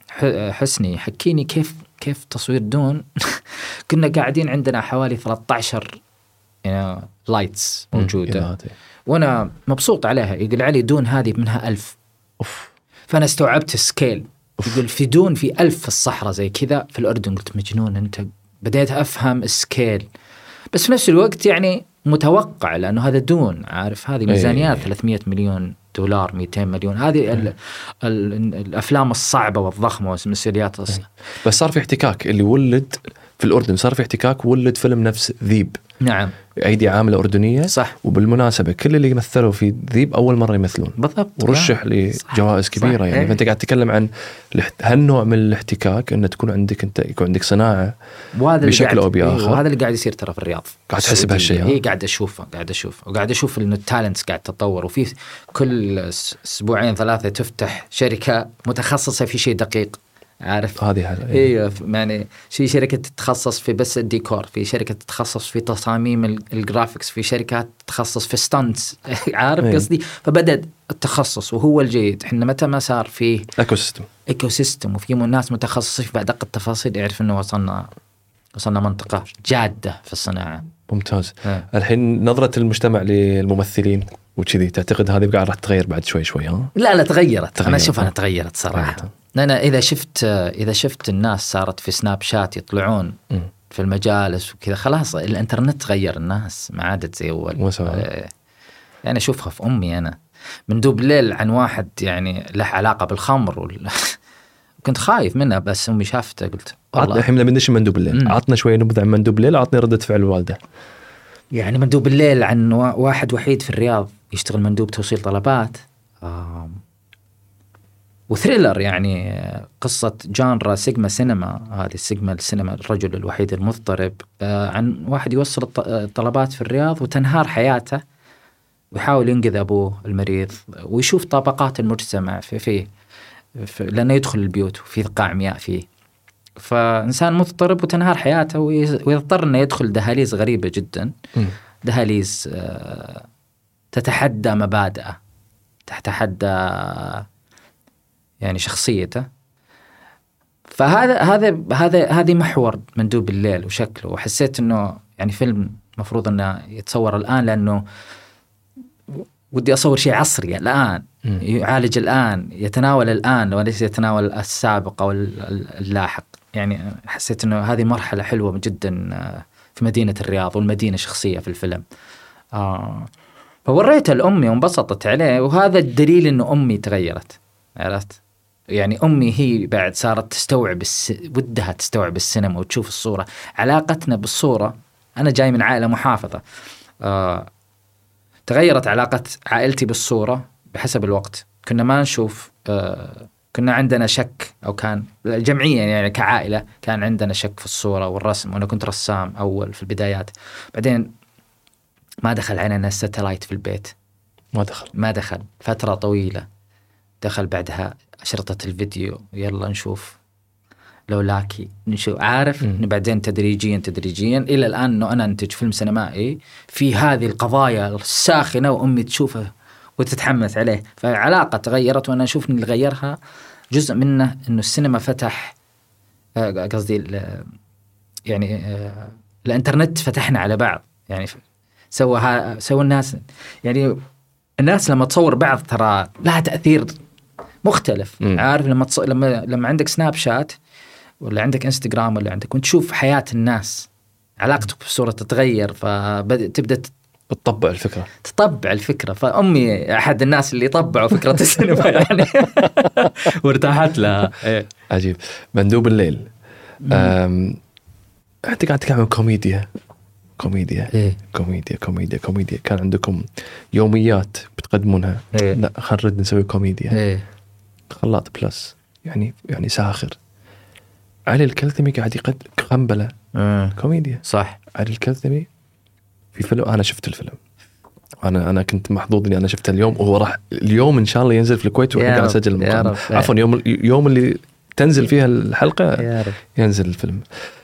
Speaker 2: حسني حكيني كيف كيف تصوير دون. كنا قاعدين عندنا حوالي ثلاثة عشر يعني لايتس موجودة وأنا مبسوط عليها. يقول علي دون هذه منها ألف.
Speaker 1: أوف.
Speaker 2: فأنا استوعبت السكيل. يقول في دون في ألف في الصحراء زي كذا في الأردن. قلت مجنون أنت. بديت أفهم السكيل بس في نفس الوقت يعني متوقع لأنه هذا دون عارف هذه ميزانيات أيه. ثلاثمية مليون دولار مئتين مليون هذه ال ال الأفلام الصعبة والضخمة والمسؤوليات.
Speaker 1: بس صار في احتكاك اللي ولد في الأردن صار في احتكاك ولد فيلم نفس ذيب.
Speaker 2: نعم
Speaker 1: أيدي عاملة أردنية
Speaker 2: صح.
Speaker 1: وبالمناسبة كل اللي مثلوا في ذيب أول مرة يمثلون
Speaker 2: بالضبط
Speaker 1: ورشح لجوائز كبيرة يعني. فأنت قاعد تتكلم عن هالنوع من الاحتكاك أن تكون عندك أنت يكون عندك صناعة بشكل أو بآخر.
Speaker 2: وهذا اللي قاعد يصير ترى في الرياض.
Speaker 1: قاعد تحس بهالشيء.
Speaker 2: إيه قاعد أشوفه قاعد أشوف وقاعد أشوف إنه التالنتس قاعد تتطور وفي كل أسبوعين ثلاثة تفتح شركة متخصصة في شيء دقيق عارف
Speaker 1: هذه هذا
Speaker 2: ايوه يعني في شركه تتخصص في بس الديكور في شركه تتخصص في تصاميم الجرافيكس في شركات تتخصص في ستانتس عارف قصدي. فبدأ التخصص وهو الجيد. احنا متى ما صار في
Speaker 1: ايكو سيستم
Speaker 2: ايكو سيستم وفي ناس متخصصين في ادق التفاصيل يعرف انه وصلنا وصلنا منطقه جاده في الصناعه.
Speaker 1: ممتاز. ها. الحين نظره المجتمع للممثلين وكذي تعتقد هذه بقى راح تتغير بعد شوي شوي ها؟
Speaker 2: لا لا تغيرت, تغيرت. انا اشوف انا تغيرت صراحه. تغيرت. أنا إذا شفت إذا شفت الناس صارت في سناب شات يطلعون م. في المجالس وكذا خلاص الإنترنت تغير الناس ما عادت زي أول. يعني أشوفها في أمي أنا مندوب ليل عن واحد يعني له علاقة بالخمر وال... كنت خايف منها بس أمي شافته قلت
Speaker 1: والله الحين لما ندش مندوب الليل عطنا شوية نبذة عن مندوب الليل عطني ردة فعل الوالدة.
Speaker 2: يعني مندوب الليل عن واحد وحيد في الرياض يشتغل مندوب توصيل طلبات آه. وثريلر يعني قصة جانرا سيجما سينما. هذه السيجما السينما الرجل الوحيد المضطرب عن واحد يوصل الطلبات في الرياض وتنهار حياته ويحاول ينقذ أبوه المريض ويشوف طبقات المجتمع في فيه في لأنه يدخل البيوت وفي قاع مياه فيه. فإنسان مضطرب وتنهار حياته ويضطر أنه يدخل دهاليز غريبة جدا. دهاليز تتحدى مبادئه تتحدى يعني شخصيته. فهذا هذا هذا هذه محور مندوب الليل وشكله. وحسيت انه يعني فيلم مفروض انه يتصور الان لانه ودي اصور شيء عصري الان م. يعالج الان يتناول الان وليس يتناول السابق او اللاحق. يعني حسيت انه هذه مرحله حلوه جدا في مدينه الرياض والمدينه شخصيه في الفيلم. آه فوريتها لامي وانبسطت عليه وهذا الدليل انه امي تغيرت عرفت. يعني أمي هي بعد صارت تستوعب الس... ودها تستوعب السينما وتشوف الصورة. علاقتنا بالصورة أنا جاي من عائلة محافظة آه... تغيرت علاقة عائلتي بالصورة بحسب الوقت. كنا ما نشوف آه... كنا عندنا شك أو كان جمعيا يعني كعائلة كان عندنا شك في الصورة والرسم. وأنا كنت رسام أول في البدايات. بعدين ما دخل علينا الساتلايت في البيت
Speaker 1: ما دخل
Speaker 2: ما دخل فترة طويلة. دخل بعدها أشرطة الفيديو يلا نشوف لولاكي نشوف عارف. م. بعدين تدريجيا تدريجيا إلى الآن أنه أنا أنتج فيلم سينمائي في هذه القضايا الساخنة وأمي تشوفه وتتحمس عليه. فعلاقة تغيرت وأنا أشوف أن اللي غيرها جزء منه أنه السينما فتح قصدي يعني الإنترنت فتحنا على بعض. يعني سوى سوى الناس يعني الناس لما تصور بعض ترى لها تأثير مختلف. م. عارف لما تص... لما لما عندك سناب شات ولا عندك انستغرام ولا عندك وتشوف حياة الناس علاقتك بالصورة تتغير فتبدأ
Speaker 1: تطبع الفكرة
Speaker 2: تطبع الفكرة. فأمي أحد الناس اللي طبعوا فكرة السينما يعني وارتاحت لها.
Speaker 1: عجيب. مندوب الليل أم... أنت قاعد تتكلم عن كوميديا كوميديا
Speaker 2: إيه؟
Speaker 1: كوميديا كوميديا كوميديا كان عندكم يوميات بتقدمونها. إيه؟ لا خلينا نسوي كوميديا.
Speaker 2: إيه؟
Speaker 1: خلاط بلس يعني يعني ساخر. علي الكلثمي قاعد يقدم قنبلة
Speaker 2: إيه؟
Speaker 1: كوميديا
Speaker 2: صح.
Speaker 1: علي الكلثمي في فيلم أنا شفت الفيلم أنا أنا كنت محظوظ إني أنا شفته اليوم وهو راح اليوم إن شاء الله ينزل في الكويت وإحنا قاعد نسجل المقابلة. عفوا يوم يوم اللي تنزل فيها الحلقة ينزل الفيلم.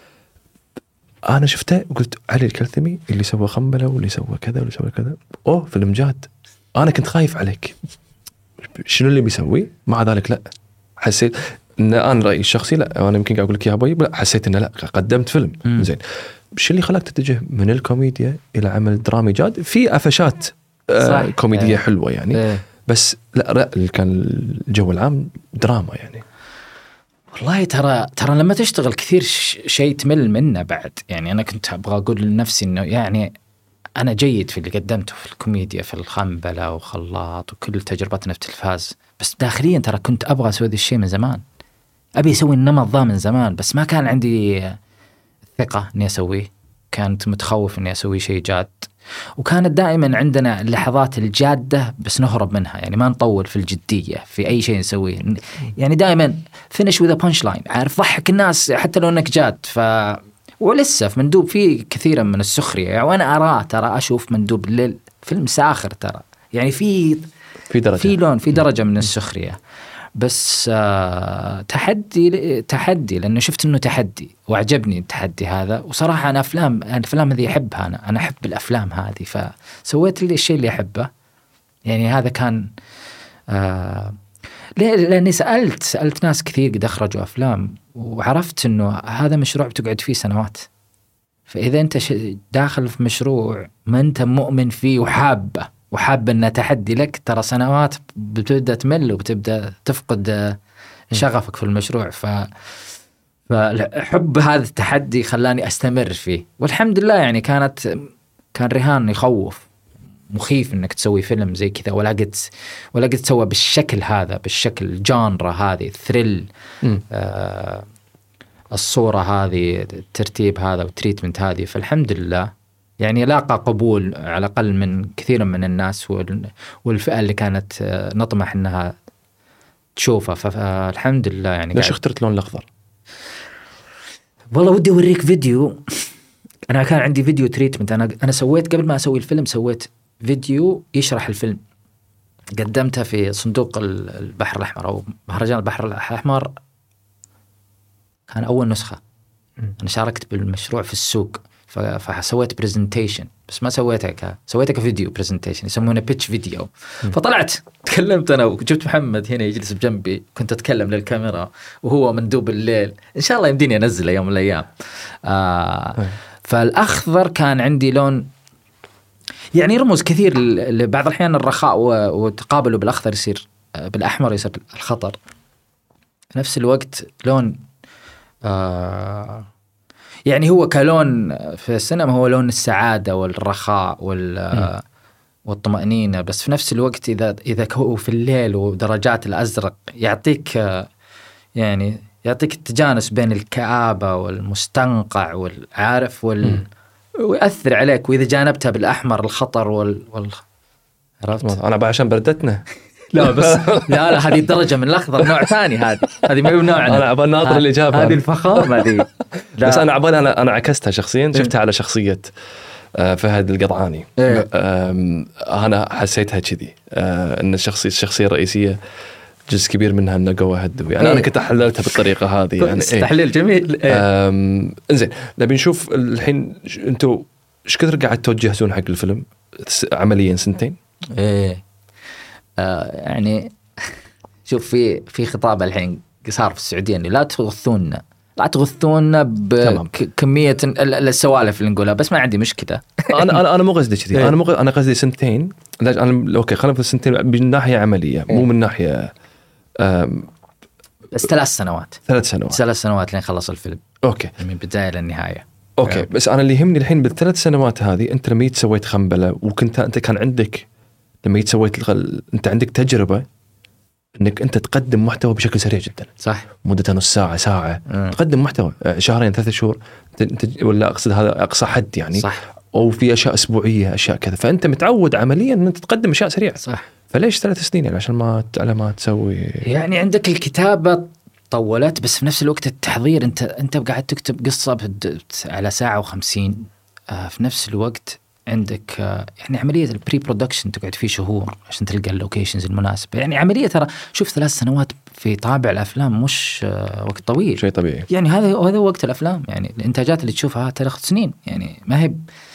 Speaker 1: أنا شفته وقلت علي الكلثمي اللي سوى خنبلة واللي سوى كذا واللي سوى كذا. أوه فيلم جاد. أنا كنت خايف عليك شنو اللي بيسوي. مع ذلك لا حسيت إن أنا رأيي الشخصي لا، أنا يمكن أقول لك يا أبوي لا، حسيت إن لا قدمت فيلم
Speaker 2: مم.
Speaker 1: زين. إيش اللي خلاك تتجه من الكوميديا إلى عمل درامي جاد في قفشات آه كوميدية
Speaker 2: إيه.
Speaker 1: حلوة يعني
Speaker 2: إيه.
Speaker 1: بس لا لا كان الجو العام دراما يعني.
Speaker 2: والله ترى ترى لما تشتغل كثير شيء تمل منه بعد. يعني أنا كنت أبغى أقول لنفسي إنه يعني أنا جيد في اللي قدمته في الكوميديا في الخنبلة وخلاط وكل تجربتنا في التلفاز، بس داخليا ترى كنت أبغى أسوي ذا الشيء من زمان، أبي أسوي النمط ذا من زمان، بس ما كان عندي الثقة إني أسويه. كانت متخوف إني أسوي شيء جاد، وكانت دائما عندنا اللحظات الجادة بس نهرب منها، يعني ما نطول في الجدية في أي شيء نسويه. يعني دائما finish with a punchline، عارف ضحك الناس حتى لو إنك جاد. ف ولسه في مندوب فيه كثيرا من السخرية، يعني وأنا أراه ترى أشوف مندوب الليل فيلم ساخر ترى، يعني في
Speaker 1: في درجة
Speaker 2: في لون في درجة من السخرية، بس آه تحدي تحدي لأنه شفت إنه تحدي وعجبني التحدي هذا. وصراحة أنا أفلام الأفلام هذه أحبها، أنا أنا أحب الأفلام هذه، فسويت لي الشيء اللي أحبه. يعني هذا كان آه لأني سألت سألت ناس كثير قد أخرجوا أفلام، وعرفت إنه هذا مشروع بتقعد فيه سنوات. فإذا أنت داخل في مشروع ما أنت مؤمن فيه وحابه وحاب أنه تحدي لك، ترى سنوات بتبدأ تمل وبتبدأ تفقد شغفك في المشروع. ف فحب هذا التحدي خلاني أستمر فيه، والحمد لله. يعني كانت كان رهان يخوف مخيف إنك تسوي فيلم زي كذا، ولا قد ولا قد تسوى بالشكل هذا، بالشكل الجانرا هذه، الثريل، آه الصورة هذه، الترتيب هذا والتريتمنت هذه. فالحمد لله يعني لاقى قبول على الأقل من كثير من الناس والفئة اللي كانت نطمح إنها تشوفها. فالحمد لله. يعني
Speaker 1: ليش اخترت اللون الأخضر؟
Speaker 2: والله ودي أوريك فيديو. أنا كان عندي فيديو تريتمنت، أنا أنا سويت قبل ما أسوي الفيلم سويت فيديو يشرح الفيلم، قدمته في صندوق البحر الأحمر أو مهرجان البحر الأحمر، كان أول نسخة. أنا شاركت بالمشروع في السوق، فسويت برزنتيشن، بس ما سويتها ك سويتها كفيديو برزنتيشن، يسمونه بيتش فيديو. فطلعت تكلمت أنا وجبت محمد هنا يجلس بجنبي، كنت أتكلم للكاميرا وهو مندوب الليل. إن شاء الله يمديني أنزله يوم من الأيام. آه فالأخضر كان عندي لون يعني رموز كثير لبعض الأحيان الرخاء، وتقابله بالأخضر يصير بالأحمر يصير الخطر. في نفس الوقت لون آه يعني هو كلون في السينما هو لون السعادة والرخاء وال والطمأنينة، بس في نفس الوقت إذا إذا هو في الليل ودرجات الأزرق يعطيك يعني يعطيك التجانس بين الكآبة والمستنقع والعارف وال ويأثر عليك. وإذا جانبتها بالأحمر الخطر وال, وال... عرفت؟
Speaker 1: أنا بقى عشان بردتنا
Speaker 2: لا بس لا لا هذه درجة من الأخضر، نوع ثاني. هذه هذه ما هو نوع.
Speaker 1: أنا عبال ناطر الإجابة.
Speaker 2: هذه الفخامة ذي.
Speaker 1: بس أنا عبال أنا أنا عكستها شخصيا، شفتها على شخصية فهد القطعاني. أنا حسيتها كذي أن الشخصية الشخصية الرئيسية جزء كبير منها إنه جوا هدو. يعني أنا كنت حللتها بالطريقة هذه. يعني
Speaker 2: تحليل جميل.
Speaker 1: إنزين نبي نشوف الحين أنتوا إيش كثر قاعد تجهزون حق الفيلم عمليا؟ سنتين.
Speaker 2: إيه آه يعني شوف في في خطاب الحين صار في السعودية إنه لا تغثونا لا تغثونا بكمية السوالف اللي نقولها، بس ما عندي مشكلة.
Speaker 1: أنا أنا أنا مو قصدي كذي. أنا مو أنا قصدي سنتين. لا أنا أوكي خلينا في السنتين من ناحية عملية، مو من ناحية
Speaker 2: بس ثلاث سنوات
Speaker 1: ثلاث سنوات
Speaker 2: ثلاث سنوات لين خلص الفيلم.
Speaker 1: أوكي
Speaker 2: من بداية للنهاية.
Speaker 1: أوكي أه. بس أنا اللي يهمني الحين بالثلاث سنوات هذه، أنت لما سويت خنبلة وكنت أنت كان عندك لما سويت الغل... أنت عندك تجربة إنك أنت تقدم محتوى بشكل سريع جدا.
Speaker 2: صح.
Speaker 1: مدة نص ساعة ساعة
Speaker 2: م.
Speaker 1: تقدم محتوى شهرين ثلاثة شهور انت... ولا أقصد هذا أقصى حد يعني.
Speaker 2: صح.
Speaker 1: أو في أشياء أسبوعية أشياء كذا، فأنت متعود عمليا أن أنت تقدم أشياء سريعة.
Speaker 2: صح.
Speaker 1: فليش ثلاث سنين يعني؟ عشان ما على ما تسوي
Speaker 2: يعني عندك الكتابة طولت، بس في نفس الوقت التحضير أنت أنت قاعد تكتب قصة على ساعة وخمسين. آه في نفس الوقت عندك آه يعني عملية البري برودكشن تقعد فيه شهور عشان تلقى اللوكيشنز المناسبة. يعني عملية ترى شوف ثلاث سنوات في طابع الأفلام مش آه وقت طويل.
Speaker 1: شيء طبيعي.
Speaker 2: يعني هذا هذا وقت الأفلام، يعني الإنتاجات اللي تشوفها تاخذ سنين، يعني ما هي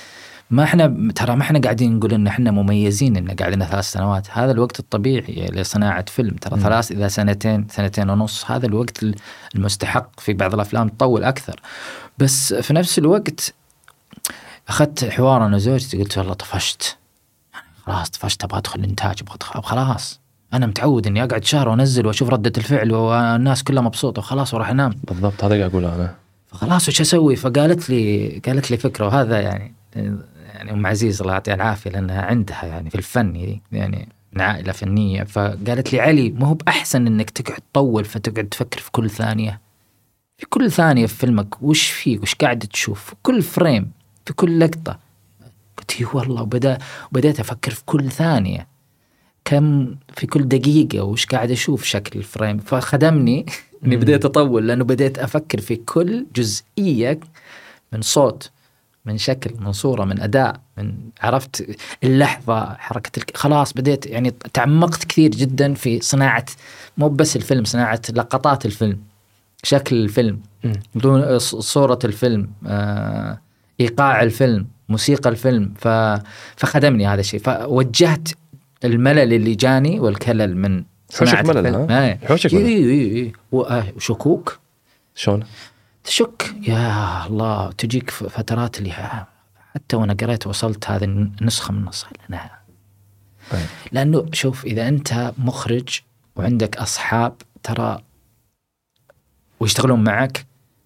Speaker 2: ما احنا ترى ما احنا قاعدين نقول ان احنا مميزين ان قاعدين ثلاث سنوات، هذا الوقت الطبيعي لصناعة فيلم. ترى م. ثلاث إذا سنتين سنتين ونص هذا الوقت المستحق. في بعض الأفلام تطول أكثر، بس في نفس الوقت أخذت حوار أنا وزوجتي قلت والله طفشت، خلاص طفشت، أبغى أدخل إنتاج، أبغى أدخل خلاص. أنا متعود إني أقعد شهر وأنزل وأشوف ردة الفعل والناس كلها مبسوطة وخلاص وراح أنام.
Speaker 1: بالضبط هذا قاعد أقول أنا.
Speaker 2: فخلاص وش أسوي؟ فقالت لي قالت لي فكرة، وهذا يعني يعني أم عزيز الله يعطيها العافية لأنها عندها يعني في الفن يعني من عائلة فنية. فقالت لي علي مو بأحسن إنك تقعد تطول فتقعد تفكر في كل ثانية، في كل ثانية في فيلمك وش فيه وش قاعد تشوف في كل فريم في كل لقطة. قلت والله وبدأ وبدأت أفكر في كل ثانية كم في كل دقيقة وش قاعد أشوف شكل الفريم. فخدمني إني بديت أطول لأنه بديت أفكر في كل جزئية من صوت من شكل من صورة من أداء من عرفت اللحظة حركة الك... خلاص بديت يعني تعمقت كثير جدا في صناعة مو بس الفيلم، صناعة لقطات الفيلم، شكل الفيلم، بدون صورة الفيلم، آه... إيقاع الفيلم، موسيقى الفيلم. ف... فخدمني هذا الشيء. فوجهت الملل اللي جاني والكلل من صناعة الفيلم.
Speaker 1: حوشك ملل
Speaker 2: إيه إيه إيه. وشكوك
Speaker 1: شلون
Speaker 2: تشك يا الله تجيك فترات اللي حتى وانا قريت وصلت هذه النسخة من النص لأنها لأنه شوف إذا أنت مخرج وعندك أصحاب ترى ويشتغلون معك،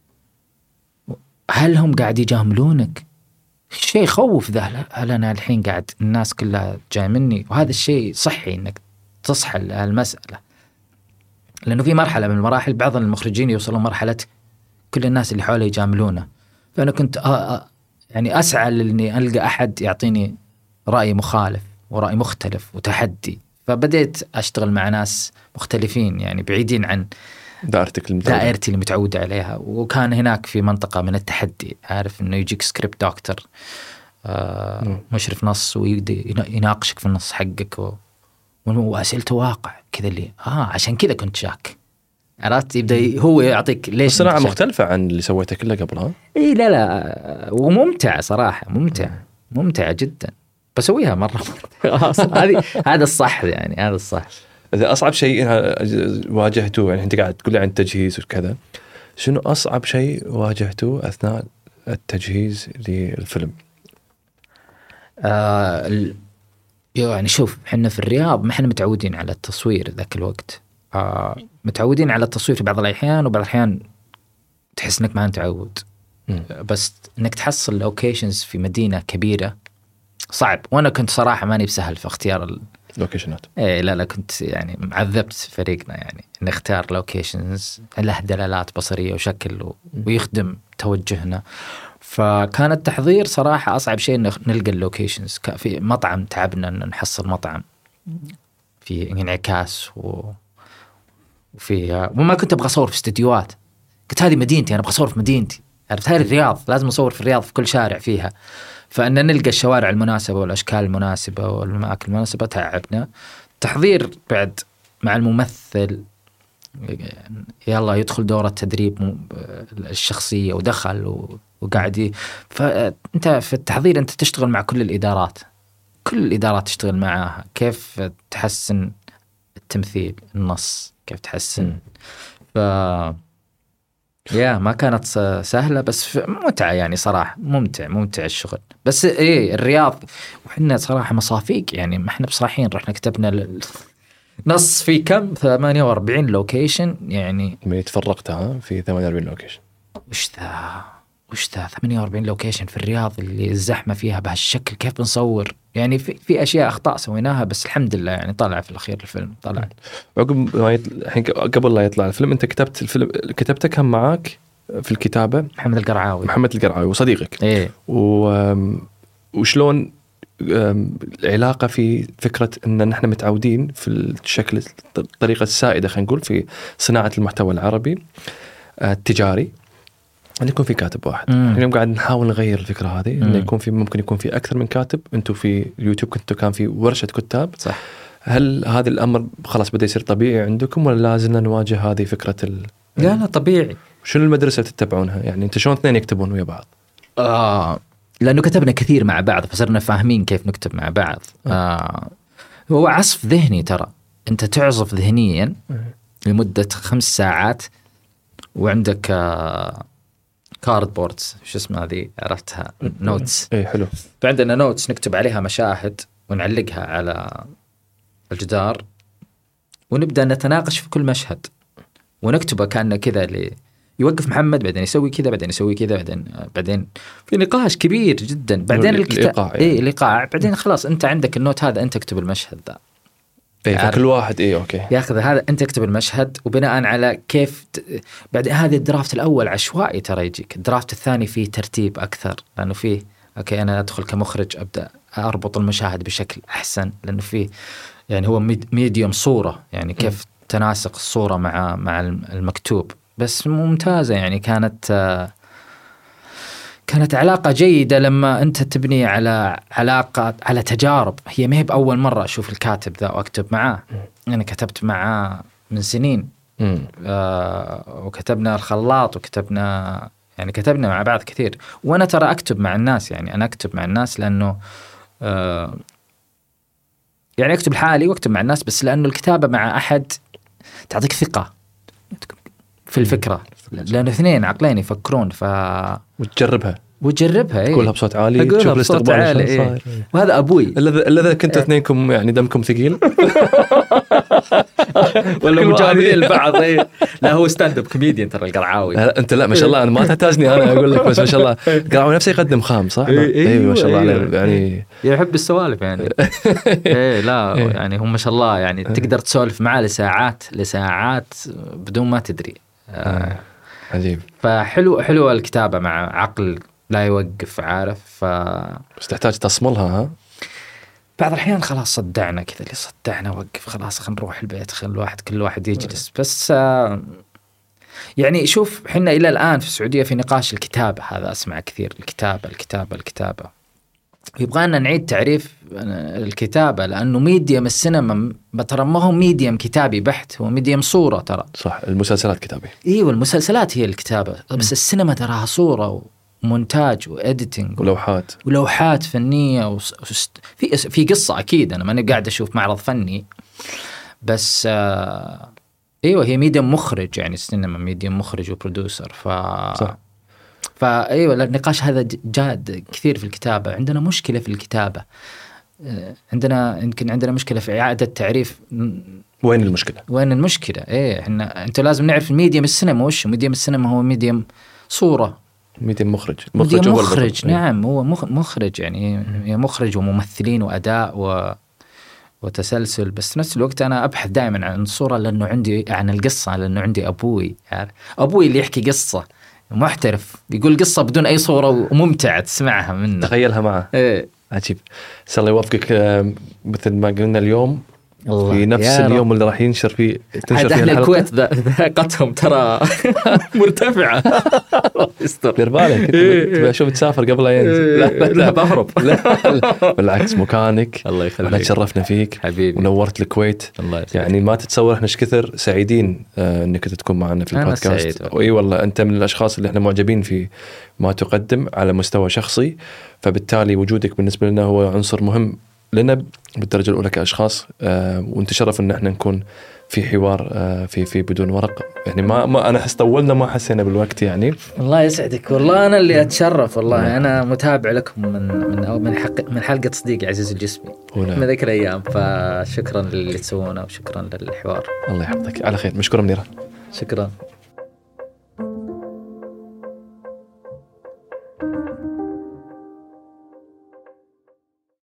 Speaker 2: هل هم قاعد يجاملونك؟ شيء يخوف ذا. هل أنا الحين قاعد الناس كلها جاي مني؟ وهذا الشيء صحي إنك تصحى المسألة، لأنه في مرحلة من المراحل بعض المخرجين يوصلون مرحلة كل الناس اللي حوله يجاملونه. فأنا كنت آه آه يعني أسعى لأني ألقى أحد يعطيني رأي مخالف ورأي مختلف وتحدي. فبديت أشتغل مع ناس مختلفين يعني بعيدين عن
Speaker 1: دائرتك
Speaker 2: المتعودة. دائرتي اللي متعودة عليها. وكان هناك في منطقة من التحدي، عارف إنه يجيك سكريبت دكتور آه مشرف نص ويناقشك في النص حقك و... وأسئلته واقع كذا اللي آه عشان كذا كنت شاك، عرفت؟ يبدأ هو يعطيك ليش
Speaker 1: الصناعة مختلفة عن اللي سويته كله قبلها.
Speaker 2: إيه لا لا وممتع صراحة، ممتع ممتع جدا بسويها مرة مرة. هذه هذا الصح يعني هذا الصح.
Speaker 1: إذا أصعب شيء واجهته يعني أنت قاعد تقول لي عن التجهيز وكذا، شنو أصعب شيء واجهته أثناء التجهيز للفيلم؟
Speaker 2: آه يعني شوف إحنا في الرياض ما إحنا متعودين على التصوير ذاك الوقت. آه متعودين على التصوير في بعض الأحيان، وبعض الأحيان تحس إنك ما أنت عود. بس إنك تحصل لوكيشنز في مدينة كبيرة صعب. وأنا كنت صراحة ماني بسهل في اختيار
Speaker 1: اللوكيشنات.
Speaker 2: إيه لا لا كنت يعني معذبت فريقنا يعني نختار لوكيشنز له دلالات بصرية وشكل ويخدم توجهنا. فكان التحضير صراحة أصعب شيء إن نلقى اللوكيشنز. في مطعم تعبنا إن نحصل مطعم في انعكاس و وفي وما كنت أبغى أصور في استديوهات. قلت هذه مدينتي أنا أبغى أصور في مدينتي، عرفت؟ هذه الرياض لازم أصور في الرياض في كل شارع فيها. فأن نلقى الشوارع المناسبة والأشكال المناسبة والأماكن المناسبة تعبنا. تحضير بعد مع الممثل يلا يدخل دورة تدريب الشخصية ودخل وقاعد. فأنت في التحضير أنت تشتغل مع كل الإدارات، كل الإدارات تشتغل معها كيف تحسن التمثيل النص كيف تحسن. ف يا ما كانت سهلة بس متعة يعني صراحة ممتع ممتع الشغل. بس إيه الرياض وحنا صراحة مصافيق يعني ما إحنا بصراحين رحنا كتبنا نص في كم ثمانية وأربعين لوكيشن يعني
Speaker 1: ما يتفرقتها في ثمانية وأربعين لوكيشن.
Speaker 2: وش ذا وش ذا ثمانية وأربعين لوكيشن في الرياض اللي الزحمة فيها بهالشكل كيف بنصور يعني في في أشياء أخطاء سويناها بس الحمد لله يعني طلع في الأخير الفيلم طلع.
Speaker 1: عقب ما يطلع الحين قبل لا يطلع الفيلم أنت كتبت الفيلم كتبته كم معاك في الكتابة؟
Speaker 2: محمد القرعاوي.
Speaker 1: محمد القرعاوي وصديقك.
Speaker 2: إيه.
Speaker 1: و وشلون العلاقة في فكرة أن نحن متعودين في الشكل الطريقة السائدة خلينا نقول في صناعة المحتوى العربي التجاري أن يكون في كاتب واحد. اليوم قاعد نحاول نغير الفكرة هذه أن يكون في ممكن يكون في أكثر من كاتب. أنتوا في اليوتيوب كنتوا كان في ورشة كتاب
Speaker 2: صح.
Speaker 1: هل هذا الأمر خلاص بدأ يصير طبيعي عندكم ولا لازلنا نواجه هذه فكرة ال...
Speaker 2: لا لا طبيعي.
Speaker 1: شنو المدرسة تتبعونها يعني أنت شلون اثنين يكتبون ويا بعض؟
Speaker 2: آه لأنه كتبنا كثير مع بعض فصرنا فاهمين كيف نكتب مع بعض. آه هو عصف ذهني، ترى أنت تعزف ذهنيا لمدة خمس ساعات وعندك آه كارد بوردز، شو اسمها هذه عرفتها، نوتس.
Speaker 1: اي حلو.
Speaker 2: فعندنا نوتس نكتب عليها مشاهد ونعلقها على الجدار ونبدأ نتناقش في كل مشهد ونكتبه كأنه كذا اللي يوقف محمد بعدين يسوي كذا بعدين يسوي كذا بعدين بعدين في نقاش كبير جدا. بعدين الكتاب
Speaker 1: يعني.
Speaker 2: ايه الإيقاع. بعدين خلاص انت عندك النوت هذا انت اكتب المشهد ذا.
Speaker 1: ايه فكل واحد ايه اوكي
Speaker 2: ياخذ هذا انت اكتب المشهد وبناء على كيف ت... بعد هذا الدرافت الاول عشوائي ترى يجيك، الدرافت الثاني فيه ترتيب اكثر لانه فيه اوكي انا ادخل كمخرج ابدا اربط المشاهد بشكل احسن لانه فيه يعني هو ميديوم صورة يعني كيف م. تناسق الصورة مع مع المكتوب. بس ممتازة يعني كانت كانت علاقة جيدة لما أنت تبني على علاقة على تجارب. هي ما هي بأول مرة أشوف الكاتب ذا وأكتب معاه، أنا يعني كتبت معاه من سنين آه وكتبنا الخلاط وكتبنا يعني كتبنا مع بعض كثير. وأنا ترى أكتب مع الناس يعني أنا أكتب مع الناس لأنه آه يعني أكتب لحالي وأكتب مع الناس، بس لأنه الكتابة مع أحد تعطيك ثقة في الفكرة لأنه اثنين عقلين يفكرون ف
Speaker 1: وتجربها
Speaker 2: وتجربها إيه؟
Speaker 1: تقولها بصوت عالي تشوف الاستقبال
Speaker 2: عالي إيه؟ وهذا أبوي
Speaker 1: إلا كنتوا اثنينكم يعني دمكم ثقيل
Speaker 2: ولا مجاملين البعض إيه؟ لا هو ستاند اب كوميديان ترى القرعاوي.
Speaker 1: أنت لا ما شاء الله أنا ما تحتاجني أنا أقول لك بس ما شاء الله القرعاوي نفسه يقدم خام صح؟
Speaker 2: إيه
Speaker 1: إيه ما شاء الله عليه يعني
Speaker 2: يحب السوالف يعني إيه لا يعني هم ما شاء الله يعني تقدر تسولف معاه لساعات لساعات بدون ما تدري. آه
Speaker 1: عجيب.
Speaker 2: فحلو حلو الكتابة مع عقل لا يوقف عارف ف...
Speaker 1: بس تحتاج تصملها ها؟
Speaker 2: بعض الأحيان خلاص صدعنا كذا اللي صدعنا وقف خلاص خلينا نروح البيت خلينا الواحد كل واحد يجلس. بس آه يعني شوف حنا إلى الآن في السعودية في نقاش الكتابة هذا أسمع كثير الكتابة الكتابة الكتابة يبغانا نعيد تعريف الكتابة لأنه ميديم السينما ترى ما هو ميديم كتابي بحت هو ميديم صورة ترى.
Speaker 1: صح المسلسلات كتابي
Speaker 2: إيوه المسلسلات هي الكتابة بس السينما تراها صورة ومونتاج وإديتنج
Speaker 1: ولوحات
Speaker 2: ولوحات فنية وس... في في قصة أكيد أنا ماني قاعد أشوف معرض فني بس آه... أيوة هي ميديم مخرج يعني السينما ميديم مخرج وبرودوسر ف
Speaker 1: صح.
Speaker 2: فأيوة النقاش هذا جاد كثير في الكتابة. عندنا مشكلة في الكتابة عندنا يمكن عندنا مشكلة في إعادة تعريف
Speaker 1: وين المشكلة
Speaker 2: وين المشكلة إيه إحنا أنت لازم نعرف الميديم السينما وش ميديم السينما هو ميديم صورة
Speaker 1: ميديم مخرج
Speaker 2: مخرج, مخرج, مخرج نعم هو مخرج يعني مخرج وممثلين وأداء و وتسلسل. بس نفس الوقت أنا أبحث دائما عن الصورة لأنه عندي عن القصة لأنه عندي أبوي يعني أبوي اللي يحكي قصة محترف يقول قصة بدون أي صورة وممتعة تسمعها منه
Speaker 1: تخيلها معه
Speaker 2: إيه.
Speaker 1: عجيب. الله يوفقك مثل ما قلنا اليوم في نفس اليوم اللي راح ينشر فيه تنشر فيه الحلقة.
Speaker 2: الكويت ذاقتهم ترى مرتفعة
Speaker 1: دير بالك تبي أشوف تسافر قبل لا ينزل.
Speaker 2: لا لا بهرب
Speaker 1: لا بالعكس مكانك
Speaker 2: الله يخليك
Speaker 1: تشرفنا فيك
Speaker 2: حبيبي
Speaker 1: ونورت الكويت
Speaker 2: الله
Speaker 1: يعني ما تتصور احنا ايش كثر سعيدين آه انك تكون معنا في البودكاست. واي والله انت من الاشخاص اللي احنا معجبين في ما تقدم على مستوى شخصي فبالتالي وجودك بالنسبة لنا هو عنصر مهم لنا بالدرجة الأولى كأشخاص آه ونتشرف إن إحنا نكون في حوار آه في في بدون ورق يعني ما ما أنا حس طولنا ما حسينا بالوقت يعني.
Speaker 2: الله يسعدك والله أنا اللي أتشرف والله أنا متابع لكم من من أو من حق من حلقة صديقي عزيز الجسمي من ذيك الأيام فشكرا للي تسوونه وشكرا للحوار.
Speaker 1: الله يحفظك على خير مشكورة منيرة.
Speaker 2: شكرا.